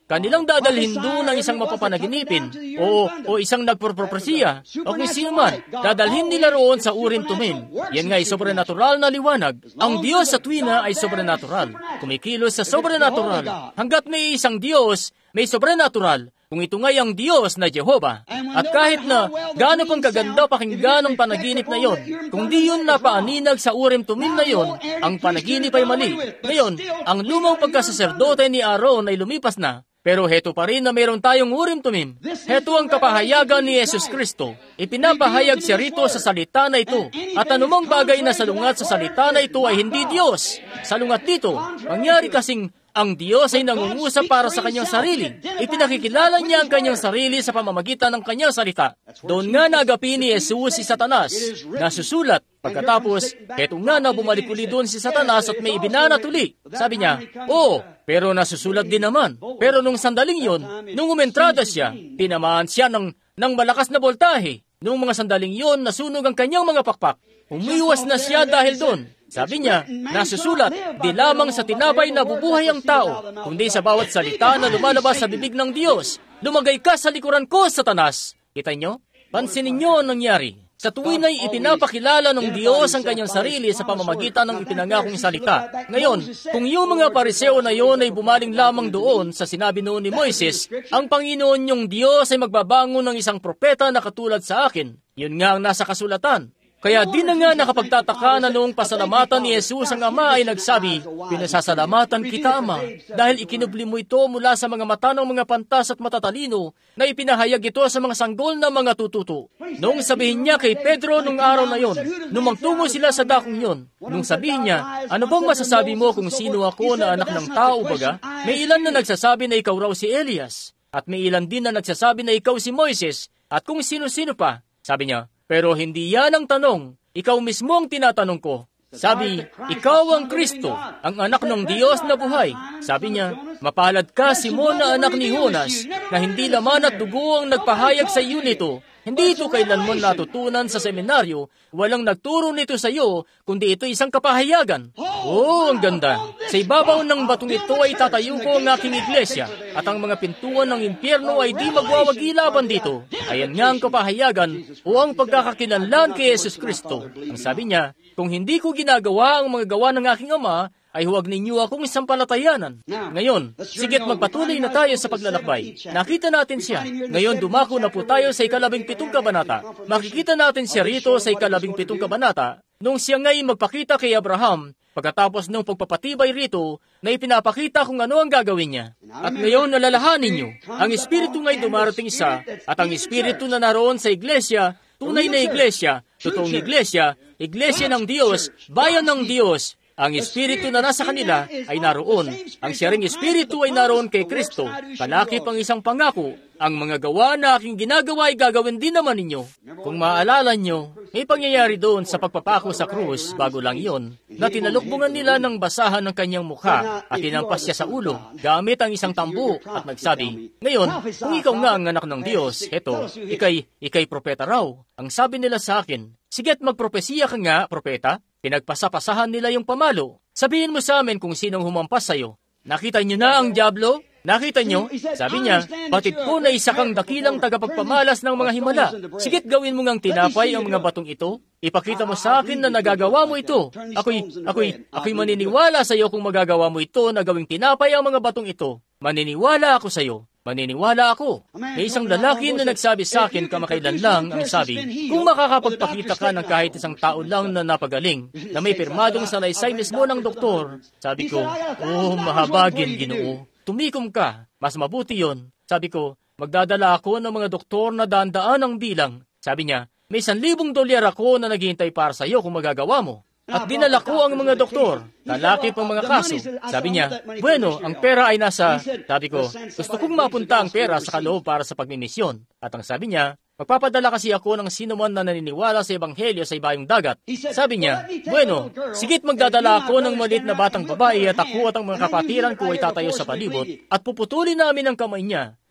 Kanilang dadalhin doon ang isang mapapanaginipin o isang nagpropropesiya o kung sino man. Dadalhin nila roon sa Urim Tumim. Yan nga ay sobrenatural na liwanag. Ang Diyos sa tuwina ay sobrenatural. Kumikilos sa sobrenatural. Hanggat may isang Diyos, may sobrenatural. Kung ito nga'y ang Diyos na Jehovah. At kahit na gaano pang kaganda pakinggan ang panaginip na yon, kung di yun napaaninag sa Urim Tumim na yon, ang panaginip ay mali. Ngayon, ang lumang pagkasaserdote ni Aaron ay lumipas na. Pero heto pa rin na meron tayong Urim Tumim. Heto ang kapahayagan ni Jesus Kristo. Ipinapahayag siya rito sa salita na ito. At anumang bagay na salungat sa salita na ito ay hindi Diyos. Salungat dito, mangyari kasing ang Diyos ay nangungusap para sa kanyang sarili. Ipinakikilala niya ang kanyang sarili sa pamamagitan ng kanyang salita. Doon nga nagapi ni Jesus si Satanas. Nasusulat. Pagkatapos, heto nga na bumalik uli doon si Satanas at may ibinanatuli. Sabi niya, pero nasusulat din naman. Pero nung sandaling yon, nung umentrada siya, tinamaan siya ng malakas na boltahe. Nung mga sandaling yon, nasunog ang kanyang mga pakpak. Umiwas na siya dahil doon. Sabi niya, nasusulat, di lamang sa tinapay na bubuhay ang tao, kundi sa bawat salita na lumalabas sa bibig ng Diyos. Lumagay ka sa likuran ko, Satanas. Kita niyo? Pansinin niyo ang nangyari. Sa tuwin ay ipinapakilala ng Diyos ang kanyang sarili sa pamamagitan ng ipinangakong salita. Ngayon, kung yung mga pariseo na yon ay bumaling lamang doon sa sinabi noon ni Moises, ang Panginoon yung Diyos ay magbabangon ng isang propeta na katulad sa akin. Yun nga ang nasa kasulatan. Kaya di na nga nakapagtataka na noong pasalamatan ni Jesus ang Ama ay nagsabi, "Pinasasalamatan kita, Ama, dahil ikinubli mo ito mula sa mga mata ng mga pantas at matatalino na ipinahayag ito sa mga sanggol na mga tututo." Noong sabihin niya kay Pedro nung araw na yon, nung magtungo sila sa dakong yon, nung sabihin niya, "Ano bang masasabi mo kung sino ako na anak ng tao, baga?" May ilan na nagsasabi na ikaw raw si Elias, at may ilan din na nagsasabi na ikaw si Moises, at kung sino-sino pa. Sabi niya, pero hindi yan ang tanong. Ikaw mismo ang tinatanong ko. Sabi, ikaw ang Kristo, ang anak ng Diyos na buhay. Sabi niya, mapalad ka, Simon na anak ni Jonas, na hindi laman at dugo ang nagpahayag sa iyo nito. Hindi ito kailanman natutunan sa seminaryo. Walang nagturo nito sa iyo, kundi ito isang kapahayagan. Oh, ang ganda. Sa ibabaw ng batong ito ay tatayo ko ang aking iglesia, at ang mga pintuan ng impyerno ay di magwawagi laban dito. Ayan nga ang kapahayagan o ang pagkakakilanlan kay Jesus Kristo. Ang sabi niya, kung hindi ko ginagawa ang mga gawa ng aking Ama, ay huwag ninyo akong sampalatayanan. Ngayon, sigit magpatuloy na tayo sa paglalakbay. Nakita natin siya. Ngayon, dumako na po tayo sa 17 kabanata. Makikita natin siya rito sa 17 kabanata, nung siya ngay magpakita kay Abraham, pagkatapos nung pagpapatibay rito, na ipinapakita kung ano ang gagawin niya. At ngayon, nalalahanin niyo, ang Espiritu ngay dumarating isa, at ang Espiritu na naroon sa iglesia, tunay na iglesia, totoong iglesia, iglesia ng Diyos, bayan ng Diyos. Ang Espiritu na nasa kanila ay naroon. Ang siyang Espiritu ay naroon kay Kristo. Kalakip ang isang pangako. Ang mga gawa na aking ginagawa ay gagawin din naman ninyo. Kung maaalala nyo, may pangyayari doon sa pagpapako sa krus, bago lang iyon, na tinalukbungan nila ng basahan ng kanyang mukha at tinampas siya sa ulo, gamit ang isang tambo at nagsabi, ngayon, kung ikaw nga ang anak ng Diyos, eto, ikay propeta raw. Ang sabi nila sa akin, sige't magpropesiya ka nga, propeta. Pinagpasapasahan nila yung pamalo. Sabihin mo sa amin kung sinong humampas sa'yo. Nakita niyo na ang dyablo? Nakita niyo? Sabi niya, batid ko na isa kang dakilang tagapagpamalas ng mga himala. Sigit gawin mo ngang tinapay ang mga batong ito. Ipakita mo sa akin na nagagawa mo ito. Ako'y maniniwala sa iyo kung magagawa mo ito na gawing tinapay ang mga batong ito. Maniniwala ako sa iyo. Maniniwala ako. May isang lalaki na nagsabi sa akin kamakailan lang ang sabi, kung makakapagpakita ka ng kahit isang tao lang na napagaling, na may pirmadong salaysay mismo ng doktor, sabi ko, mahabagin, Ginoo. Tumikom ka. Mas mabuti yon. Sabi ko, magdadala ako ng mga doktor na daan-daan ang bilang. Sabi niya, may $1,000 ako na naghihintay para sa iyo kung magagawa mo. At dinala ko ang mga doktor. Lalakip ang mga kaso. Sabi niya, bueno, ang pera ay nasa... Sabi ko, gusto kong mapunta ang pera sa kaloob para sa pagmimisyon. At ang sabi niya, magpapadala kasi ako ng sino man na naniniwala sa Ebanghelyo sa ibayong dagat. Sabi niya, bueno, sigit magdadala ako ng maliit na batang babae at ako at ang mga kapatiran ko ay tatayo sa palibot at puputulin namin ang kamay niya.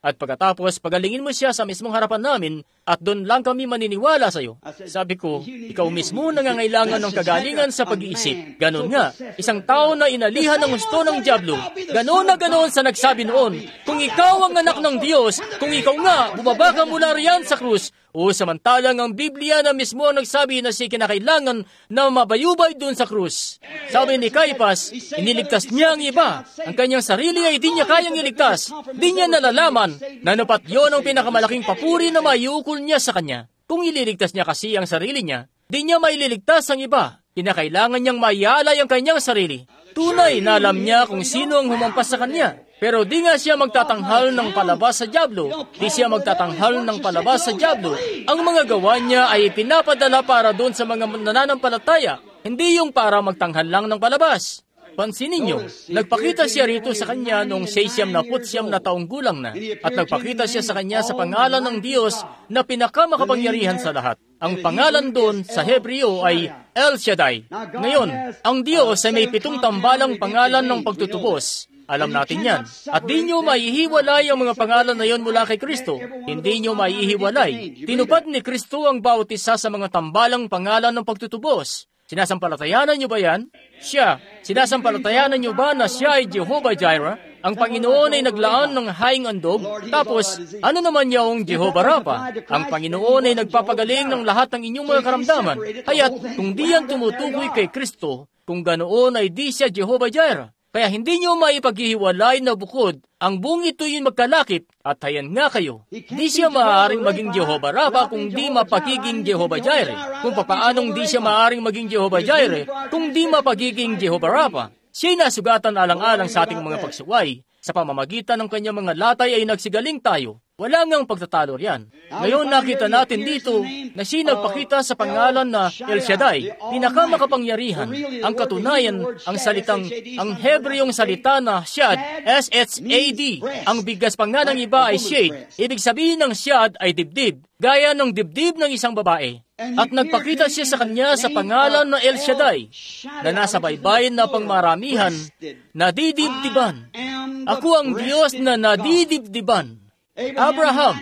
At pagkatapos, pagalingin mo siya sa mismong harapan namin at doon lang kami maniniwala sa iyo. Sabi ko, ikaw mismo nangangailangan ng kagalingan sa pag-iisip. Ganon nga, isang tao na inalihan ng gusto ng dyablo. Ganon na ganon sa nagsabi noon, kung ikaw ang anak ng Diyos, kung ikaw nga, bumaba ka mula riyan sa krus. O samantalang ang Biblia na mismo ang nagsabi na siya kinakailangan na mabayubay doon sa krus. Sabi ni Caiaphas, iniligtas niya ang iba. Ang kanyang sarili ay di niya kayang iligtas. Di niya nalalaman na napat yon ang pinakamalaking papuri na maiukol niya sa kanya. Kung ililigtas niya kasi ang sarili niya, di niya maililigtas ang iba. Kinakailangan niyang maialay ang kanyang sarili. Tunay na alam niya kung sino ang humampas sa kanya. Pero di nga siya magtatanghal ng palabas sa dyablo. Di siya magtatanghal ng palabas sa dyablo. Ang mga gawa niya ay pinapadala para doon sa mga nananampalataya. Hindi yung para magtanghal lang ng palabas. Pansinin niyo, nagpakita siya rito sa kanya noong 69 na taong gulang na. At nagpakita siya sa kanya sa pangalan ng Diyos na pinakamakapangyarihan sa lahat. Ang pangalan doon sa Hebreo ay El Shaddai. Ngayon, ang Diyos ay may 7 tambalang pangalan ng pagtutubos. Alam natin yan. At di nyo maihiwalay ang mga pangalan na yon mula kay Kristo. Hindi nyo maihiwalay. Tinupad ni Kristo ang bawat isa sa mga tambalang pangalan ng pagtutubos. Sinasampalatayanan nyo ba yan? Siya. Sinasampalatayanan nyo ba na siya ay Jehovah Jireh? Ang Panginoon ay naglaan ng haing andog. Tapos, ano naman yung Jehovah Rapha? Ang Panginoon ay nagpapagaling ng lahat ng inyong mga karamdaman. Kaya't kung di yan tumutukoy kay Kristo, kung ganoon ay di siya Jehovah Jireh. Kaya hindi nyo maipaghihiwalay na bukod ang buong ito yung magkalakip at hayan nga kayo. Di siya maaaring maging Jehovah Rapha kung di mapagiging Jehovah Jireh. Kung papaanong di siya maaaring maging Jehovah Jireh kung di mapagiging Jehovah Rapha. Siya'y nasugatan alang-alang sa ating mga pagsuway. Sa pamamagitan ng kanyang mga latay ay nagsigaling tayo. Wala ngang pagtatalo riyan. Ngayon nakita natin dito na siya nagpakita sa pangalan na El Shaddai, pinakamakapangyarihan. Ang katunayan, ang Hebreyong salita na Shad, S-H-A-D. Ang bigas pa nga ng iba ay Shade. Ibig sabihin ng Shad ay dibdib, gaya ng dibdib ng isang babae. At nagpakita siya sa kanya sa pangalan na El Shaddai, na nasa baybayin na pangmaramihan, nadidibdiban. Ako ang Diyos na nadidibdiban. Abraham,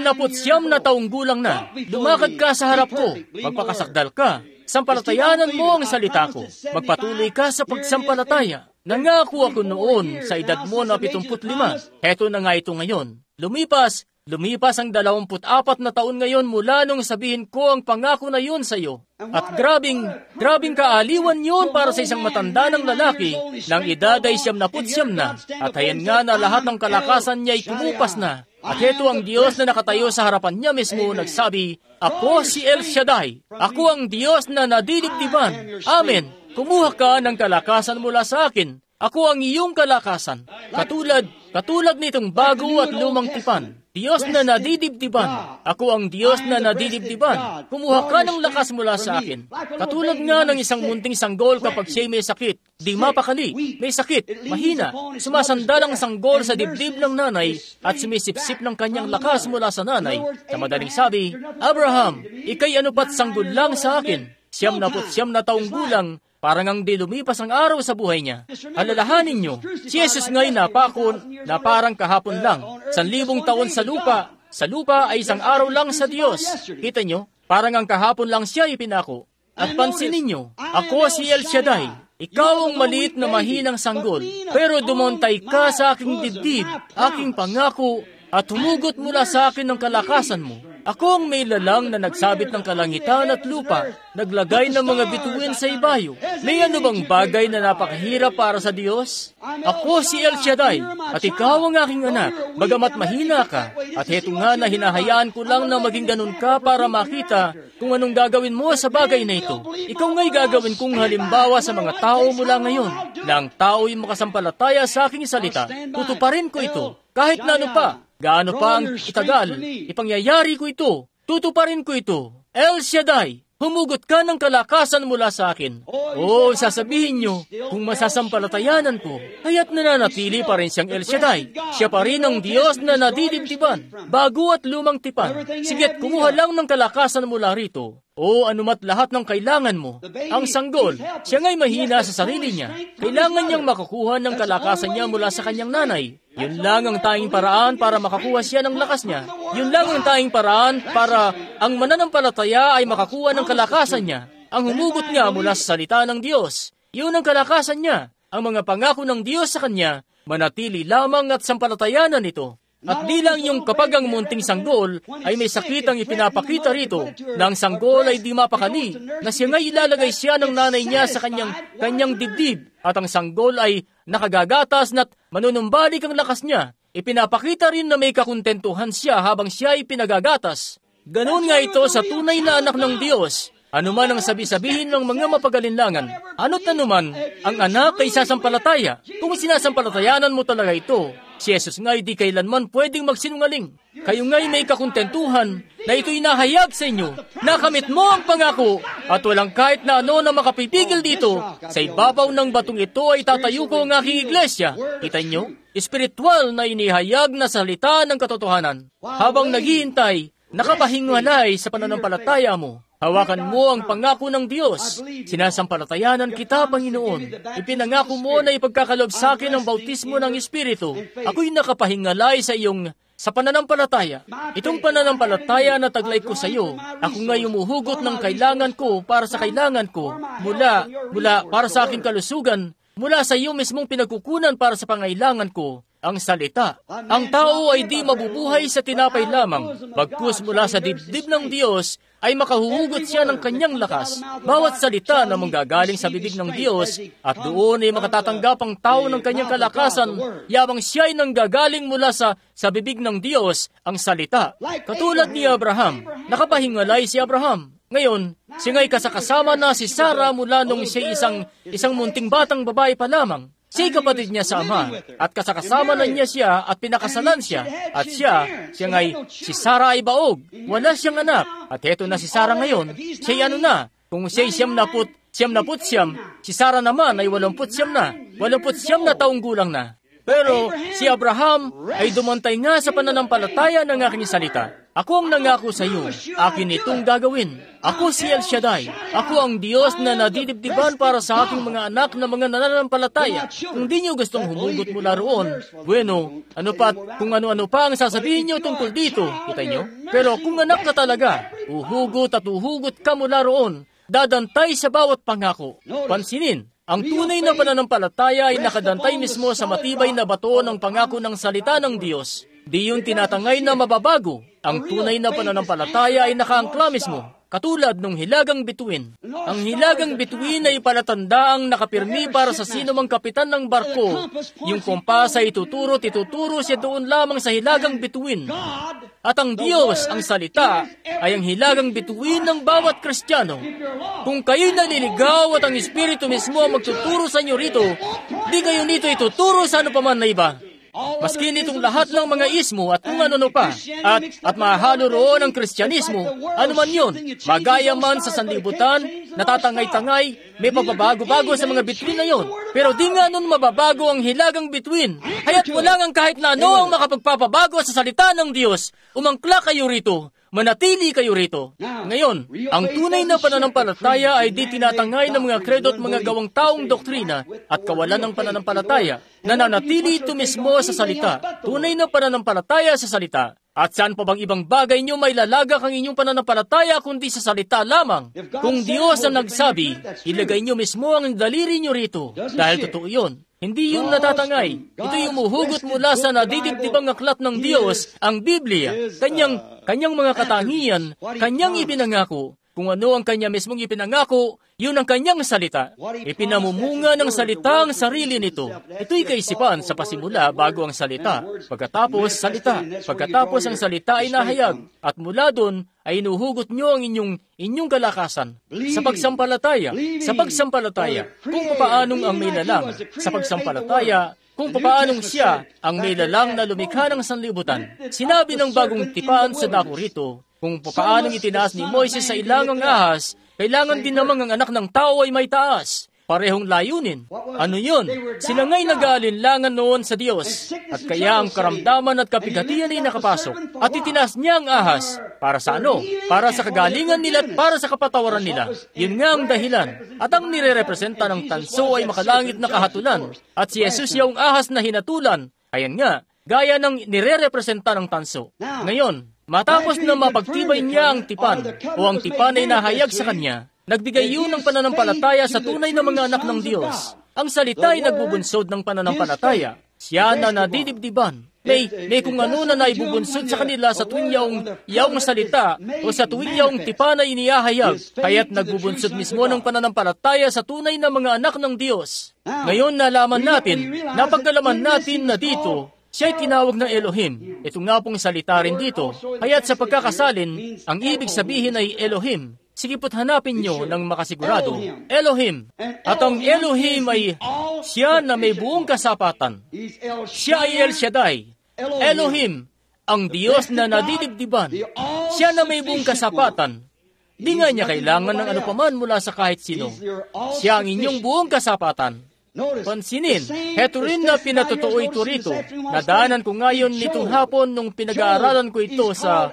79 na taong gulang na, lumakad ka sa harap ko, magpakasakdal ka, sampalatayanan mo ang salita ko, magpatuloy ka sa pagsampalataya. Nangako ako noon sa edad mo na 75, heto na nga ito ngayon. Lumipas ang 24 na taon ngayon mula nung sabihin ko ang pangako na yun sa iyo. At grabing kaaliwan yun para sa isang matanda ng lalaki ng edad ay 79 na. At hayan nga na lahat ng kalakasan niya ay kumupas na. At heto ang Diyos na nakatayo sa harapan niya mismo nagsabi, ako si El Shaddai. Ako ang Diyos na nadidibdiban. Amen. Kumuha ka ng kalakasan mula sa akin. Ako ang iyong kalakasan. Katulad nitong bago at lumang tipan. Diyos na nadidibdiban. Ako ang Diyos na nadidibdiban. Kumuha ka ng lakas mula sa akin. Katulad nga ng isang munting sanggol kapag siya'y may sakit. Di mapakali, may sakit, mahina. Sumasandal ang sanggol sa dibdib ng nanay at sumisipsip ng kanyang lakas mula sa nanay. Sa madaling sabi, Abraham, ikay anupat sanggol lang sa akin. 79 na taong gulang, parang ang di lumipas ang araw sa buhay niya. Alalahanin niyo, si Jesus nga'y napako na parang kahapon lang. 1,000 taon sa lupa. Sa lupa ay isang araw lang sa Diyos. Kita niyo, parang ang kahapon lang siya ipinako. At pansinin niyo, ako si El Shaddai. Ikaw ang maliit na mahinang sanggol. Pero dumontay ka sa aking dibdib, aking pangako, at humugot mula sa akin ng kalakasan mo. Ako ang may lalang na nagsabit ng kalangitan at lupa, naglagay ng mga bituin sa ibayo. May ano bang bagay na napakahirap para sa Diyos? Ako si El Shaddai, at ikaw ang aking anak, bagamat mahina ka. At heto nga na hinahayaan ko lang na maging ganun ka para makita kung anong gagawin mo sa bagay na ito. Ikaw nga'y gagawin kong halimbawa sa mga tao mula ngayon, na ang tao ay makasampalataya sa aking salita. Tutuparin ko ito, kahit na ano pa. Gaano pa ang itagal, ipangyayari ko ito, tutuparin ko ito. El Shaddai, humugot ka ng kalakasan mula sa akin. Sasabihin nyo, kung masasampalatayanan ko, kaya't nananatili pa rin siyang El Shaddai. Siya pa rin ang Diyos na nadidibdiban, bago at lumang tipan. Sige't kumuha lang ng kalakasan mula rito. Anumat lahat ng kailangan mo. Ang sanggol, siya nga'y mahina sa sarili niya. Kailangan niyang makukuha ng kalakasan niya mula sa kanyang nanay. Yun lang ang tanging paraan para makakuha siya ng lakas niya. Yun lang ang tanging paraan para ang mananampalataya ay makakuha ng kalakasan niya. Ang humugot niya mula sa salita ng Diyos. Yun ang kalakasan niya. Ang mga pangako ng Diyos sa kanya, manatili lamang at sampalatayanan ito. At di lang yung kapag ang munting sanggol ay may sakit ang ipinapakita rito, na ang sanggol ay di mapakali, na siya ngay ilalagay siya ng nanay niya sa kanyang dibdib, at ang sanggol ay nakagagatas na't manunumbalik ang lakas niya. Ipinapakita rin na may kakuntentuhan siya habang siya ay pinagagatas. Ganon nga ito sa tunay na anak ng Diyos. Ano man ang sabi-sabihin ng mga mapagalinlangan, ano't anuman, ang anak ay sasampalataya. Kung sinasampalatayanan mo talaga ito, si Jesus nga'y di kailanman pwedeng magsinungaling. Kayo nga'y may kakuntentuhan na ito'y nahayag sa inyo. Nakamit mo ang pangako at walang kahit na ano na makapipigil dito. Sa ibabaw ng batong ito ay tatayo ko ang aking iglesia. Kita nyo? Espiritual na inihayag na salita ng katotohanan. Habang naghihintay, nakapahingalay sa pananampalataya mo. Hawakan mo ang pangako ng Diyos. Sinasampalatayanan kita, Panginoon. Ipinangako mo na ipagkakalob sa akin ang bautismo ng Espiritu. Ako'y nakapahingalay sa pananampalataya. Itong pananampalataya na taglay ko sa iyo, ako nga'y umuhugot ng kailangan ko para sa kailangan ko, mula para sa aking kalusugan, mula sa iyo mismong pinagkukunan para sa pangailangan ko, ang salita. Ang tao ay di mabubuhay sa tinapay lamang, bagkus mula sa dibdib ng Diyos, ay makahuhugot siya ng kanyang lakas. Bawat salita na manggagaling sa bibig ng Diyos, at doon ay makatatanggap ang tao ng kanyang kalakasan, yabang siya ay nanggagaling mula sa bibig ng Diyos, ang salita. Katulad ni Abraham, nakapahingalay si Abraham. Ngayon, siya nga'y kasakasama na si Sarah mula nung siya isang munting batang babae pa lamang. Siya'y kapatid niya sa ama, at kasakasama na niya siya at pinakasalan siya. At siya nga'y si Sarah ay baog, wala siyang anak. At heto na si Sarah ngayon, siya'y kung siya'y siyam naput siyam, si Sarah naman ay 89 na taong gulang na. Pero si Abraham ay dumantay nga sa pananampalataya ng aking salita. Ako ang nangako sa iyo, akin itong gagawin. Ako si El Shaddai. Ako ang Diyos na nadidibdiban para sa aking mga anak na mga nananampalataya. Kung di niyo gustong humugot mula roon, bueno, kung ano-ano pa ang sasabihin niyo tungkol dito, kita niyo? Pero kung anak ka talaga, uhugot ka mula roon, dadantay sa bawat pangako. Pansinin, ang tunay na pananampalataya ay nakadantay mismo sa matibay na bato ng pangako ng salita ng Diyos. Di yung tinatangay na mababago. Ang tunay na pananampalataya ay nakaangkla mismo, katulad ng hilagang bituin. Ang hilagang bituin ay palatandaang nakapirmi para sa sino mang kapitan ng barko. Yung kompas ay ituturo siya doon lamang sa hilagang bituin. At ang Diyos, ang salita, ay ang hilagang bituin ng bawat Kristiyano. Kung kayo'y naliligaw at ang Espiritu mismo ang magtuturo sa inyo rito, di kayo nito ituturo sa ano paman na iba. Maski nitong lahat ng mga ismo at kung ano pa, at mahalo roon ang Kristyanismo, ano man yun, magaya man sa sanlibutan, natatangay-tangay, may pababago-bago sa mga bituin na yun. Pero di nga nun mababago ang hilagang bituin, kaya't wala ngang kahit na ano ang makapagpapabago sa salita ng Diyos. Umangkla kayo rito. Manatili kayo rito. Ngayon, ang tunay na pananampalataya ay di tinatangay ng mga kredo at mga gawang taong doktrina at kawalan ng pananampalataya. Nananatili ito mismo sa salita. Tunay na pananampalataya sa salita. At saan pa bang ibang bagay nyo may lalagak ang inyong pananampalataya kundi sa salita lamang? Kung Diyos ang nagsabi, ilagay nyo mismo ang daliri nyo rito. Dahil totoo yun. Hindi yun natatangay. Ito yung umuhugot mula sa nadidibdibang aklat ng Diyos, ang Biblia. Kanyang mga katangian, kanyang ipinangako. Kung ano ang kanya mismong ipinangako, yun ang kanyang salita. Ipinamumunga ng salita ang sarili nito. Ito'y kaisipan sa pasimula bago ang salita. Pagkatapos, salita. Pagkatapos ang salita ay nahayag. At mula doon ay inuhugot nyo ang inyong kalakasan. Sa pagsampalataya. Kung paanong ang may lalang. Sa pagsampalataya, kung paanong siya ang may lalang na lumikha ng sanlibutan. Sinabi ng bagong tipaan sa dako rito, kung paanong itinaas ni Moises sa ilangang ahas, kailangan din namang ang anak ng tao ay may taas. Parehong layunin. Ano yun? Sila nga'y nag-aalinlangan noon sa Diyos. At kaya ang karamdaman at kapigatian ay nakapasok. At itinaas niya ang ahas. Para sa ano? Para sa kagalingan nila at para sa kapatawaran nila. Yun nga ang dahilan. At ang nire-representa ng tanso ay makalangit na kahatulan. At si Jesus yung ahas na hinatulan. Ayan nga, gaya ng nire-representa ng tanso. Ngayon, matapos na mapagtibay niya ang tipan o ang tipan ay nahayag sa kanya, nagbigay yun ng pananampalataya sa tunay na mga anak ng Diyos. Ang salita ay nagbubunsod ng pananampalataya. Siya na nadidibdiban. May kung ano na naibubunsod sa kanila sa tuwing yaong salita o sa tuwing yaong tipan ay inihahayag, kaya't nagbubunsod mismo ng pananampalataya sa tunay na mga anak ng Diyos. Ngayon nalaman natin, napagkalaman natin na dito, siya ay tinawag na Elohim. Ito nga pong salita rin dito. Kaya't sa pagkakasalin, ang ibig sabihin ay Elohim. Sige po't hanapin nyo ng makasigurado. Elohim. At ang Elohim ay siya na may buong kasapatan. Siya ay El Shaddai. Elohim, ang Diyos na nadidibdiban. Siya na may buong kasapatan. Di nga niya kailangan ng ano paman mula sa kahit sino. Siya ang inyong buong kasapatan. Pansinin, heto rin na pinatotoo ito rito. Nadaanan ko ngayon nitong hapon nung pinag-aaralan ko ito sa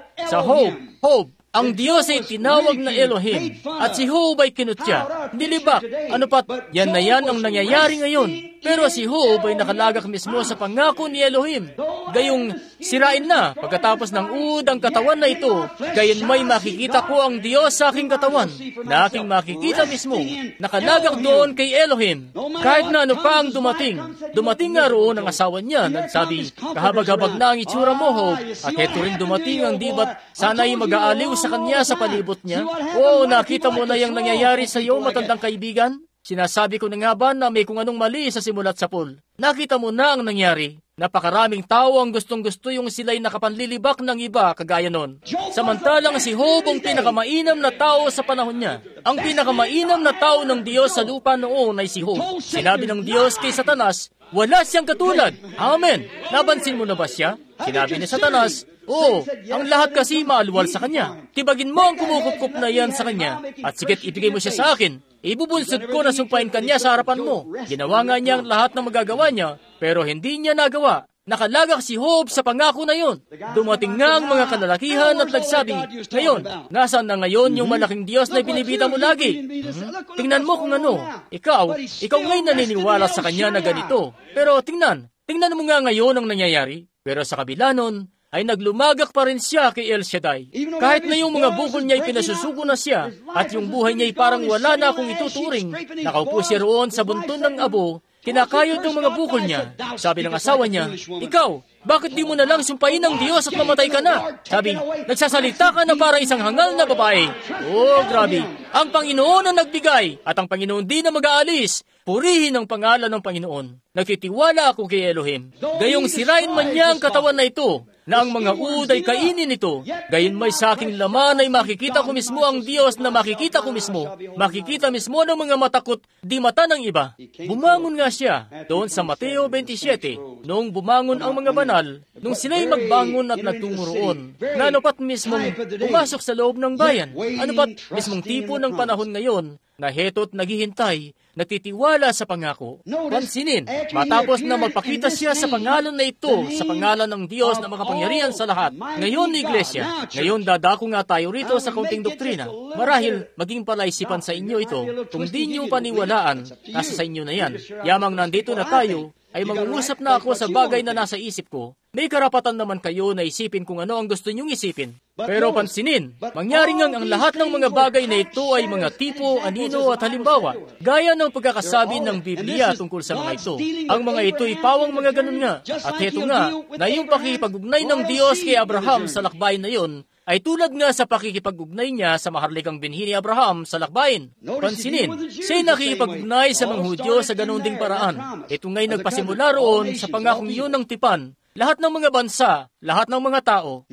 Hope. Ang Diyos ay tinawag na Elohim at si Job ay kinutya. Nilibak. Ano pat, yan na yan ang nangyayari ngayon. Pero si Job ay nakalagak mismo sa pangako ni Elohim. Gayong sirain na pagkatapos ng ang katawan na ito, gayon may makikita ko ang Diyos sa aking katawan na aking makikita mismo. Nakalagak doon kay Elohim. Kahit na ano pa ang dumating nga roon ang asawa niya. Nagsabi, kahabag-habag na ang itsura mo, Job. At heto rin dumating ang dibat, sana'y mag-aaliw sa kanya sa palibot niya. Oo, nakita mo na yung nangyayari sa iyo, matandang kaibigan? Sinasabi ko na nga ba na may kung anong mali sa simulat sa pool? Nakita mo na ang nangyari. Napakaraming tao ang gustong-gusto yung sila'y nakapanlilibak ng iba kagaya nun. Samantalang si Job ang pinakamainam na tao sa panahon niya. Ang pinakamainam na tao ng Diyos sa lupa noon ay si Job. Sinabi ng Diyos kay Satanas, wala siyang katulad. Amen. Nabansin mo na ba siya? Sinabi ni Satanas, oo, ang lahat kasi maaluwal sa kanya. Tibagin mo ang kumukup na yan sa kanya at sigit ibigay mo siya sa akin. Ibubunsod ko na sumpain kanya sa harapan mo. Ginawa nga niya ang lahat ng magagawa niya, pero hindi niya nagawa. Nakalagak si Job sa pangako na yon. Dumating nga ang mga kalalakihan at nagsabi, ngayon, nasaan na ngayon yung malaking Diyos na binibita mo lagi? Tingnan mo kung ano. Ikaw ngayon naniniwala sa kanya na ganito. Pero tingnan mo nga ngayon ang nangyayari. Pero sa kabila nun, ay naglumagak pa rin siya kay El Shaddai. Kahit na yung mga bukol niya ay pinasusugo na siya, at yung buhay niya ay parang wala na akong ituturing, nakaupo siya roon sa bunton ng abo, kinakayod ng mga bukol niya. Sabi ng asawa niya, ikaw, bakit di mo na lang sumpain ng Diyos at mamatay ka na? Sabi, nagsasalita ka na para isang hangal na babae. Oh, grabe. Ang Panginoon ang nagbigay at ang Panginoon din na mag-aalis. Purihin ang pangalan ng Panginoon. Nagtitiwala ako kay Elohim. Gayong sirain man niya ang katawan na ito, na ang mga uod ay kainin ito. Gayon may sa aking laman ay makikita ko mismo ang Diyos na makikita ko mismo. Makikita mismo ng mga matakot di mata ng iba. Bumangon nga siya doon sa Mateo 27. Noong bumangon ang mga banal, nung sila'y magbangon at nagtungo roon, na anupat mismong pumasok sa loob ng bayan. Anupat mismong tipo ng panahon ngayon, na heto't naghihintay, nagtitiwala sa pangako. Pansinin, matapos na magpakita siya sa pangalan na ito, sa pangalan ng Diyos na makapangyarihan sa lahat. Ngayon, Iglesia, ngayon dadako nga tayo rito sa kaunting doktrina. Marahil, maging palaisipan sa inyo ito. Kung di nyo paniwalaan, nasa sa inyo na yan. Yamang nandito na tayo, ay mangungusap na ako sa bagay na nasa isip ko. May karapatan naman kayo na isipin kung ano ang gusto nyong isipin. Pero pansinin, mangyari ngang ang lahat ng mga bagay na ito ay mga tipo, anino at halimbawa, gaya ng pagkakasabi ng Biblia tungkol sa mga ito. Ang mga ito ay pawang mga ganun nga. At heto nga, na yung pakikipag-ugnay ng Diyos kay Abraham sa lakbayin na yon, ay tulad nga sa pakikipag-ugnay niya sa maharlikang binhi ni Abraham sa lakbayin. Pansinin, siya'y nakikipag-ugnay sa mga Hudyo sa ganun ding paraan. Ito nga'y nagpasimula roon sa pangakong yun ng tipan. Lahat ng mga bansa, lahat ng mga tao.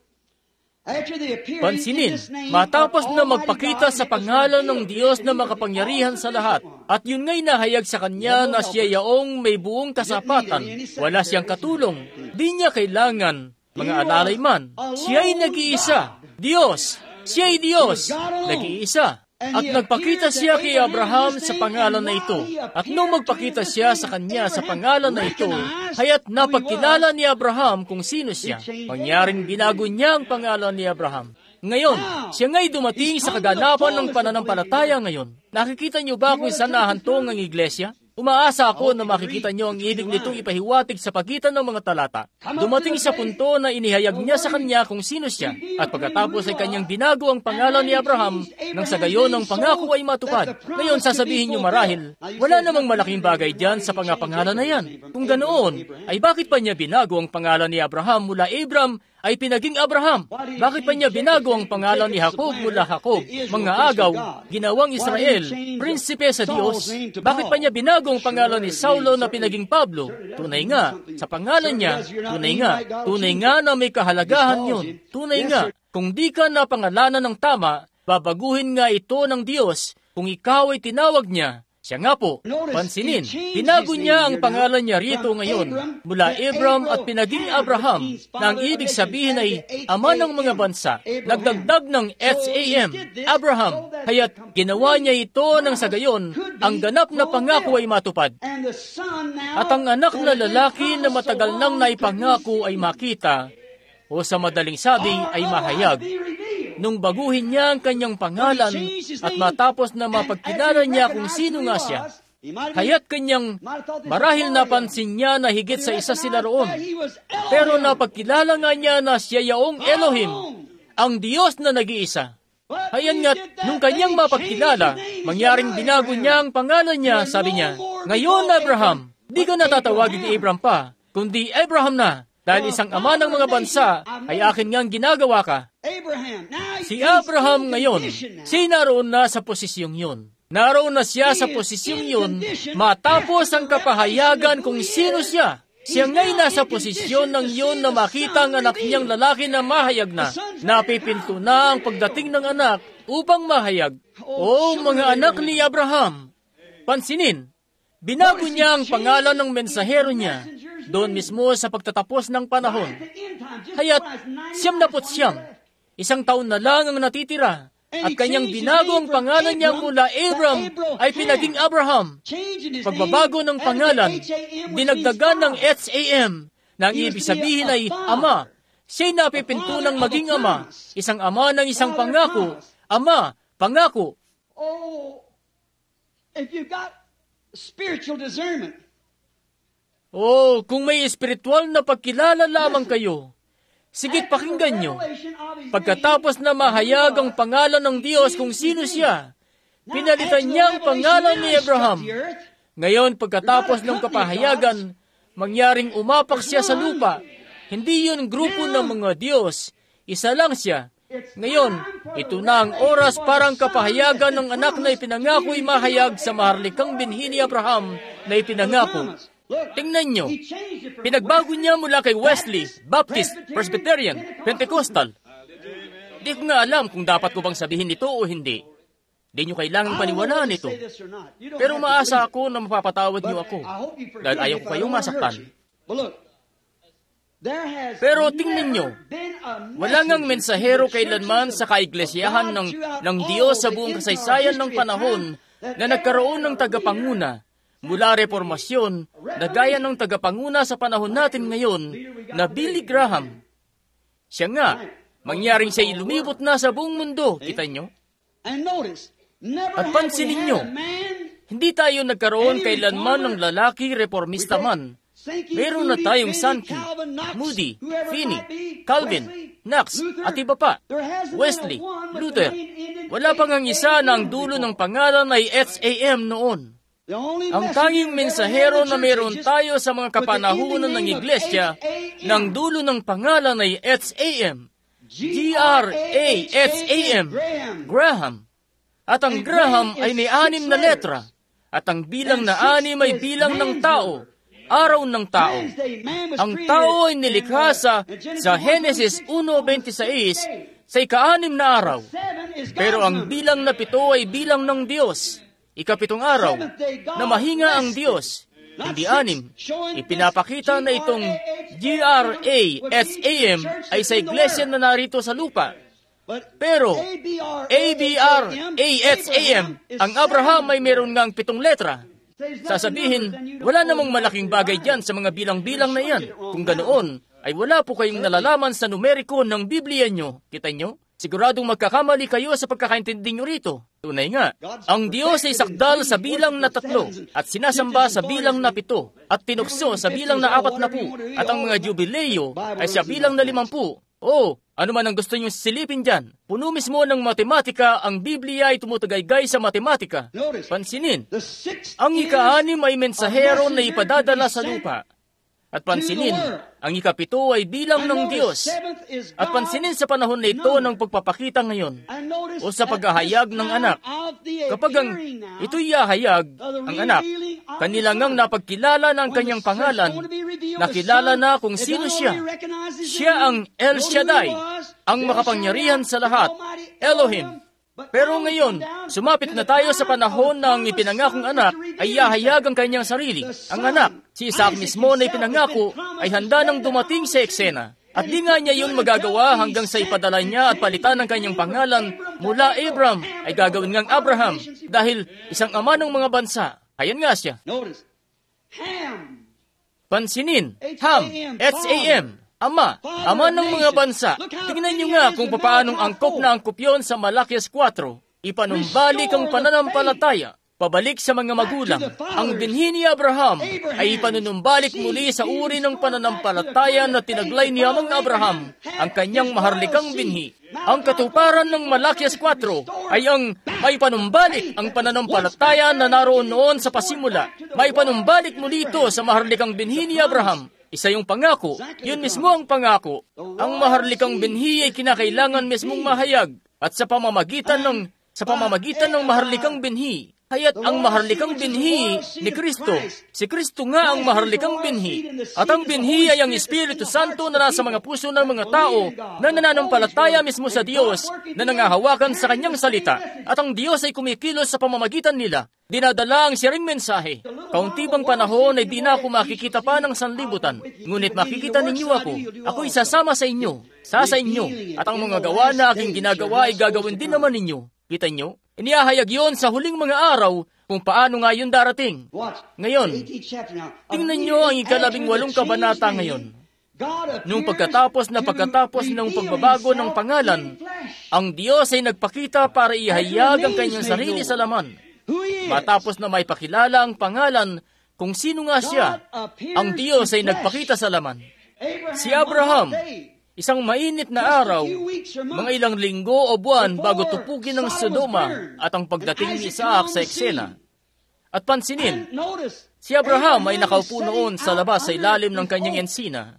Pansinin, matapos na magpakita sa pangalan ng Diyos na makapangyarihan sa lahat, at yun nga'y nahayag sa kanya na siya yaong may buong kasapatan, wala siyang katulong, di niya kailangan mga alalay man. Siya'y nag-iisa. Diyos. Siya'y Diyos. Nag-iisa. At nagpakita siya kay Abraham sa pangalan na ito. At nung magpakita siya sa kanya sa pangalan na ito, haya't napagkilala ni Abraham kung sino siya. Mangyaring binago niya ang pangalan ni Abraham. Ngayon, siya nga'y dumating sa kaganapan ng pananampalataya ngayon. Nakikita niyo ba kung saan nahantong ang iglesia? Umaasa ako na makikita niyo ang ibig nitong ipahiwatig sa pagitan ng mga talata. Dumating sa punto na inihayag niya sa kanya kung sino siya, at pagkatapos ay kanyang binago ang pangalan ni Abraham nang sa gayon ang pangako ay matupad. Ngayon sasabihin niyo marahil, wala namang malaking bagay diyan sa pangapangalan na yan. Kung ganoon, ay bakit pa niya binago ang pangalan ni Abraham mula Abram ay pinaging Abraham? Bakit pa niya binago ang pangalan ni Jacob mula Jacob, mga agaw, ginawang Israel, prinsipe sa Diyos? Bakit pa niya binago ang pangalan ni Saulo na pinaging Pablo? Tunay nga, sa pangalan niya, tunay nga na may kahalagahan yun. Tunay nga, kung di ka napangalanan ng tama, babaguhin nga ito ng Diyos kung ikaw ay tinawag niya. Siya nga po, pansinin, binago niya ang pangalan niya rito ngayon mula Abram at pinaging Abraham, na ang ibig sabihin ay ama ng mga bansa, nagdagdag ng SAM, Abraham, kaya't ginawa niya ito nang sa gayon, ang ganap na pangako ay matupad. At ang anak na lalaki na matagal nang naipangako ay makita, o sa madaling sabi ay mahayag. Nung baguhin niya ang kanyang pangalan at matapos na mapagkilala niya kung sino nga siya, kaya't kanyang marahil napansin niya na higit sa isa sila roon. Pero napagkilala nga niya na siya yaong Elohim, ang Diyos na nag-iisa. Hayan nga't nung kanyang mapagkilala, mangyaring binago niya ang pangalan niya, sabi niya, "Ngayon, Abraham, di ko natatawagin Abram pa, kundi Abraham na. Dahil isang ama ng mga bansa ay akin ngang ginagawa ka." Si Abraham ngayon, siya naroon na sa posisyong yun. Naroon na siya sa posisyong yun matapos ang kapahayagan kung sino siya. Siya ngay nasa posisyon ng yun na makita ang anak niyang lalaki na mahayag na. Napipinto na ang pagdating ng anak upang mahayag. O mga anak ni Abraham, pansinin, binago niya ang pangalan ng mensahero niya doon mismo sa pagtatapos ng panahon. Haya't 99, isang taon na lang ang natitira, at kanyang binago ang pangalan niya mula Abram ay pinaging Abraham. Pagbabago ng pangalan, dinagdagan ng SAM, na ang ibig sabihin ay ama. Siya'y napipinto ng maging ama, isang ama ng isang pangako, ama, pangako. Oh, if you got spiritual discernment, oh, kung may espiritual na pagkilala lamang kayo, sigit pakinggan nyo. Pagkatapos na mahayag ang pangalan ng Diyos kung sino siya, pinalitan niya ang pangalan ni Abraham. Ngayon, pagkatapos ng kapahayagan, mangyaring umapak siya sa lupa. Hindi yun grupo ng mga Diyos, isa lang siya. Ngayon, ito na ang oras parang kapahayagan ng anak na ipinangako ay mahayag sa maharlikang binhi ni Abraham na ipinangako. Tingnan nyo, pinagbago niya mula kay Wesley, Baptist, Presbyterian, Pentecostal. Di ko nga alam kung dapat ko bang sabihin ito o hindi. Di nyo kailangang paniwalaan ito. Pero maasa ako na mapapatawad nyo ako, dahil ayaw ko kayong masaktan. Pero tingnan nyo, wala ngang mensahero kailanman sa kaiglesiyahan ng Diyos sa buong kasaysayan ng panahon na nagkaroon ng tagapanguna mula reformasyon na gaya ng tagapanguna sa panahon natin ngayon na Billy Graham. Siya nga, mangyaring siya'y lumibot na sa buong mundo, kita nyo? At pansinin nyo, hindi tayo nagkaroon kailanman ng lalaki reformista man. Meron na tayong Sankey, Moody, Finney, Calvin, Knox, at iba pa. Wesley, Luther. Wala pang ang isa na ang dulo ng pangalan ay SAM noon. Ang tanging mensahero na meron tayo sa mga kapanahunan ng iglesia ng dulo ng pangalan ay SAM. Graham. Graham. At ang Graham ay may 6 na letra. At ang bilang na 6 ay bilang ng tao. Araw ng tao. Ang tao ay nilikha sa Genesis 1:26 sa ika-6 na araw. Pero ang bilang na 7 ay bilang ng Diyos. Ika-7 araw na mahinga ang Diyos. Hindi 6. Ipinapakita na itong GRASAM ay sa iglesia na narito sa lupa. Pero ABRASAM, ang Abraham ay meron ngang 7 letra. Sasabihin, wala namang malaking bagay dyan sa mga bilang-bilang na yan. Kung ganoon, ay wala po kayong nalalaman sa numeriko ng Biblia nyo. Kita nyo? Siguradong magkakamali kayo sa pagkakaintindi nyo rito. Tunay nga, ang Diyos ay sakdal sa bilang na 3 at sinasamba sa bilang na 7 at tinukso sa bilang na 40 at ang mga jubileo ay sa bilang na 50. Ano man ang gusto niyong silipin dyan, puno mismo ng matematika, ang Biblia ay tumutagaygay sa matematika. Pansinin, ang ika-6 ay mensahero na ipadadala sa lupa. At pansinin, ang ika-7 ay bilang ng Diyos. At pansinin sa panahon na ito ng pagpapakita ngayon, o sa paghahayag ng anak. Kapag ito'y ihahayag, ang anak, kanila ngang napagkilala ng kanyang pangalan, nakilala na kung sino siya. Siya ang El Shaddai, ang makapangyarihan sa lahat, Elohim. Pero ngayon, sumapit na tayo sa panahon na ang ipinangakong anak ay ihahayag ang kanyang sarili. Ang anak, si Isaac mismo na ipinangako, ay handa nang dumating sa eksena. At di nga niya yun magagawa hanggang sa ipadala niya at palitan ng kanyang pangalan mula Abram ay gagawin ngang Abraham dahil isang ama ng mga bansa. Ayan nga siya. Pansinin, Ham, H-A-M. Ama ng mga bansa. Tingnan niyo nga kung paanong angkop na angkop yun sa Malakias 4. Ipanumbalik ang pananampalataya, pabalik sa mga magulang. Ang binhi ni Abraham ay ipanunumbalik muli sa uri ng pananampalataya na tinaglay ni Amang Abraham, ang kanyang maharlikang binhi. Ang katuparan ng Malakias 4 ay ang may panumbalik ang pananampalataya na naroon noon sa pasimula. May panumbalik muli ito sa maharlikang binhi ni Abraham. Isa yung pangako, yun mismo ang pangako. Ang maharlikang binhi ay kinakailangan mismong mahayag at sa pamamagitan ng maharlikang binhi. Kaya't ang maharlikang binhi ni Kristo, si Kristo nga ang maharlikang binhi. At ang binhi ay ang Espiritu Santo na nasa mga puso ng mga tao na nananampalataya mismo sa Diyos na nangahawakan sa kanyang salita. At ang Diyos ay kumikilos sa pamamagitan nila. Dinadala ang siring mensahe. Kaunti bang panahon ay di na ako makikita pa ng sanlibutan. Ngunit makikita ninyo ako. Ako'y sasama sa inyo, sa inyo. At ang mga gawa na aking ginagawa ay gagawin din naman ninyo. Kita nyo? Inihahayag yon sa huling mga araw kung paano nga yun darating. Ngayon, tingnan nyo ang 18 kabanata ngayon. Nung pagkatapos ng pagbabago ng pangalan, ang Diyos ay nagpakita para ihayag ang kanyang sarili sa laman. Matapos na may pakilala ang pangalan kung sino nga siya, ang Diyos ay nagpakita sa laman. Si Abraham, isang mainit na araw, mga ilang linggo o buwan bago tupugin ng Sodoma at ang pagdating ni Isaac sa eksena. At pansinin, si Abraham ay nakaupo noon sa labas sa ilalim ng kanyang ensina.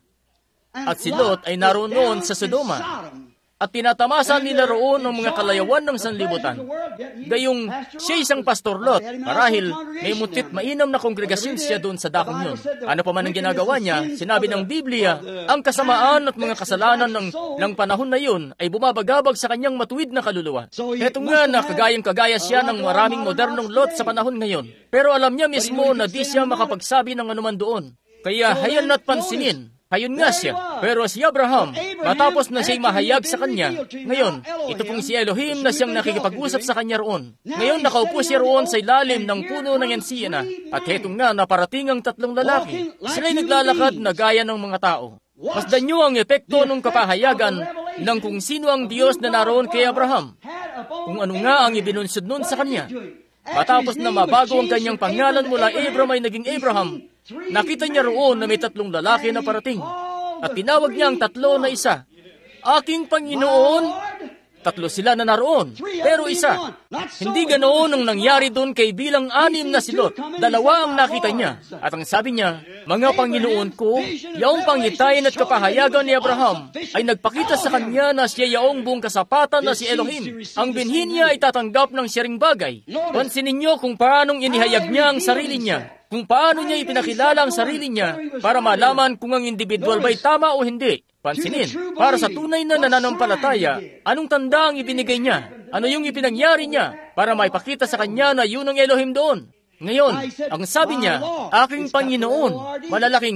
At si Lot ay naroon noon sa Sodoma. At tinatamasan nila roon ng mga kalayawan ng sanlibutan. Gayong siya isang pastor Lot, marahil may mutit mainam na kongregasyon siya doon sa dakong yun. Ano pa man ang ginagawa niya, sinabi ng Biblia, ang kasamaan at mga kasalanan ng panahon na yun ay bumabagabag sa kanyang matuwid na kaluluwa. Heto nga na kagayang-kagaya siya ng maraming modernong Lot sa panahon ngayon. Pero alam niya mismo na di siya makapagsabi ng anuman doon. Kaya hayan na't pansinin. Ayun nga siya. Pero si Abraham, matapos na siya'y mahayag sa kanya, ngayon, ito pong si Elohim na siyang nakikipag-usap sa kanya roon. Ngayon, nakaupo siya roon sa ilalim ng puno ng ensina. At hetong nga, naparating ang 3 lalaki. Sila'y naglalakad na gaya ng mga tao. Masdan niyo ang epekto ng kapahayagan ng kung sino ang Diyos na naroon kay Abraham. Kung ano nga ang ibinunsod nun sa kanya. Matapos na mabago ang kanyang pangalan mula Abram ay naging Abraham, nakita niya roon na may 3 lalaki na parating. At tinawag niya ang 3 na isa. Aking Panginoon, 3 sila na naroon, pero isa. Hindi ganoon ang nangyari doon kay bilang 6 na si Lot. 2 ang nakita niya. At ang sabi niya, mga Panginoon ko, yaong pangitayin at kapahayagan ni Abraham ay nagpakita sa kanya na siya yaong buong kasapatan na si Elohim. Ang binhi niya ay tatanggap ng siring bagay. Pansinin niyo kung paanong inihayag niya ang sarili niya. Kung paano niya ipinakilala ang sarili niya para malaman kung ang individual ba'y tama o hindi. Pansinin, para sa tunay na nananampalataya, anong tanda ang ibinigay niya? Ano yung ipinangyari niya para maipakita sa kanya na yun ang Elohim doon? Ngayon, ang sabi niya, aking Panginoon, malalaking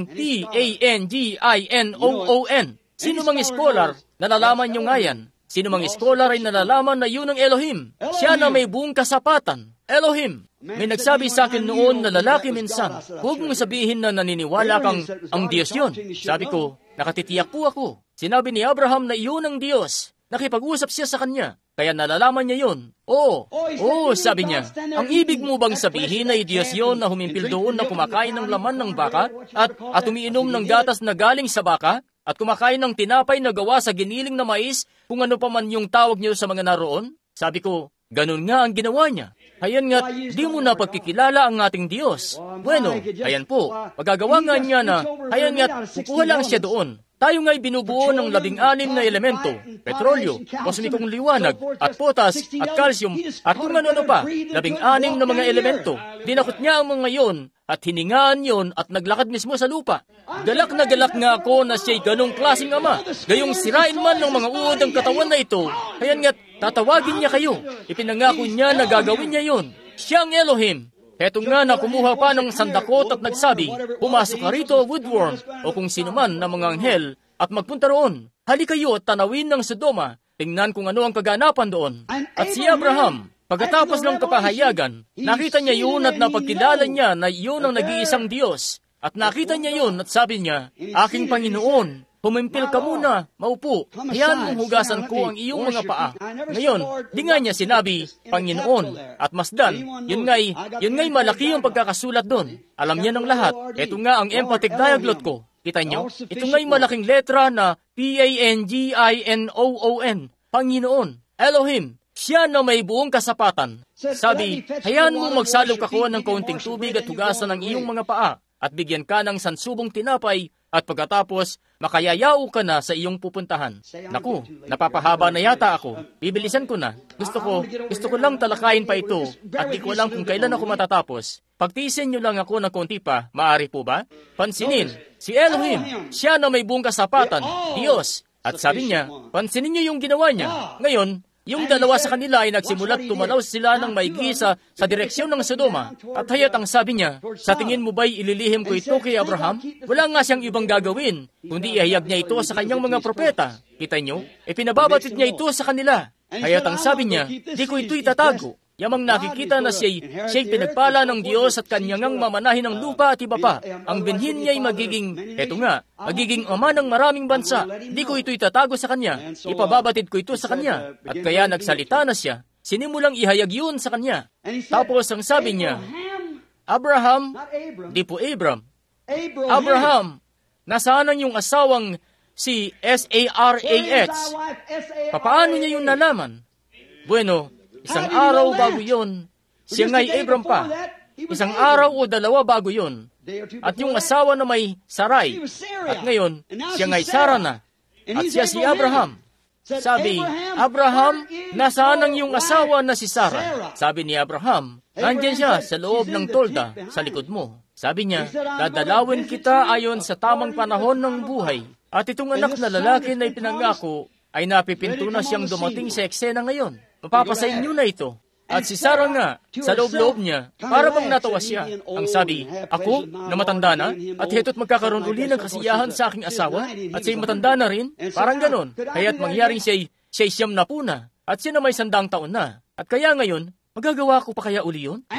P-A-N-G-I-N-O-O-N. Sino mang scholar, nalalaman niyo nga yan. Sino mang scholar ay nalalaman na yun ang Elohim. Siya na may buong kasapatan. Elohim. May nagsabi sa akin noon na lalaki minsan, huwag mong sabihin na naniniwala kang ang Diyos yun. Sabi ko, nakatitiyak po ako. Sinabi ni Abraham na iyon ang Diyos. Nakipag-usap siya sa kanya. kaya nalalaman niya yun. Oo, sabi niya, ang ibig mo bang sabihin ay Diyos yon na humimpil doon na kumakain ng laman ng baka at umiinom ng gatas na galing sa baka at kumakain ng tinapay na gawa sa giniling na mais kung ano pa man yung tawag niyo sa mga naroon? Sabi ko, ganun nga ang ginawa niya. Hayan nga't di mo na pagkikilala ang ating Diyos. Bueno, ayan po, magagawa nga niya na, hayan nga't kukuha lang siya doon. Tayo nga'y binubuo ng 16 na elemento, petrolyo, kosmikong liwanag, at potas, at calcium, at kung ano pa, 16 na mga elemento. Dinakot niya ang mga yon, at hiningaan yon, at naglakad mismo sa lupa. Galak na galak nga ako na siya'y ganong klaseng ama. Gayong sirain man ng mga uod ang katawan na ito, hayan nga't tatawagin niya kayo. Ipinangako niya na gagawin niya yon. Siyang Elohim. Heto nga na kumuha pa ng sandakot at nagsabi, pumasok ka rito, Woodworm, o kung sino man na mga anghel, at magpunta roon. Hali kayo at tanawin ng Sodoma, tingnan kung ano ang kaganapan doon. At si Abraham, pagkatapos ng kapahayagan, nakita niya yun at napagkilala niya na yun ang nag-iisang Diyos. At nakita niya yun at sabi niya, aking Panginoon, humimpil ka muna, maupo, hayaan mong hugasan ko ang iyong mga paa. Ngayon, di nga niya sinabi, Panginoon, at masdan, yun nga'y malaki ang pagkakasulat doon. Alam niya ng lahat. Ito nga ang emphatic diaglot ko. Kita niyo? Ito nga'y malaking letra na P-A-N-G-I-N-O-O-N. Panginoon, Elohim, siya na may buong kasapatan. Sabi, hayaan mong magsalok ako ng kaunting tubig at hugasan ang iyong mga paa, at bigyan ka ng sansubong tinapay, at pagkatapos, makayayao ka na sa iyong pupuntahan. Naku, napapahaba na yata ako. Bibilisan ko na. Gusto ko lang talakayin pa ito at di ko alam kung kailan ako matatapos. Pagtiisin niyo lang ako ng konti pa, maaari po ba? Pansinin, si Elohim, siya na may buong kasapatan, Diyos. At sabi niya, pansinin niyo yung ginawa niya. Ngayon, yung dalawa sa kanila ay nagsimulat tumalaw sila ng maigi sa direksyon ng Sodoma. At hayat ang sabi niya, sa tingin mo ba'y ililihim ko ito kay Abraham? Wala nga siyang ibang gagawin, kundi ihayag niya ito sa kanyang mga propeta. Kita niyo? Pinababatid niya ito sa kanila. Hayat ang sabi niya, di ko ito itatago. Yamang nakikita na siya'y pinagpala ng Diyos at kanyang mamanahin ng lupa at iba pa. Ang binhin niya'y magiging ama ng maraming bansa. Di ko ito itatago sa kanya. Ipababatid ko ito sa kanya. At kaya nagsalita na siya. Sinimulang ihayag yun sa kanya. Tapos ang sabi niya, Abraham, di po Abram. Abraham, nasaan ang iyong asawang si S-A-R-A-X? Papaano niya yun nalaman? Bueno, isang araw bago yun, siya nga'y Abram pa. Isang araw o dalawa bago yun. At yung asawa na may Sarai. At ngayon, siya nga'y Sarah na. At siya si Abraham. Sabi, Abraham, nasaan ang iyong asawa na si Sarah? Sabi ni Abraham, nandiyan siya sa loob ng tolda, sa likod mo. Sabi niya, dadalawin kita ayon sa tamang panahon ng buhay. At itong anak na lalaki na ipinangako ay napipinto na siyang dumating sa eksena ngayon. Mapapasayin niyo na ito. At si Sarah nga, sa loob-loob niya, para bang natawa siya. Ang sabi, ako, na matanda na, at heto't magkakaroon uli ng kasiyahan sa aking asawa, at siya'y matanda na rin, parang ganon. Kaya't mangyaring siya'y 90 na po na, at siya na may 100 taon na. At kaya ngayon, magagawa ko pa kaya uli yun?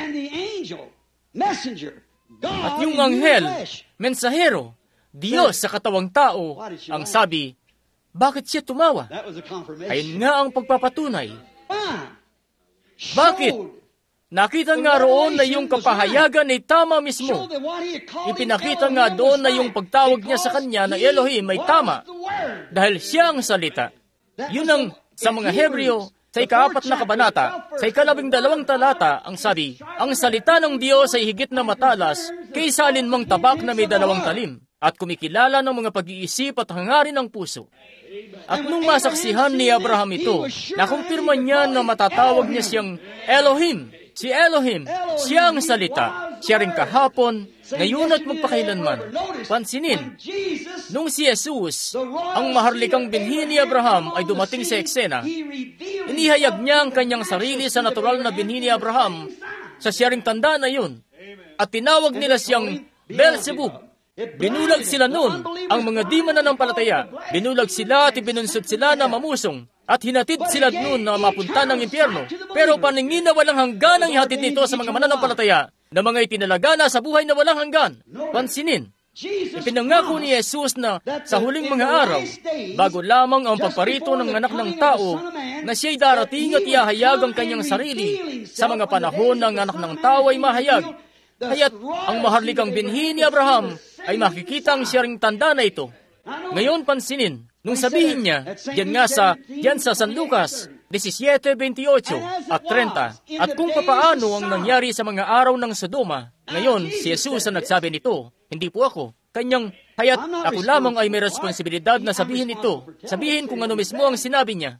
At yung anghel, mensahero, Diyos sa katawang tao, ang sabi, bakit siya tumawa? Ayun nga ang pagpapatunay. Bakit? Nakita nga roon na yung kapahayagan ay tama mismo. Ipinakita nga doon na yung pagtawag niya sa kanya na Elohim ay tama. Dahil siya ang salita. Yun ang sa mga Hebreo, sa ika-4 na kabanata, sa ika-12 talata, ang sabi, ang salita ng Diyos ay higit na matalas kaysa alinmang tabak na may 2 talim at kumikilala ng mga pag-iisip at hangarin ng puso. At nung masaksihan ni Abraham ito, nakumpirma niya na matatawag niya siyang Elohim. Si Elohim, siya ang salita. Siya rin kahapon, ngayon at magpakailanman. Pansinin, nung si Jesus, ang maharlikang binhi ni Abraham ay dumating sa eksena, inihayag niya ang kanyang sarili sa natural na binhi ni Abraham sa siya ring tanda na yun. At tinawag nila siyang Beelzebub. Binulag sila noon, ang mga di mananampalataya. Binulag sila at ibinunsod sila na mamusong. At hinatid sila noon na mapunta ng impyerno. Pero paningin na walang hanggan ang ihatid nito sa mga mananampalataya na mga ipinalagana sa buhay na walang hanggan. Pansinin, Ipinangako ni Jesus na sa huling mga araw, bago lamang ang pagparito ng anak ng tao, na siya'y darating at ihahayag ang kanyang sarili sa mga panahon ng anak ng tao ay mahayag. Kaya't ang maharlikang binhi ni Abraham ay makikita ang siya ring tanda na ito. Ngayon pansinin, nung sabihin niya, yan sa San Lucas 17:28 at 30, at kung papaano ang nangyari sa mga araw ng Sodoma, ngayon si Jesus ang nagsabi nito, hindi po ako. Kaya't ako lamang ay may responsibilidad na sabihin ito. Sabihin kung ano mismo ang sinabi niya.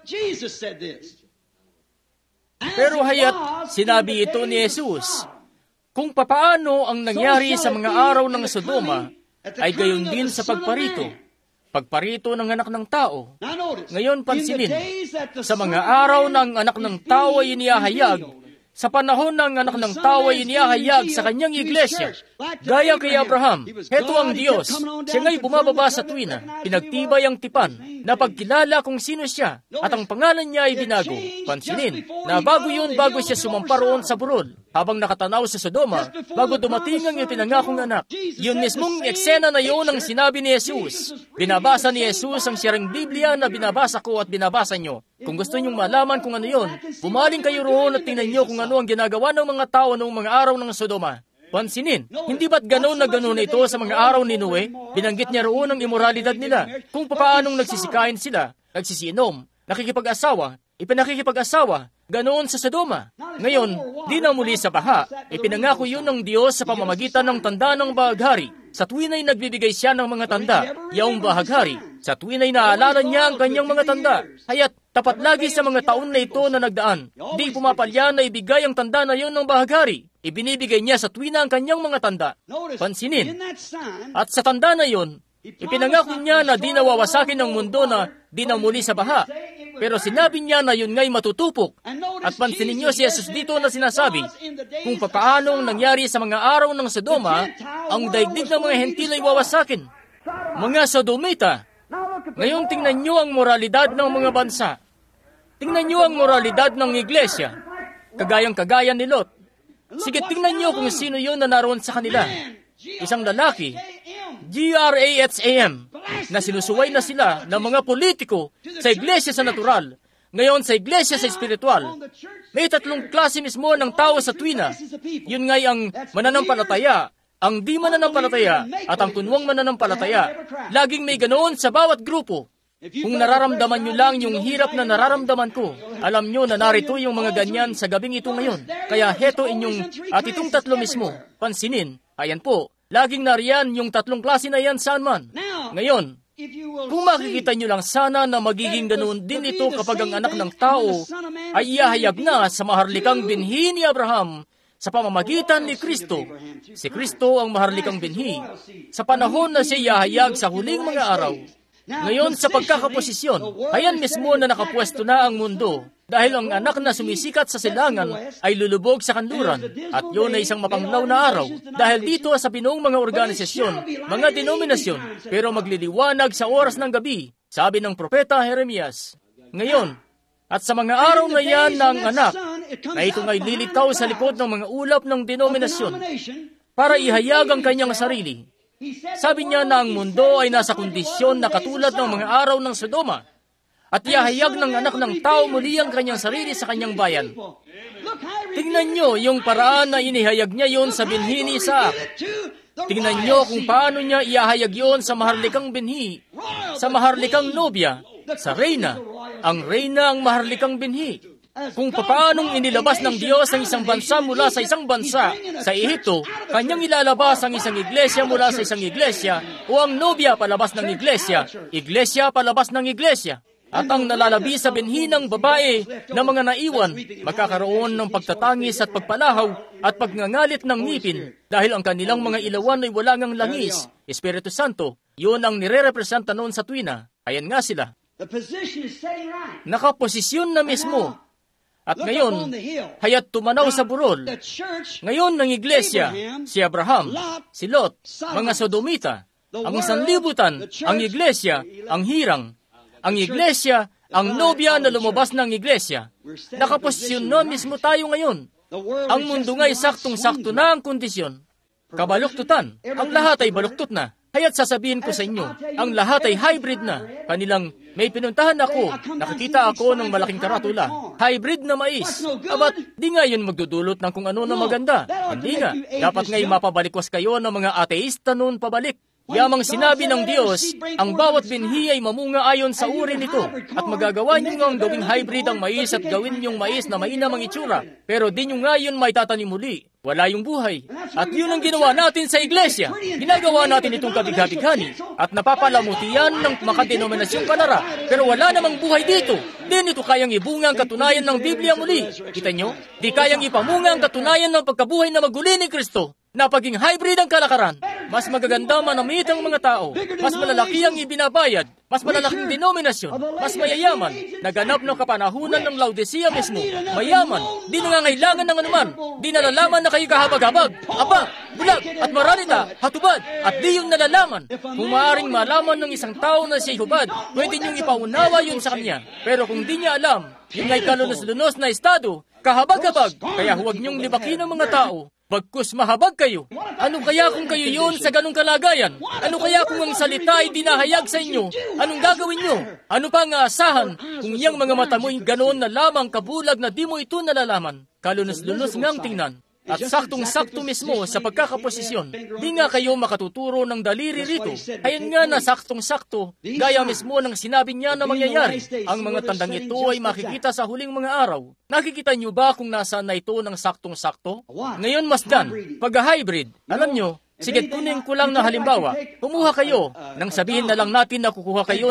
Pero haya't sinabi ito ni Jesus, kung papaano ang nangyari sa mga araw ng Sodoma, ay gayon din sa pagparito ng anak ng tao. Ngayon pansinin, sa mga araw ng anak ng tao ay inihahayag, sa panahon ng anak ng tao ay inihahayag sa kanyang iglesia. Gaya kay Abraham, heto ang Diyos. Siya nga'y bumababa sa tuwina, pinagtibay ang tipan, napagkilala kung sino siya, at ang pangalan niya ay binago. Pansinin, na bago siya sumampa roon sa burol, habang nakatanaw sa Sodoma, bago dumating ang ipinangakong anak. Yun mismong eksena na yun ang sinabi ni Jesus. Binabasa ni Jesus ang siyang Biblia na binabasa ko at binabasa nyo. Kung gusto nyong malaman kung ano yun, bumaling kayo roon at tingnan nyo kung ano ang ginagawa ng mga tao noong mga araw ng Sodoma. Pansinin, hindi ba't gano'n na ito sa mga araw ni Noe? Binanggit niya roon ang imoralidad nila, kung paanong nagsisikain sila, nagsisiinom, nakikipag-asawa, ipinakikipag-asawa, ganoon sa Sodoma. Ngayon, di na muli sa baha, ipinangako yun ng Diyos sa pamamagitan ng tanda ng bahaghari. Sa tuwin ay nagbibigay siya ng mga tanda, yaong bahaghari. Sa tuwin ay naalala niya ang kanyang mga tanda. Haya't tapat lagi sa mga taon na ito na nagdaan. Di pumapalya na ibigay ang tanda na yun ng bahaghari. Ibinibigay niya sa tuwin ang kanyang mga tanda. Pansinin, at sa tanda na yun, ipinangako niya na di nawawasakin ang mundo na di na muli sa baha. Pero sinabi niya na yun nga'y matutupok. At pansinin niyo si Jesus dito na sinasabi, kung papaano nangyari sa mga araw ng Sodoma, ang daigdig ng mga hentil ay wawasakin. Mga Sodomita, ngayon tingnan niyo ang moralidad ng mga bansa. Tingnan niyo ang moralidad ng iglesia, kagayang-kagaya ni Lot. Sige, tingnan niyo kung sino yun na naroon sa kanila. Isang lalaki, Graham, na sinusuway na sila ng mga politiko sa iglesia sa natural, ngayon sa iglesia sa espiritual. May tatlong klase mismo ng tao sa tuwina. Yun nga'y ang mananampalataya, ang di mananampalataya, at ang kunwang mananampalataya. Laging may ganoon sa bawat grupo. Kung nararamdaman nyo lang yung hirap na nararamdaman ko, alam nyo na narito yung mga ganyan sa gabing ito ngayon. Kaya heto inyong, at itong tatlo mismo, pansinin, ayan po, laging nariyan yung tatlong klase na yan saan man. Ngayon, kung makikita nyo lang sana na magiging ganoon din ito kapag ang anak ng tao ay iahayag na sa maharlikang binhi ni Abraham sa pamamagitan ni Kristo. Si Kristo ang maharlikang binhi sa panahon na siya iahayag sa huling mga araw. Ngayon sa pagkakaposisyon, ayan mismo na nakapwesto na ang mundo dahil ang anak na sumisikat sa silangan ay lulubog sa kanluran at yun ay isang mapanglaw na araw dahil dito sa binuong mga organisasyon, mga denominasyon, pero magliliwanag sa oras ng gabi, sabi ng propeta Jeremias. Ngayon, at sa mga araw na yan ng anak na itong ay lilitaw sa likod ng mga ulap ng denominasyon para ihayag ang kanyang sarili. Sabi niya na ang mundo ay nasa kondisyon na katulad ng mga araw ng Sodoma at ihahayag ng anak ng tao muli ang kanyang sarili sa kanyang bayan. Tingnan niyo yung paraan na inihayag niya yon sa binhi ni Isaac. Tingnan niyo kung paano niya ihahayag yon sa maharlikang binhi, sa maharlikang nobya, sa reyna. Ang reyna ang maharlikang binhi. Kung paanong inilabas ng Diyos ang isang bansa mula sa isang bansa, sa Ehipto, kanyang ilalabas ang isang iglesia mula sa isang iglesia, o ang nobya palabas ng iglesia palabas ng iglesia. At ang nalalabi sa binhi ng babae na mga naiwan, magkakaroon ng pagtatangis at pagpalahaw at pagngangalit ng ngipin dahil ang kanilang mga ilawan ay wala ngang langis. Espiritu Santo, yun ang nire-representa noon sa tuwina. Ayan nga sila. Nakaposisyon na mismo. At ngayon, haya't tumanaw sa burol. Ngayon ng iglesia, si Abraham, si Lot, mga Sodomita, ang sanlibutan, ang iglesia, ang hirang, ang iglesia, ang nobya na lumabas ng iglesia. Nakaposisyon na mismo tayo ngayon. Ang mundo nga'y saktong-sakto na ang kondisyon. kabaluktutan. Ang lahat ay baluktot na. Kaya't sasabihin ko sa inyo, ang lahat ay hybrid na. Kanilang may pinuntahan ako, nakikita ako ng malaking karatula. Hybrid na mais. Abat, di nga yun magdudulot ng kung ano na maganda. Hindi nga. Dapat nga'y mapabalikwas kayo ng mga ateista noon pabalik. Yamang sinabi ng Diyos, ang bawat binhi ay mamunga ayon sa uri nito. At magagawa niyo ngang gawing hybrid ang mais at gawin niyong mais na mainam ang itsura. Pero di niyo nga yun may tatanim muli. Wala yung buhay. At yun ang ginawa natin sa iglesia. Ginagawa natin itong kabigha-bighani. At napapalamuti yan ng makadenominasyong kanara. Pero wala namang buhay dito. Di nito kayang ibunga ang katunayan ng Biblia muli. Kita nyo? Di kayang ipamunga ang katunayan ng pagkabuhay na maguli ni Kristo. Na paging hybrid ang kalakaran. Mas magaganda manamit ang mga tao. Mas malalaki ang ibinabayad. Mas malalaking denominasyon. Mas mayayaman. Naganap ng kapanahunan ng Laodicea mismo. Mayaman. Di nangangailangan ng anuman. Di nalalaman na kayo kahabag-habag. Aba, bulag, at maralita, hatubad. At di yung nalalaman. Kung maaaring malaman ng isang tao na siya'y hubad, pwede niyong ipaunawa yun sa kanya. Pero kung di niya alam, yun ay kalunos-lunos na estado, kahabag-habag. Kaya huwag niyong libakin ng mga tao. Bagkus mahabag kayo. Ano kaya kung kayo yun sa ganong kalagayan? Ano kaya kung ang salita ay dinahayag sa inyo? Anong gagawin nyo? Ano pa ang aasahan kung iyang mga mata mo'y ganoon na lamang kabulag na di mo ito nalalaman? Kalunos-lunos ngang tingnan. At saktong-sakto mismo sa pagkakaposisyon. Di nga kayo makatuturo ng daliri rito. Ayon nga na saktong-sakto, gaya mismo ng sinabi niya na mangyayari. Ang mga tandang ito ay makikita sa huling mga araw. Nakikita niyo ba kung nasaan na ito ng saktong-sakto? Ngayon masdan, pag-hybrid, alam niyo, sige, kunin ko lang na halimbawa. Kumuha kayo, nang sabihin na lang natin na kukuha kayo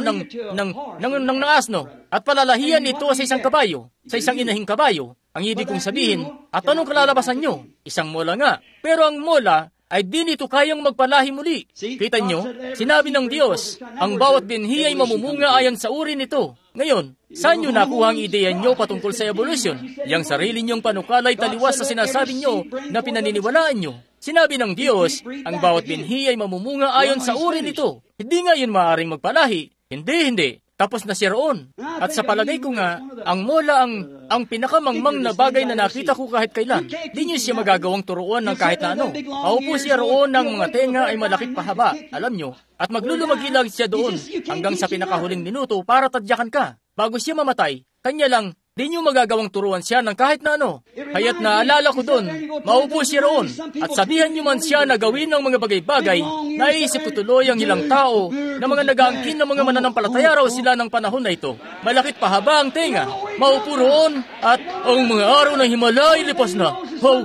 ng asno, at palalahian ito sa isang kabayo, sa isang inahing kabayo. Ang ibig kong sabihin, at anong kalalabasan nyo? Isang mola nga. Pero ang mola ay di nito kayang magpalahi muli. Kita nyo, sinabi ng Diyos, ang bawat binhi ay mamumunga ayon sa uri nito. Ngayon, saan nyo nakuha ang ideya nyo patungkol sa evolution? Yang sarili nyong panukalay taliwas sa sinasabi nyo na pinaniniwalaan nyo. Sinabi ng Diyos, ang bawat binhi ay mamumunga ayon sa uri nito. Hindi nga yun maaaring magpalahi. Hindi. Tapos na siya roon. At sa palagay ko nga, ang mola ang pinakamangmang na bagay na nakita ko kahit kailan. Di niyo siya magagawang turuan ng kahit na ano. Maupo siya roon ng mga tenga ay malakit pahaba, alam nyo. At maglulumagilag siya doon hanggang sa pinakahuling minuto para tadyakan ka. Bago siya mamatay, kanya lang, di niyo magagawang turuan siya ng kahit na ano. Kaya't naalala ko doon, maupo siya roon. At sabihan niyo man siya na gawin ng mga bagay-bagay, naisip ko tuloy ang ilang tao na mga nag-aangkin ng mga mananampalataya raw sila ng panahon na ito. Malakit pahaba ang tenga, maupo roon, at ang mga araw ng himala ay lipas na.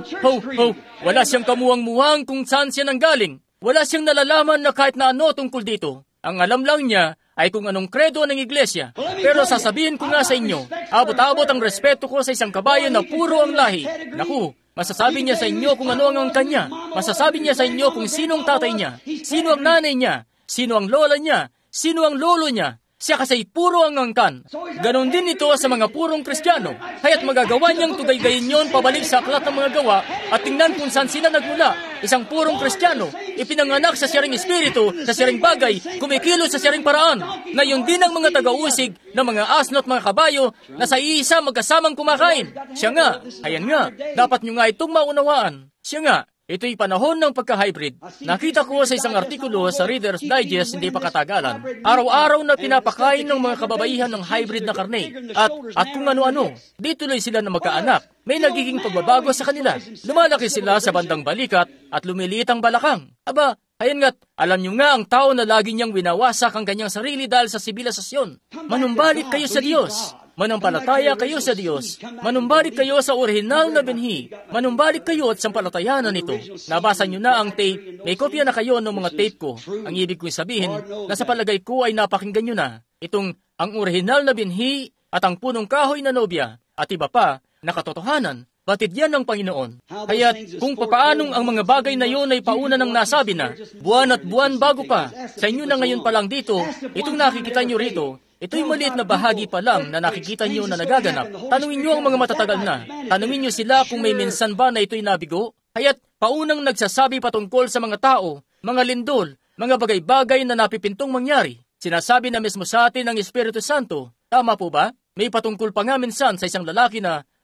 Ho! Wala siyang kamuwang-muwang kung saan siya nanggaling. Wala siyang nalalaman na kahit na ano tungkol dito. Ang alam lang niya ay kung anong kredo ng iglesia. Pero sasabihin ko nga sa inyo, abot-abot ang respeto ko sa isang kabayo na puro ang lahi. Naku, masasabi niya sa inyo kung ano ang kanya. Masasabi niya sa inyo kung sinong tatay niya, sino ang nanay niya, sino ang lola niya, sino ang lolo niya. Siya kasi puro ang angkan. Ganon din ito sa mga purong Kristiyano. Kaya't magagawa niyang tugay-gayin yon pabalik sa aklat ng mga gawa at tingnan kung saan sila nagmula. Isang purong Kristiyano, ipinanganak sa siyaring espiritu, sa siyaring bagay, kumikilos sa siyaring paraan. Ngayon din ang mga taga-usig ng mga asno at mga kabayo na sa iisa magkasamang kumakain. Siya nga, ayan nga, dapat nyo nga itong maunawaan. Siya nga, ito'y panahon ng pagka-hybrid. Nakita ko sa isang artikulo sa Reader's Digest hindi pa katagalan. Araw-araw na pinapakain ng mga kababaihan ng hybrid na karne. At kung ano-ano, di tuloy sila na magkaanak. May nagiging pagbabago sa kanila. Lumalaki sila sa bandang balikat at lumiliit ang balakang. Aba, ayan nga't, alam nyo nga ang tao na lagi niyang winawasak ang kanyang sarili dahil sa sibilisasyon. Manumbalik kayo sa Diyos. Manampalataya kayo sa Diyos. Manumbalik kayo sa orihinal na binhi. Manumbalik kayo at sampalatayanan ito. Nabasa nyo na ang tape. May kopya na kayo ng mga tape ko. Ang ibig kong sabihin na sa palagay ko ay napakinggan nyo na. Itong ang orihinal na binhi at ang punong kahoy na nobya at iba pa na katotohanan. Batid yan ng Panginoon. Kaya't kung papaanong ang mga bagay na yun ay pauna ng nasabi na, buwan at buwan bago pa, sa inyo na ngayon pa lang dito, itong nakikita nyo rito, ito'y maliit na bahagi pa lang na nakikita nyo na nagaganap. Tanungin nyo ang mga matatagal na. Tanungin nyo sila kung may minsan ba na ito'y nabigo. Kaya't paunang nagsasabi patungkol sa mga tao, mga lindol, mga bagay-bagay na napipintong mangyari. Sinasabi na mismo sa atin ng Espiritu Santo. Tama po ba? May patungkol pa nga minsan sa isang lalaki na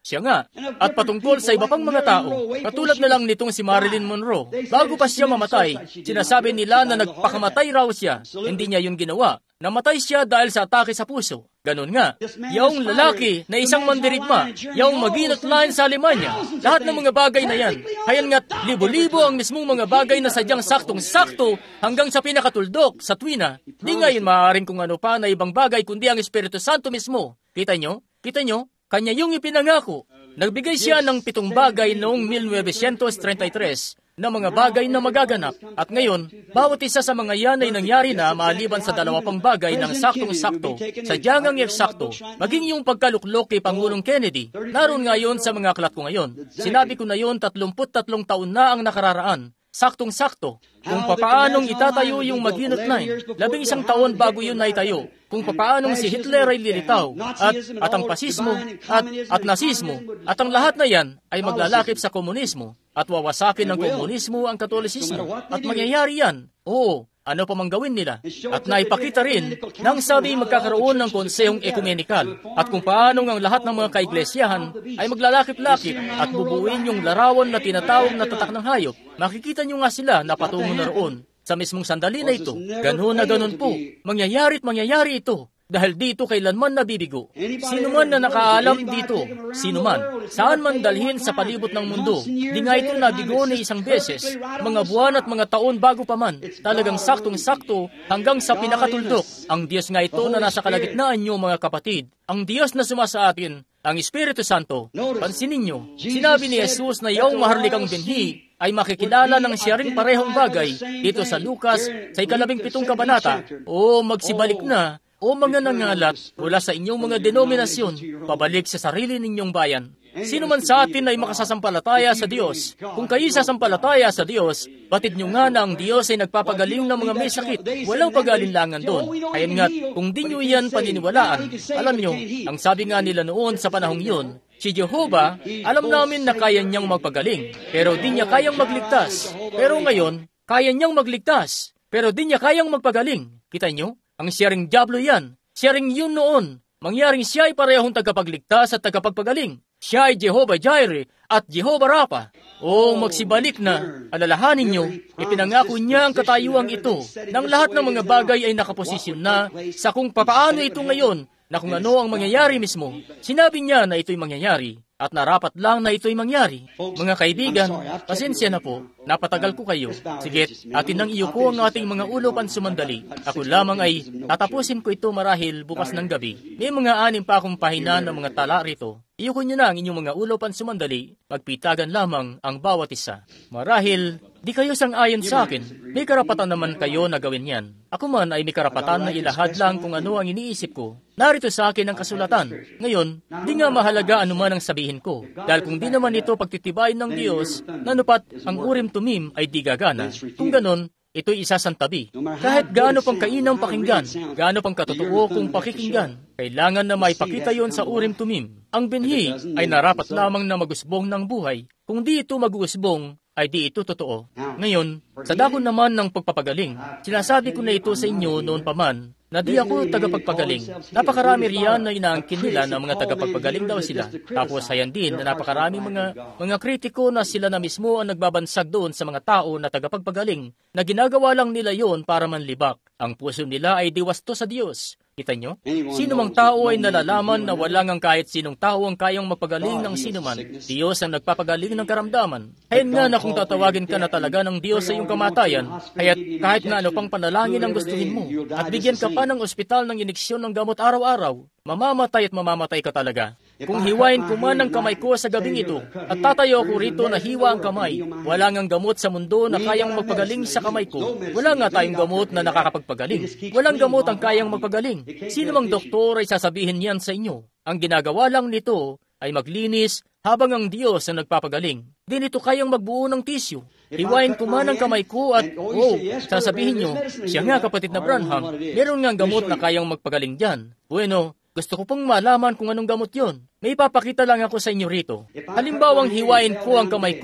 Siya nga. At patungkol sa iba pang mga tao, katulad na lang nitong si Marilyn Monroe, bago pa siya mamatay, sinasabi nila na nagpakamatay raw siya. Hindi niya yun ginawa. Namatay siya dahil sa atake sa puso. Ganon nga. Yung lalaki na isang mandirigma, yung maginot line sa Alemanya, lahat ng mga bagay na yan, hayan nga't libo-libo ang mismong mga bagay na sadyang saktong-sakto hanggang sa pinakatuldok sa tuwina. Di nga yun maaaring kung ano pa na ibang bagay kundi ang Espiritu Santo mismo. Kita nyo? Kita nyo? Kanya yung ipinangako. Nagbigay siya ng 7 bagay noong 1933 na mga bagay na magaganap. At ngayon, bawat isa sa mga yan ay nangyari na maliban sa 2 pang bagay ng saktong-sakto, sadyang ang eksakto, maging yung pagkaluklok kay Pangulong Kennedy. Naroon ngayon sa mga aklat ko ngayon. Sinabi ko na yon 33 taon na ang nakararaan. Saktong-sakto. Kung papaanong itatayo yung Maginot Line, 11 taon bago yun naitayo. Kung papaanong si Hitler ay lilitaw, at ang pasismo, at nasismo, at ang lahat na yan ay maglalakip sa komunismo, at wawasakin ng komunismo ang katolisismo. At mangyayari yan. Oo, ano pa mang gawin nila. At naipakita rin nang sabi magkakaroon ng konsehong ekumenikal at kung paanong ang lahat ng mga kaiglesiyahan ay maglalakip-lakip at bubuin yung larawan na tinatawag na tatak ng hayop. Makikita nyo nga sila na patungo na roon sa mismong sandali na ito. Ganon na ganon po. Mangyayari't mangyayari ito. Dahil dito kailanman nabibigo. Sino man na nakaalam dito, sino man, saan man dalhin sa palibot ng mundo, di nga ito nabigo ni isang beses, mga buwan at mga taon bago pa man, talagang saktong-sakto hanggang sa pinakatuldok. Ang Diyos nga ito na nasa kalagitnaan nyo mga kapatid, ang Diyos na sumasa atin, ang Espiritu Santo. Pansinin nyo, sinabi ni Jesus na iyong maharlikang binhi ay makikilala ng siya ring parehong bagay dito sa Lucas sa 17 kabanata. O magsibalik na, o mga nangalat mula sa inyong mga denominasyon, pabalik sa sarili ninyong bayan. Sino man sa atin ay makasasampalataya sa Diyos. Kung kayo sasampalataya sa Diyos, batid nyo nga na ang Diyos ay nagpapagaling ng mga may sakit. Walang pag-alinlangan doon. Ayan nga't, kung di nyo yan paniniwalaan, alam nyo, ang sabi nga nila noon sa panahong yun, si Jehovah, alam namin na kaya niyang magpagaling, pero di niya kayang magligtas. Pero ngayon, kaya niyang magligtas, pero di niya kayang magpagaling. Kita nyo? Ang siya ring diablo yan. Siya ring yun noon. Mangyaring siya ay parehong tagapagligtas at tagapagpagaling. Siya ay Jehovah Jireh at Jehovah Rapha. O magsibalik na, alalahanin nyo, ipinangako niya ang katayuang ito ng lahat ng mga bagay ay nakaposisyon na sa kung papaano ito ngayon na kung ano ang mangyayari mismo. Sinabi niya na ito'y mangyayari at narapat lang na ito'y mangyari. Mga kaibigan, pasensya na po, napatagal ko kayo. Sige, atin nang iyo ko ang ating mga ulo pansumandali. Ako lamang ay tatapusin ko ito marahil bukas ng gabi. May mga 6 pa akong pahina ng mga tala rito. Iyuko niyo na ang inyong mga ulo pansumandali, magpitagan lamang ang bawat isa. Marahil, di kayo sang-ayon sa akin. May karapatan naman kayo na gawin yan. Ako man ay may karapatan na ilahad lang kung ano ang iniisip ko. Narito sa akin ang kasulatan. Ngayon, di nga mahalaga anuman ang sabihin ko. Dahil kung di naman ito pagtitibayin ng Diyos, nanupat ang Urim Tumim ay di gagana. Kung ganon, ito'y isasantabi. Kahit gaano pang kainang pakinggan, gaano pang katotoo kung pakikinggan, kailangan na maipakita yon sa Urim Tumim. Ang binhi ay narapat lamang na magusbong ng buhay. Kung di ito mag-uusbong, ay di ito totoo. Ngayon, sa dako naman ng pagpapagaling, sinasabi ko na ito sa inyo noon pa man, na di ako tagapagpagaling. Napakarami riyan na inaangkin nila na mga tagapagpagaling daw sila. Tapos hayan din na napakarami mga kritiko na sila na mismo ang nagbabansag doon sa mga tao na tagapagpagaling, na ginagawa lang nila yon para manlibak. Ang puso nila ay diwasto sa Diyos. Kita nyo? Sino mang tao ay nalalaman na walang ang kahit sinong tao ang kayang magpagaling ng sinuman. Diyos ang nagpapagaling ng karamdaman. Hayan nga na kung tatawagin ka na talaga ng Diyos sa iyong kamatayan, kahit nga ano pang panalangin ang gustuhin mo, at bigyan ka pa ng ospital ng iniksyon ng gamot araw-araw, mamamatay at mamamatay ka talaga. Kung hiwain ko man ang kamay ko sa gabing ito, at tatayo ko rito na hiwa ang kamay, wala ngang gamot sa mundo na kayang magpagaling sa kamay ko. Wala nga tayong gamot na nakakapagpagaling. Walang gamot ang kayang magpagaling. Sino mang doktor ay sasabihin yan sa inyo. Ang ginagawa lang nito ay maglinis habang ang Diyos ang nagpapagaling. Di nito kayang magbuo ng tisyo. Hiwain ko man ang kamay ko at, sasabihin nyo, siya nga kapatid na Branham, meron nga gamot na kayang magpagaling dyan. Bueno, gusto ko pong malaman kung anong gamot yon. May ipapakita lang ako sa inyo rito. Halimbawang hiwain ko ang kamay ko,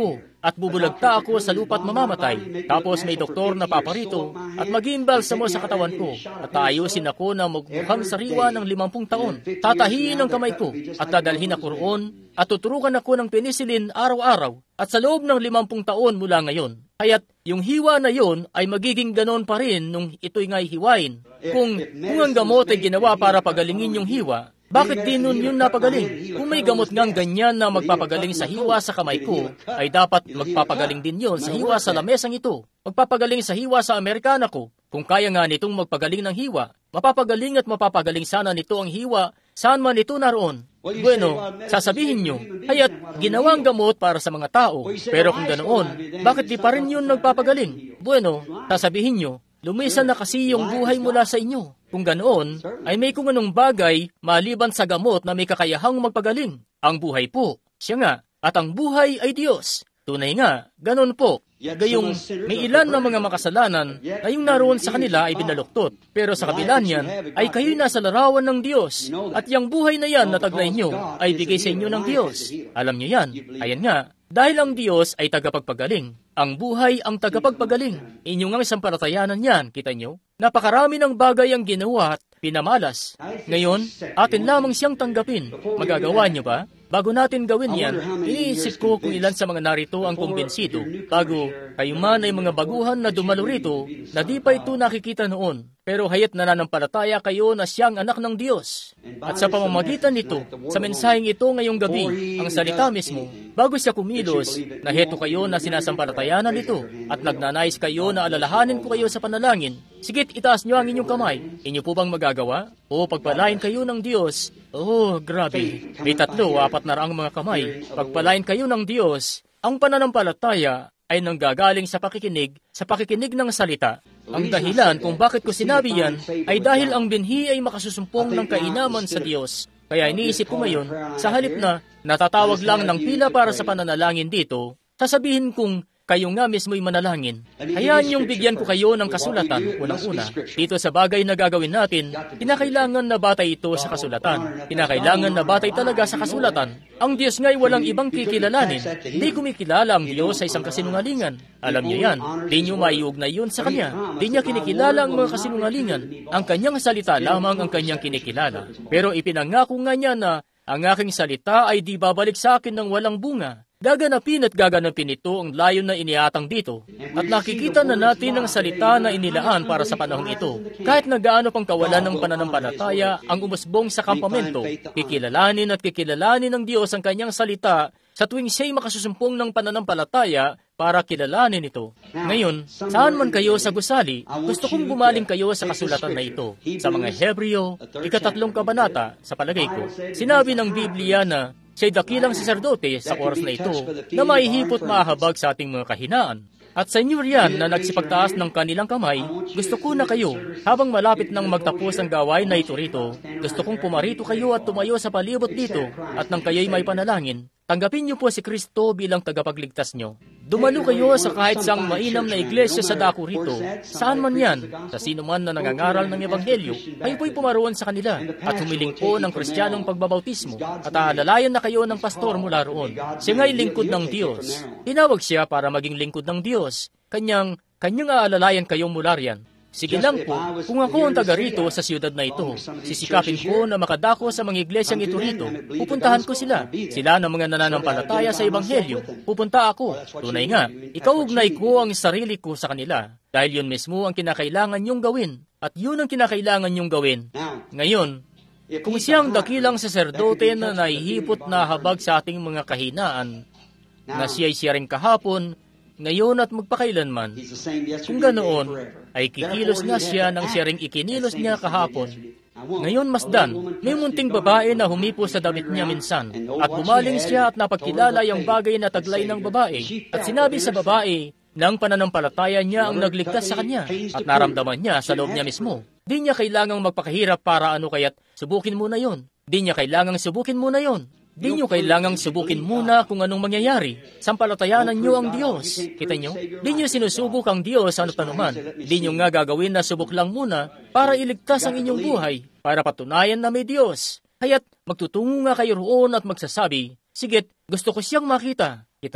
at bubulagta ako sa lupa at mamamatay. Tapos may doktor na paparito at mag-iimbalsa mo sa katawan ko at taayusin ako na magmukhang sariwa ng 50 taon. Tatahiin ang kamay ko at dadalhin ako roon at tuturukan ako ng penicillin araw-araw at sa loob ng 50 taon mula ngayon. Kaya't yung hiwa na yon ay magiging ganon pa rin nung ito'y nga'y hiwain. Kung ang gamot ay ginawa para pagalingin yung hiwa, bakit di nun yun napagaling? Kung may gamot ngang ganyan na magpapagaling sa hiwa sa kamay ko, ay dapat magpapagaling din yun sa hiwa sa lamesang ito. Magpapagaling sa hiwa sa Amerikana ko. Kung kaya nga nitong magpagaling ng hiwa, mapapagaling at mapapagaling sana nito ang hiwa saan man ito naroon. Bueno, sasabihin nyo, kaya't ginawang gamot para sa mga tao. Pero kung ganoon, bakit di pa rin yun nagpapagaling? Bueno, sasabihin nyo, lumisan na kasi yung buhay mula sa inyo. Kung ganoon, ay may kung anong bagay maliban sa gamot na may kakayahang magpagaling. Ang buhay po, siya nga, at ang buhay ay Diyos. Tunay nga, ganon po. Gayong may ilan na mga makasalanan na yung naroon sa kanila ay binaluktot. Pero sa kabila niyan, ay kayo'y nasa larawan ng Diyos. At yung buhay na yan na taglay nyo ay bigay sa inyo ng Diyos. Alam nyo yan, ayan nga. Dahil ang Diyos ay tagapagpagaling. Ang buhay ang tagapagpagaling. Inyong ang sampalatayanan yan, kita nyo? Napakarami ng bagay ang ginawa at pinamalas. Ngayon, atin lamang siyang tanggapin. Magagawa nyo ba? Bago natin gawin yan, iniisip ko kung ilan sa mga narito ang kumbinsido. Bago kayo man ay mga baguhan na dumalo rito na di pa ito nakikita noon. Pero hayat nananampalataya kayo na siyang anak ng Diyos. At sa pamamagitan nito, sa mensaheng ito ngayong gabi, ang salita mismo, bago siya kumilos, na heto kayo na sinasampalatayanan nito, at nagnanais kayo na alalahanin ko kayo sa panalangin, sigit itaas nyo ang inyong kamay. Inyo po bang magagawa? O pagpalain kayo ng Diyos? Oh, grabe. May 3-4 na raang mga kamay. Pagpalain kayo ng Diyos, ang pananampalataya ay nanggagaling sa pakikinig ng salita. Ang dahilan kung bakit ko sinabi yan ay dahil ang binhi ay makasusumpong ng kainaman sa Diyos. Kaya iniisip ko ngayon, sa halip na natatawag lang ng pila para sa pananalangin dito, sasabihin kong kayo nga mismo'y manalangin. Hayaan niyong bigyan ko kayo ng kasulatan, unang-una. Dito sa bagay na gagawin natin, kinakailangan na batay ito sa kasulatan. Kinakailangan na batay talaga sa kasulatan. Ang Diyos nga'y walang ibang kikilalanin. Hindi kumikilala ang Diyos sa isang kasinungalingan. Alam niyo yan. Di niyo maiugnay yun sa Kanya. Di niya kinikilala ang mga kasinungalingan. Ang Kanyang salita lamang ang Kanyang kinikilala. Pero ipinangako nga niya na ang aking salita ay di babalik sa akin ng walang bunga. Gaganapin at gaganapin ito ang layon na iniatang dito. At nakikita na natin ang salita na inilaan para sa panahong ito. Kahit na gaano pang kawalan ng pananampalataya ang umusbong sa kampamento, kikilalanin at kikilalanin ng Diyos ang Kanyang salita sa tuwing siya'y makasusumpong ng pananampalataya para kilalanin ito. Ngayon, saan man kayo sa gusali, gusto kong bumaling kayo sa kasulatan na ito. Sa mga Hebreo, 3 kabanata, sa palagay ko, sinabi ng Biblia na siya'y dakilang saserdote sa oras na ito na maihipot mahabag sa ating mga kahinaan. At sa inyo riyan na nagsipagtaas ng kanilang kamay, gusto ko na kayo, habang malapit nang magtapos ang gawain na ito rito, gusto kong pumarito kayo at tumayo sa palibot dito, at nang kayo'y may panalangin, tanggapin niyo po si Kristo bilang tagapagligtas niyo. Dumalo kayo sa kahit saang mainam na iglesia sa dako rito. Saan man yan, sa sino man na nangangaral ng Ebanghelyo, kayo po'y pumaroon sa kanila at humiling po ng Kristiyanong pagbabautismo at aalalayan na kayo ng pastor mula roon. Siya nga'y lingkod ng Diyos. Tinawag siya para maging lingkod ng Diyos. Kanyang aalalayan kayo mula riyan. Sige lang po, kung ako ang taga rito sa siyudad na ito, sisikapin ko na makadako sa mga iglesyang ito rito. Pupuntahan ko sila. Sila ng mga nananampalataya sa Ebanghelyo. Pupunta ako. Tunay nga, ikaugnay ko ang sarili ko sa kanila. Dahil yun mismo ang kinakailangan niyong gawin. At yun ang kinakailangan niyong gawin. Ngayon, kung siyang dakilang saserdote na nahihipot na habag sa ating mga kahinaan, na siya'y siya rin kahapon, ngayon at magpakailanman, kung ganoon, ay kikilos nga siya nang siya ring ikinilos niya kahapon. Ngayon masdan, may munting babae na humipo sa damit niya minsan, at bumaling siya at napagkilala yung bagay na taglay ng babae, at sinabi sa babae, nang pananampalataya niya ang nagligtas sa kanya, at naramdaman niya sa loob niya mismo. Di niya kailangang magpakahirap para ano kaya't subukin muna yon. Di niya kailangang subukin muna yon. Di nyo kailangang subukin muna kung anong mangyayari. Sampalatayanan nyo ang Diyos. Kita nyo? Di nyo sinusubok ang Diyos ano panuman. Di nyo nga gagawin na subok lang muna para iligtas ang inyong buhay, para patunayan na may Diyos. Kaya't magtutungo nga kayo roon at magsasabi, sigit, gusto ko siyang makita. Kita nyo?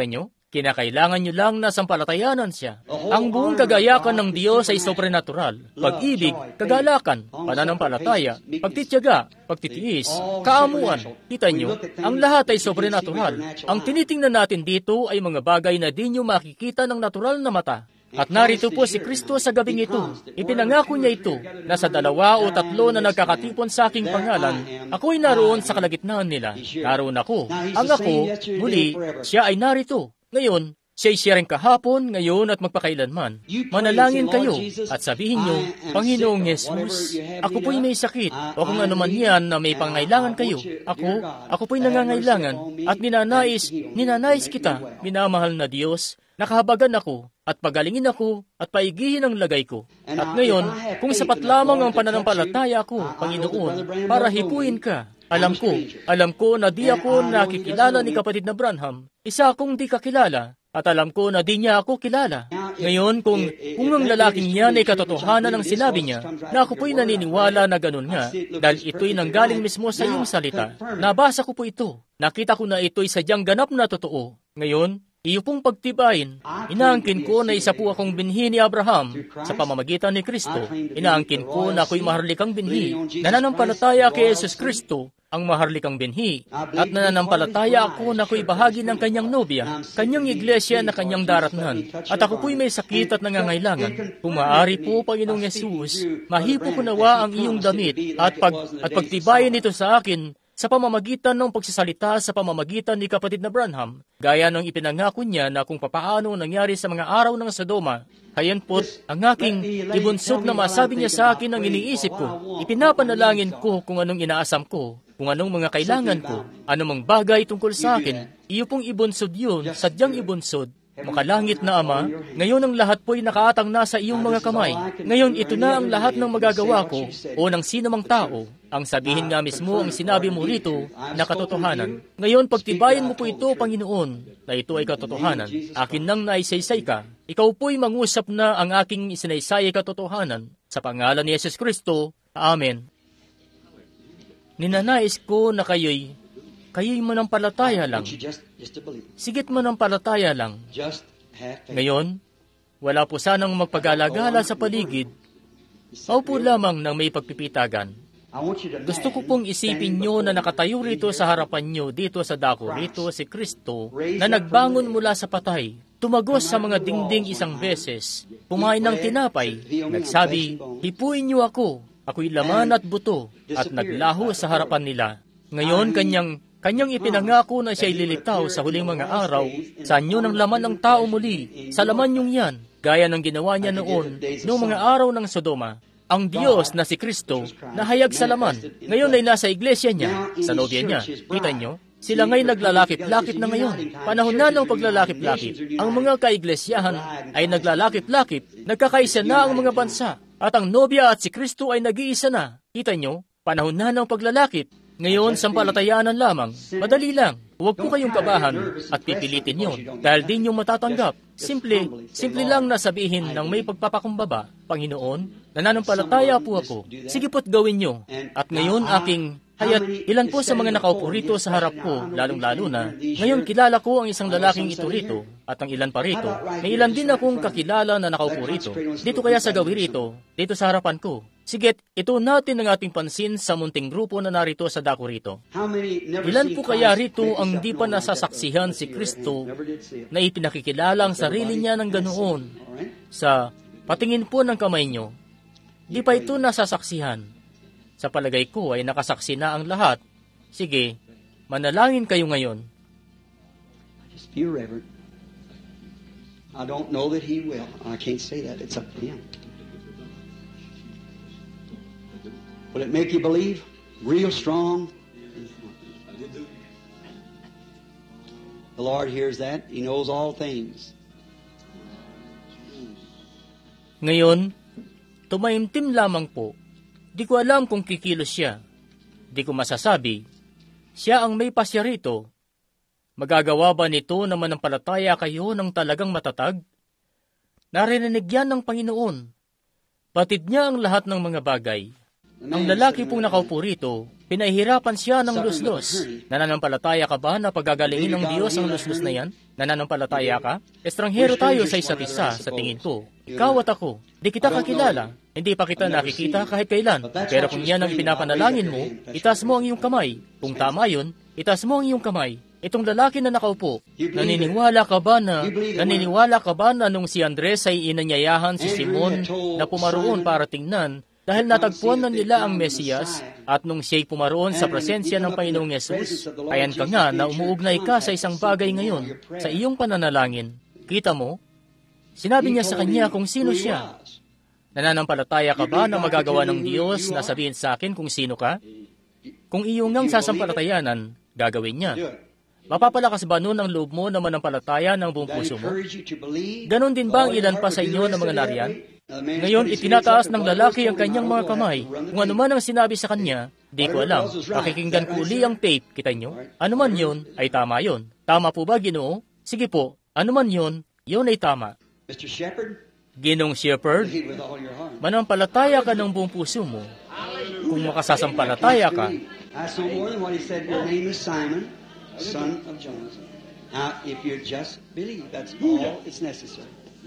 Kinakailangan nyo lang na sampalatayanan siya. Ang buong kagayakan ng Diyos ay sobrenatural. Pag-ibig, kagalakan, pananampalataya, pagtitiyaga, pagtitiis, kaamuan. Kita nyo, ang lahat ay sobrenatural. Ang tinitingnan natin dito ay mga bagay na di nyo makikita ng natural na mata. At narito po si Kristo sa gabing ito. Ipinangako niya ito na sa 2 o 3 na nagkakatipon sa aking pangalan, ako'y naroon sa kalagitnaan nila. Naroon ako. Ang ako, muli, siya ay narito. Ngayon, siya rin kahapon, ngayon at magpakailanman. Manalangin kayo at sabihin nyo, Panginoong Jesus, ako po'y may sakit o kung ano man yan na may pangailangan kayo. Ako po'y nangangailangan at ninanais kita, minamahal na Diyos, nakahabagan ako at pagalingin ako at paigihin ang lagay ko. At ngayon, kung sapat lamang ang pananampalataya ko, Panginoon, para hipuin ka, alam ko na di ako nakikilala ni kapatid na Branham. Isa akong di kakilala, at alam ko na di niya ako kilala. Ngayon, kung ang lalaking yan ay katotohanan ng sinabi niya, na ako po'y naniniwala na ganun nga, dahil ito'y nanggaling mismo sa iyong salita. Nabasa ko po ito. Nakita ko na ito'y sadyang ganap na totoo. Ngayon, iyo pong pagtibayin, inaangkin ko na isa po akong binhi ni Abraham sa pamamagitan ni Kristo. Inaangkin ko na ako'y maharlikang binhi. Nananampalataya kay Jesus Kristo, ang maharlikang binhi. At nananampalataya ako na ako'y bahagi ng kanyang nobya, kanyang iglesia na kanyang daratnan. At ako po'y may sakit at nangangailangan. Kung maaari po, Panginoong Yesus, mahipo ko nawa ang iyong damit at pagtibayin ito sa akin sa pamamagitan ng pagsasalita sa pamamagitan ni kapatid na Branham, gaya ng ipinangako niya na kung papaano nangyari sa mga araw ng Sodoma. Kayan po't ang aking ibunsog na masabi niya sa akin ang iniisip ko. Ipinapanalangin ko kung anong inaasam ko, kung anong mga kailangan ko, anumang bagay tungkol sa akin. Iyo pong ibunsod yun, sadyang ibunsod. Makalangit na Ama, ngayon ang lahat po'y nakaatang nasa iyong mga kamay. Ngayon ito na ang lahat ng magagawa ko o ng sinumang tao. Ang sabihin nga mismo ang sinabi mo rito na katotohanan. Ngayon pagtibayan mo po ito, Panginoon, na ito ay katotohanan. Akin nang naisaysay ka. Ikaw po'y mangusap na ang aking isinaysay ay katotohanan. Sa pangalan ni Jesus Kristo, Amen. Ninanais ko na kayo'y manampalataya lang. Sigit manampalataya lang. Ngayon, wala po sanang magpagala-gala sa paligid. Maupo lamang ng may pagpipitagan. Gusto ko pong isipin nyo na nakatayo rito sa harapan nyo dito sa dako rito si Kristo na nagbangon mula sa patay, tumagos sa mga dingding isang beses, kumain ng tinapay, nagsabi, hipuin nyo ako, ako'y laman at buto, at naglaho sa harapan nila. Ngayon, kanyang ipinangako na siya'y lilitaw sa huling mga araw, sa anyo ng laman ng tao muli, sa laman yung yan, gaya ng ginawa niya noong mga araw ng Sodoma. Ang Diyos na si Kristo, nahayag sa laman, ngayon ay nasa iglesia niya, sa nobya niya. Kita nyo? Sila ngay naglalakip-lakip na ngayon. Panahon na ng paglalakip-lakip. Ang mga kaiglesiyahan ay naglalakip-lakip, nagkakaisa na ang mga bansa, at ang nobya at si Kristo ay nag-iisa na. Kita nyo? Panahon na ng paglalakip. Ngayon, sampalatayanan lamang. Madali lang. Huwag po kayong kabahan at pipilitin yon dahil di nyo matatanggap. Simple lang na sabihin ng may pagpapakumbaba, Panginoon, nananampalataya po ako. Sige po't gawin nyo. At ngayon ilan po sa mga nakaupo rito sa harap ko, lalong-lalo na, ngayon kilala ko ang isang lalaking ito rito, at ang ilan pa rito. May ilan din akong kakilala na nakaupo rito. Dito kaya sa gawi rito, dito sa harapan ko. Sigit, ito natin ang ating pansin sa munting grupo na narito sa dako rito. Ilan po kaya rito ang di pa nasasaksihan si Kristo na ipinakikilala ang sarili niya ng ganoon sa patingin po ng kamay nyo? Di pa ito nasasaksihan. Sa palagay ko ay nakasaksi na ang lahat. Sige, manalangin kayo ngayon. Just be reverent. I don't know that he will. I can't say that. It's up to him. Will it make you believe real strong? The Lord hears that. He knows all things. Ngayon, tumaimtim lamang po. Di ko alam kung kikilos siya. Di ko masasabi. Siya ang may pasya rito. Magagawa ba nito na manampalataya kayo ng talagang matatag? Narinig yan ng Panginoon. Batid niya ang lahat ng mga bagay. Ang lalaki pong nakaupo rito, Pinahihirapan siya ng luslos. Nananampalataya ka ba na pagagalingin ng Diyos ang luslos na yan? Nananampalataya ka? Estranghero tayo sa isa't isa, sa tingin ko. Ikaw at ako, di kita kakilala. Hindi pa kita nakikita kahit kailan. Pero kung yan ang pinapanalangin mo, itaas mo ang iyong kamay. Kung tama yun, itaas mo ang iyong kamay. Itong lalaki na nakaupo, naniniwala ka ba na nung si Andres ay inanyayahan si Simon na pumaroon para tingnan dahil natagpuan na nila ang Mesiyas at nung siya'y pumaroon sa presensya ng Panginoong Yesus, ayan ka nga na umuugnay ka sa isang bagay ngayon sa iyong pananalangin. Kita mo? Sinabi niya sa kanya kung sino siya. Nananampalataya ka ba na magagawa ng Diyos na sabihin sa akin kung sino ka? Kung iyong ngang sasampalatayanan, gagawin niya. Mapapalakas ba noon ang loob mo na manampalataya ng buong puso mo? Ganon din ba ang ilan pa sa inyo ng mga nariyan? Ngayon, itinataas ng lalaki ang kanyang mga kamay. Kung ano man ang sinabi sa kanya, di ko alam. Pakikinggan ko uli ang tape, kita nyo? Ano man yun, ay tama yun. Tama po ba, Ginoo? Sige po, ano man yun, yun ay tama. Ginoong Shepherd, manampalataya ka ng buong puso mo. Kung makasasampalataya ka, son of Jonas. Now, if you just believe, that's all it's necessary.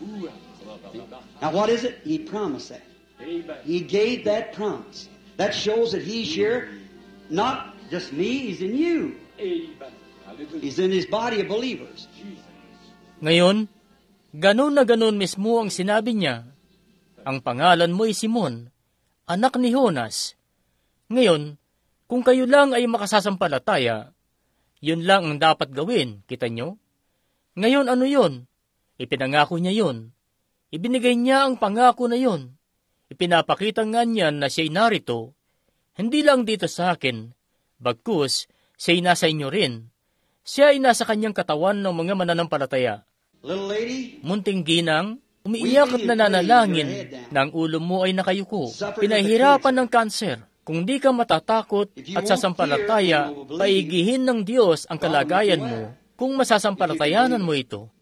Now, what is it? He promised that. He gave that promise. That shows that He's here, not just me, He's in you. He's in His body of believers. Ngayon, ganun na ganun mismo ang sinabi niya. Ang pangalan mo ay Simon, anak ni Jonas. Ngayon, kung kayo lang ay makasasampalataya, yun lang ang dapat gawin, kita nyo? Ngayon ano yun? Ipinangako niya yun. Ibinigay niya ang pangako na yun. Ipinapakita nga niya na siya'y narito. Hindi lang dito sa akin, bagkus siya'y nasa inyo rin. Siya ay nasa kanyang katawan ng mga mananampalataya. Munting ginang, umiiyak at nananalangin na ang ulo mo ay nakayuko. Pinahirapan ng kanser. Kung di ka matatakot at sasampalataya, paigihin ng Diyos ang kalagayan mo kung masasampalatayanan mo ito.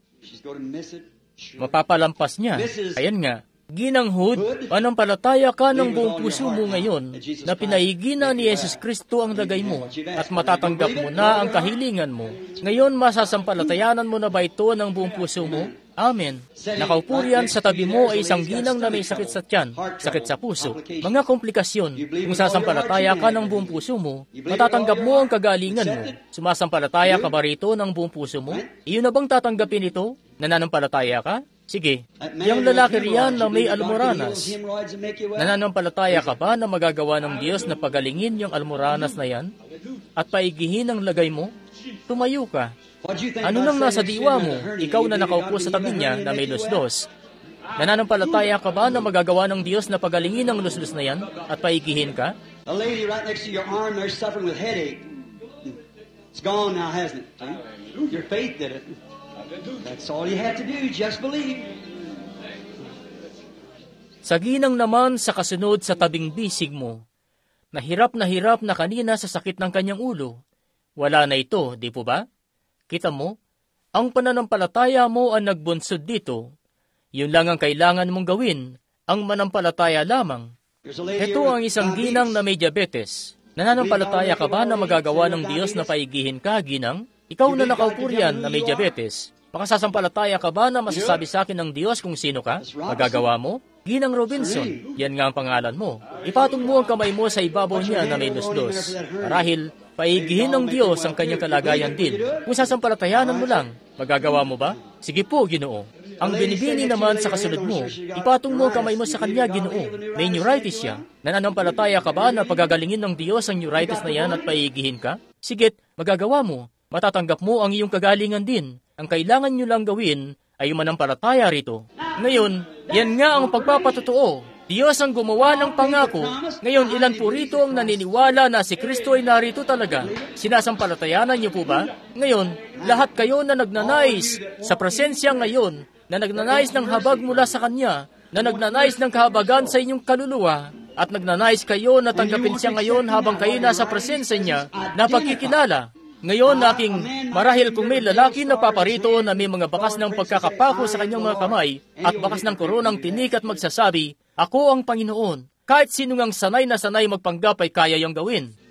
Mapapalampas niya. Ayan nga. Ginang Hood, manampalataya ka ng buong puso mo ngayon na pinaigina ni Jesus Kristo ang lagay mo at matatanggap mo na ang kahilingan mo. Ngayon, masasampalatayanan mo na ba ito ng buong puso mo? Amen. Nakaupo riyan sa tabi mo ay isang ginang na may sakit sa tiyan, sakit sa puso, mga komplikasyon. Kung sasampalataya ka ng buong puso mo, matatanggap mo ang kagalingan mo. Sumasampalataya ka ba rito ng buong puso mo? Iyon na bang tatanggapin ito? Nananampalataya ka? Sige. Yung lalaki riyan na may almoranas, nananampalataya ka ba na magagawa ng Diyos na pagalingin yung almoranas na yan? At paigihin ang lagay mo? Tumayo ka. Ano nang nasa diwa mo? Ikaw na nakaupo sa tabi niya na may luslos. Nananampalataya ka ba na magagawa ng Diyos na pagalingin ang luslos na yan at paigihin ka? A lady right next to your arm there suffering with headache. It's gone now, hasn't it? Your faith did it. That's all you have to do, just believe. Sa ginang naman sa kasunod sa tabing bisig mo, na hirap na kanina sa sakit ng kanyang ulo. Wala na ito, di po ba? Kita mo, ang pananampalataya mo ang nagbunsod dito. Yun lang ang kailangan mong gawin, ang manampalataya lamang. Ito ang isang ginang na may diabetes. Nananampalataya ka ba na magagawa ng Diyos na paigihin ka, ginang? Ikaw na nakaupo riyan na may diabetes. Makasasampalataya ka ba na masasabi sa akin ng Diyos kung sino ka? Magagawa mo? Ginang Robinson, yan nga ang pangalan mo. Ipatong mo ang kamay mo sa ibabaw niya na may luslos. Marahil, paigihin ng Diyos ang kanyang kalagayan din. Kung sasampalatayanan mo lang, magagawa mo ba? Sige po, Ginoo. Ang binibini naman sa kasunod mo, ipatong mo ang kamay mo sa kanya, Ginoo. May neuritis siya. Nananampalataya ka ba na pagagalingin ng Diyos ang neuritis na yan at paigihin ka? Sigit, magagawa mo. Matatanggap mo ang iyong kagalingan din. Ang kailangan nyo lang gawin ay manampalataya rito. Ngayon, yan nga ang pagpapatotoo. Diyos ang gumawa ng pangako. Ngayon, ilan po rito ang naniniwala na si Kristo ay narito talaga? Sinasampalatayanan niyo po ba? Ngayon, lahat kayo na nagnanais sa presensya ngayon, na nagnanais ng habag mula sa Kanya, na nagnanais ng kahabagan sa inyong kaluluwa, at nagnanais kayo na tanggapin siya ngayon habang kayo nasa presensya niya, na pagkikilala. Ngayon, marahil kung may lalaki na paparito na may mga bakas ng pagkakapako sa kanyang mga kamay at bakas ng koronang tinik at magsasabi, "Ako ang Panginoon." Kahit sino ngang sanay na sanay magpanggap ay kaya yung gawin.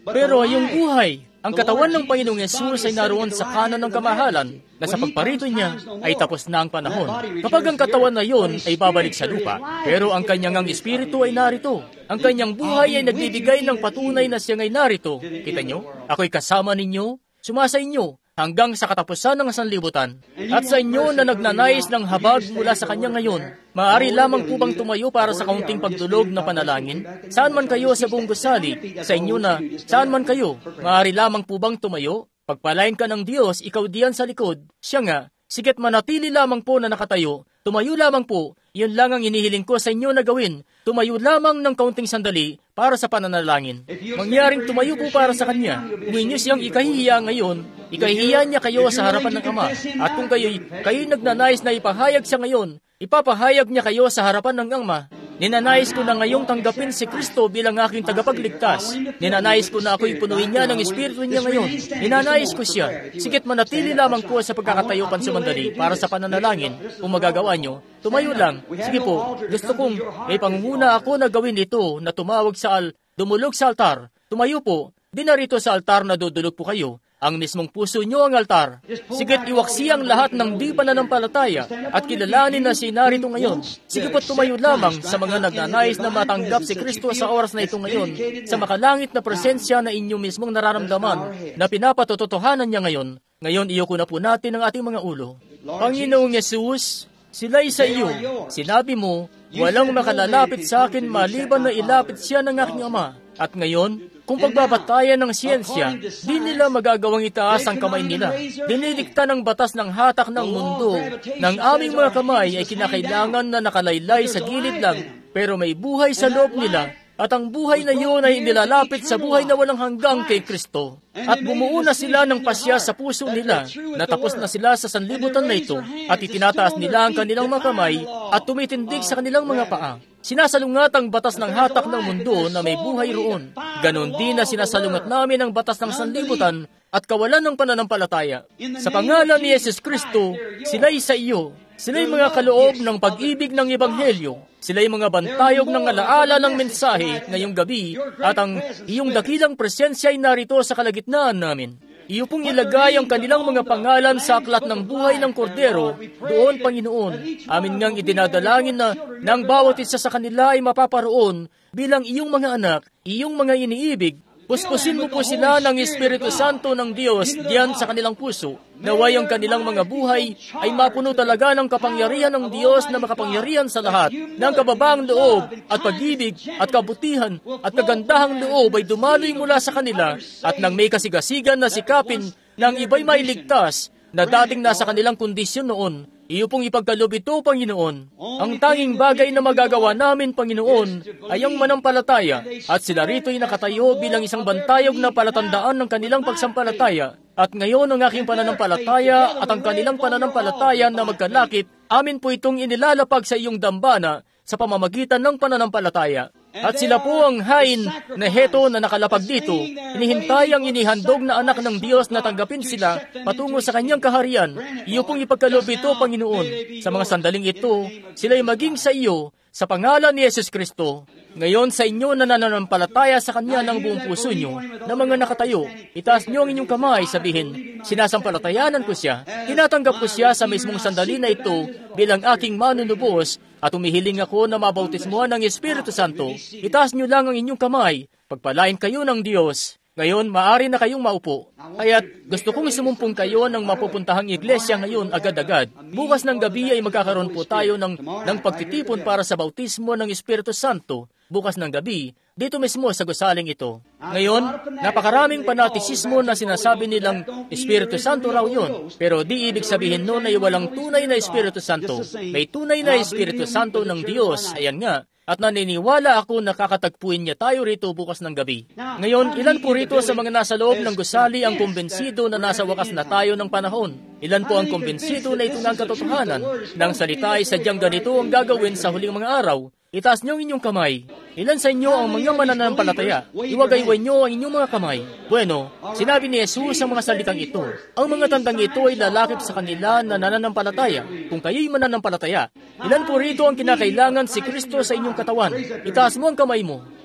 Pero yung buhay, ang katawan ng Panginoong Yesus ay naroon sa kanan ng kamahalan na sa pagparito niya ay tapos na ang panahon. Kapag ang katawan na yon ay babalik sa lupa, pero ang kanyang espiritu ay narito. Ang kanyang buhay ay nagbibigay ng patunay na siya ay narito. Kita nyo? Ako'y kasama ninyo, sumasa inyo, hanggang sa katapusan ng sanlibutan. At sa inyo na nagnanais ng habag mula sa Kanya ngayon, maaari lamang po bang tumayo para sa kaunting pagdulog na panalangin? Saan man kayo sa buong gusali, sa inyo na, saan man kayo, maaari lamang po bang tumayo? Pagpalain ka ng Diyos, ikaw diyan sa likod. Siya nga, sigat manatili lamang po na nakatayo, tumayo lamang po, yun lang ang inihiling ko sa inyo na gawin. Tumayo lamang ng kaunting sandali para sa pananalangin. Mangyaring tumayo po para sa Kanya. Kung inyo siyang ikahihiya ngayon, ikahihiya niya kayo sa harapan ng Ama. At kung kayo'y nagnanais na ipahayag siya ngayon, ipapahayag niya kayo sa harapan ng Ama. Ninanais ko na ngayong tanggapin si Kristo bilang aking tagapagligtas. Ninanais ko na ako'y punuin niya ng Espiritu niya ngayon. Ninanais ko siya. Sigit manatili lamang po sa pagkakatayo pansumandali para sa pananalangin. Kung magagawa niyo, tumayo lang. Sige po, gusto kong may pangunguna ako na gawin ito na tumawag dumulog sa altar. Tumayo po, di narito sa altar na dudulog po kayo. Ang mismong puso nyo ang altar. Sigit iwaksi ang lahat ng di pananampalataya at kilalanin na si narito ngayon. Sige po't tumayo lamang sa mga nagnanais na matanggap si Kristo sa oras na ito ngayon, sa makalangit na presensya na inyo mismong nararamdaman na pinapatotohanan niya ngayon. Ngayon, iyoko na po natin ang ating mga ulo. Panginoong Yesus, sila'y sa iyo. Sinabi mo, walang makalalapit sa akin maliban na ilapit siya ng aking Ama. At ngayon, kung pagbabatayan ng siyensya, di nila magagawang itaas ang kamay nila. Dinidikta ng batas ng hatak ng mundo, ng aming mga kamay ay kinakailangan na nakalaylay sa gilid lang, pero may buhay sa loob nila, at ang buhay na iyon ay nilalapit sa buhay na walang hanggang kay Kristo. At bumuo na sila ng pasya sa puso nila, natapos na sila sa sanlibutan na ito, at itinataas nila ang kanilang mga kamay at tumitindig sa kanilang mga paa. Sinasalungat ang batas ng hatak ng mundo na may buhay roon. Ganon din na sinasalungat namin ang batas ng sanlibutan at kawalan ng pananampalataya. Sa pangalan ni Yesus Kristo, sila'y sa iyo. Sila'y mga kaloob ng pag-ibig ng Ebanghelyo. Sila'y mga bantayog ng alaala ng mensahe ngayong gabi at ang iyong dakilang presensya ay narito sa kalagitnaan namin. Iyo pong ilagay ang kanilang mga pangalan sa aklat ng buhay ng Kordero doon, Panginoon. Amin ngang idinadalangin na ng bawat isa sa kanila ay mapaparoon bilang iyong mga anak, iyong mga iniibig. Puspusin mo po sila ng Espiritu Santo ng Diyos diyan sa kanilang puso. Naway ang kanilang mga buhay ay mapuno talaga ng kapangyarihan ng Diyos na makapangyarihan sa lahat, ng kababaang loob at pag-ibig at kabutihan at kagandahang loob ay dumaloy mula sa kanila at nang may kasigasigan na sikapin ng iba'y mailigtas na dating nasa kanilang kondisyon noon. Iyo pong ipagkaloob ito, Panginoon. Ang tanging bagay na magagawa namin, Panginoon, ay ang manampalataya at sila rito'y nakatayo bilang isang bantayog na palatandaan ng kanilang pagsampalataya. At ngayon ang aking pananampalataya at ang kanilang pananampalataya na magkalakip, amin po itong inilalapag sa iyong dambana sa pamamagitan ng pananampalataya. At sila po ang hain na heto na nakalapag dito, hinihintay ang inihandog na anak ng Diyos na tanggapin sila patungo sa kanyang kaharian. Iyo pong ipagkaloob ito, Panginoon. Sa mga sandaling ito, sila'y maging sa iyo, sa pangalan ni Yesus Kristo. Ngayon sa inyo na nananampalataya sa Kanya ng buong puso nyo, na mga nakatayo, itaas nyo ang inyong kamay, sabihin, sinasampalatayanan ko siya, tinatanggap ko siya sa mismong sandali na ito bilang aking manunubos, at umihiling ako na mabautismuhan ng Espiritu Santo. Itaas nyo lang ang inyong kamay, pagpalain kayo ng Diyos. Ngayon, maaari na kayong maupo. Kaya't gusto kong isumumpong kayo ng mapupuntahang iglesia ngayon agad-agad. Bukas ng gabi ay magkakaroon po tayo ng pagtitipon para sa bautismo ng Espiritu Santo. Bukas ng gabi, dito mismo sa gusaling ito. Ngayon, napakaraming panatisismo na sinasabi nilang Espiritu Santo raw yun. Pero di ibig sabihin nun ay walang tunay na Espiritu Santo. May tunay na Espiritu Santo ng Diyos, ayan nga. At naniniwala ako na kakatagpuin niya tayo rito bukas ng gabi. Ngayon, ilan po rito sa mga nasa loob ng gusali ang kumbensido na nasa wakas na tayo ng panahon? Ilan po ang kumbensido na ito ng katotohanan? Nang salita ay sadyang ganito ang gagawin sa huling mga araw. Itaas niyo ang inyong kamay. Ilan sa inyo ang mga mananampalataya? Iwagayway niyo ang inyong mga kamay. Bueno, sinabi ni Jesus ang mga salitang ito. Ang mga tandang ito ay lalakip sa kanila na nananampalataya. Kung kayo'y mananampalataya, ilan po rito ang kinakailangan si Kristo sa inyong katawan? Itaas mo ang kamay mo.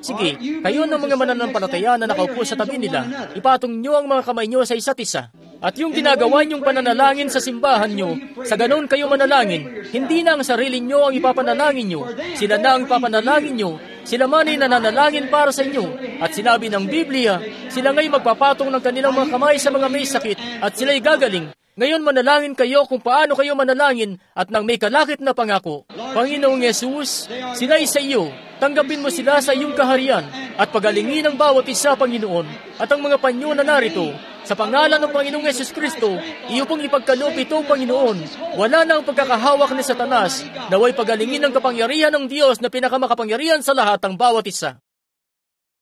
Sige, kayo ng mga mananampalataya na nakaupo sa tabi nila, ipatong nyo ang mga kamay nyo sa isa't isa. At yung ginagawa nyong pananalangin sa simbahan nyo, sa ganon kayo manalangin, hindi na ang sarili nyo ang ipapanalangin nyo, sila na ang ipapanalangin nyo, sila man ay nananalangin para sa inyo. At sinabi ng Biblia, sila ngay magpapatong ng kanilang mga kamay sa mga may sakit at sila'y gagaling. Ngayon manalangin kayo kung paano kayo manalangin at nang may kalakip na pangako. Panginoong Yesus, sinay sa iyo, tanggapin mo sila sa iyong kaharian at pagalingin ang bawat isa, Panginoon, at ang mga panyo na narito. Sa pangalan ng Panginoong Yesus Kristo, iyo pong ipagkaloob ito, Panginoon. Wala na ang pagkakahawak ni Satanas, naway pagalingin ang kapangyarihan ng Diyos na pinakamakapangyarihan sa lahat ang bawat isa.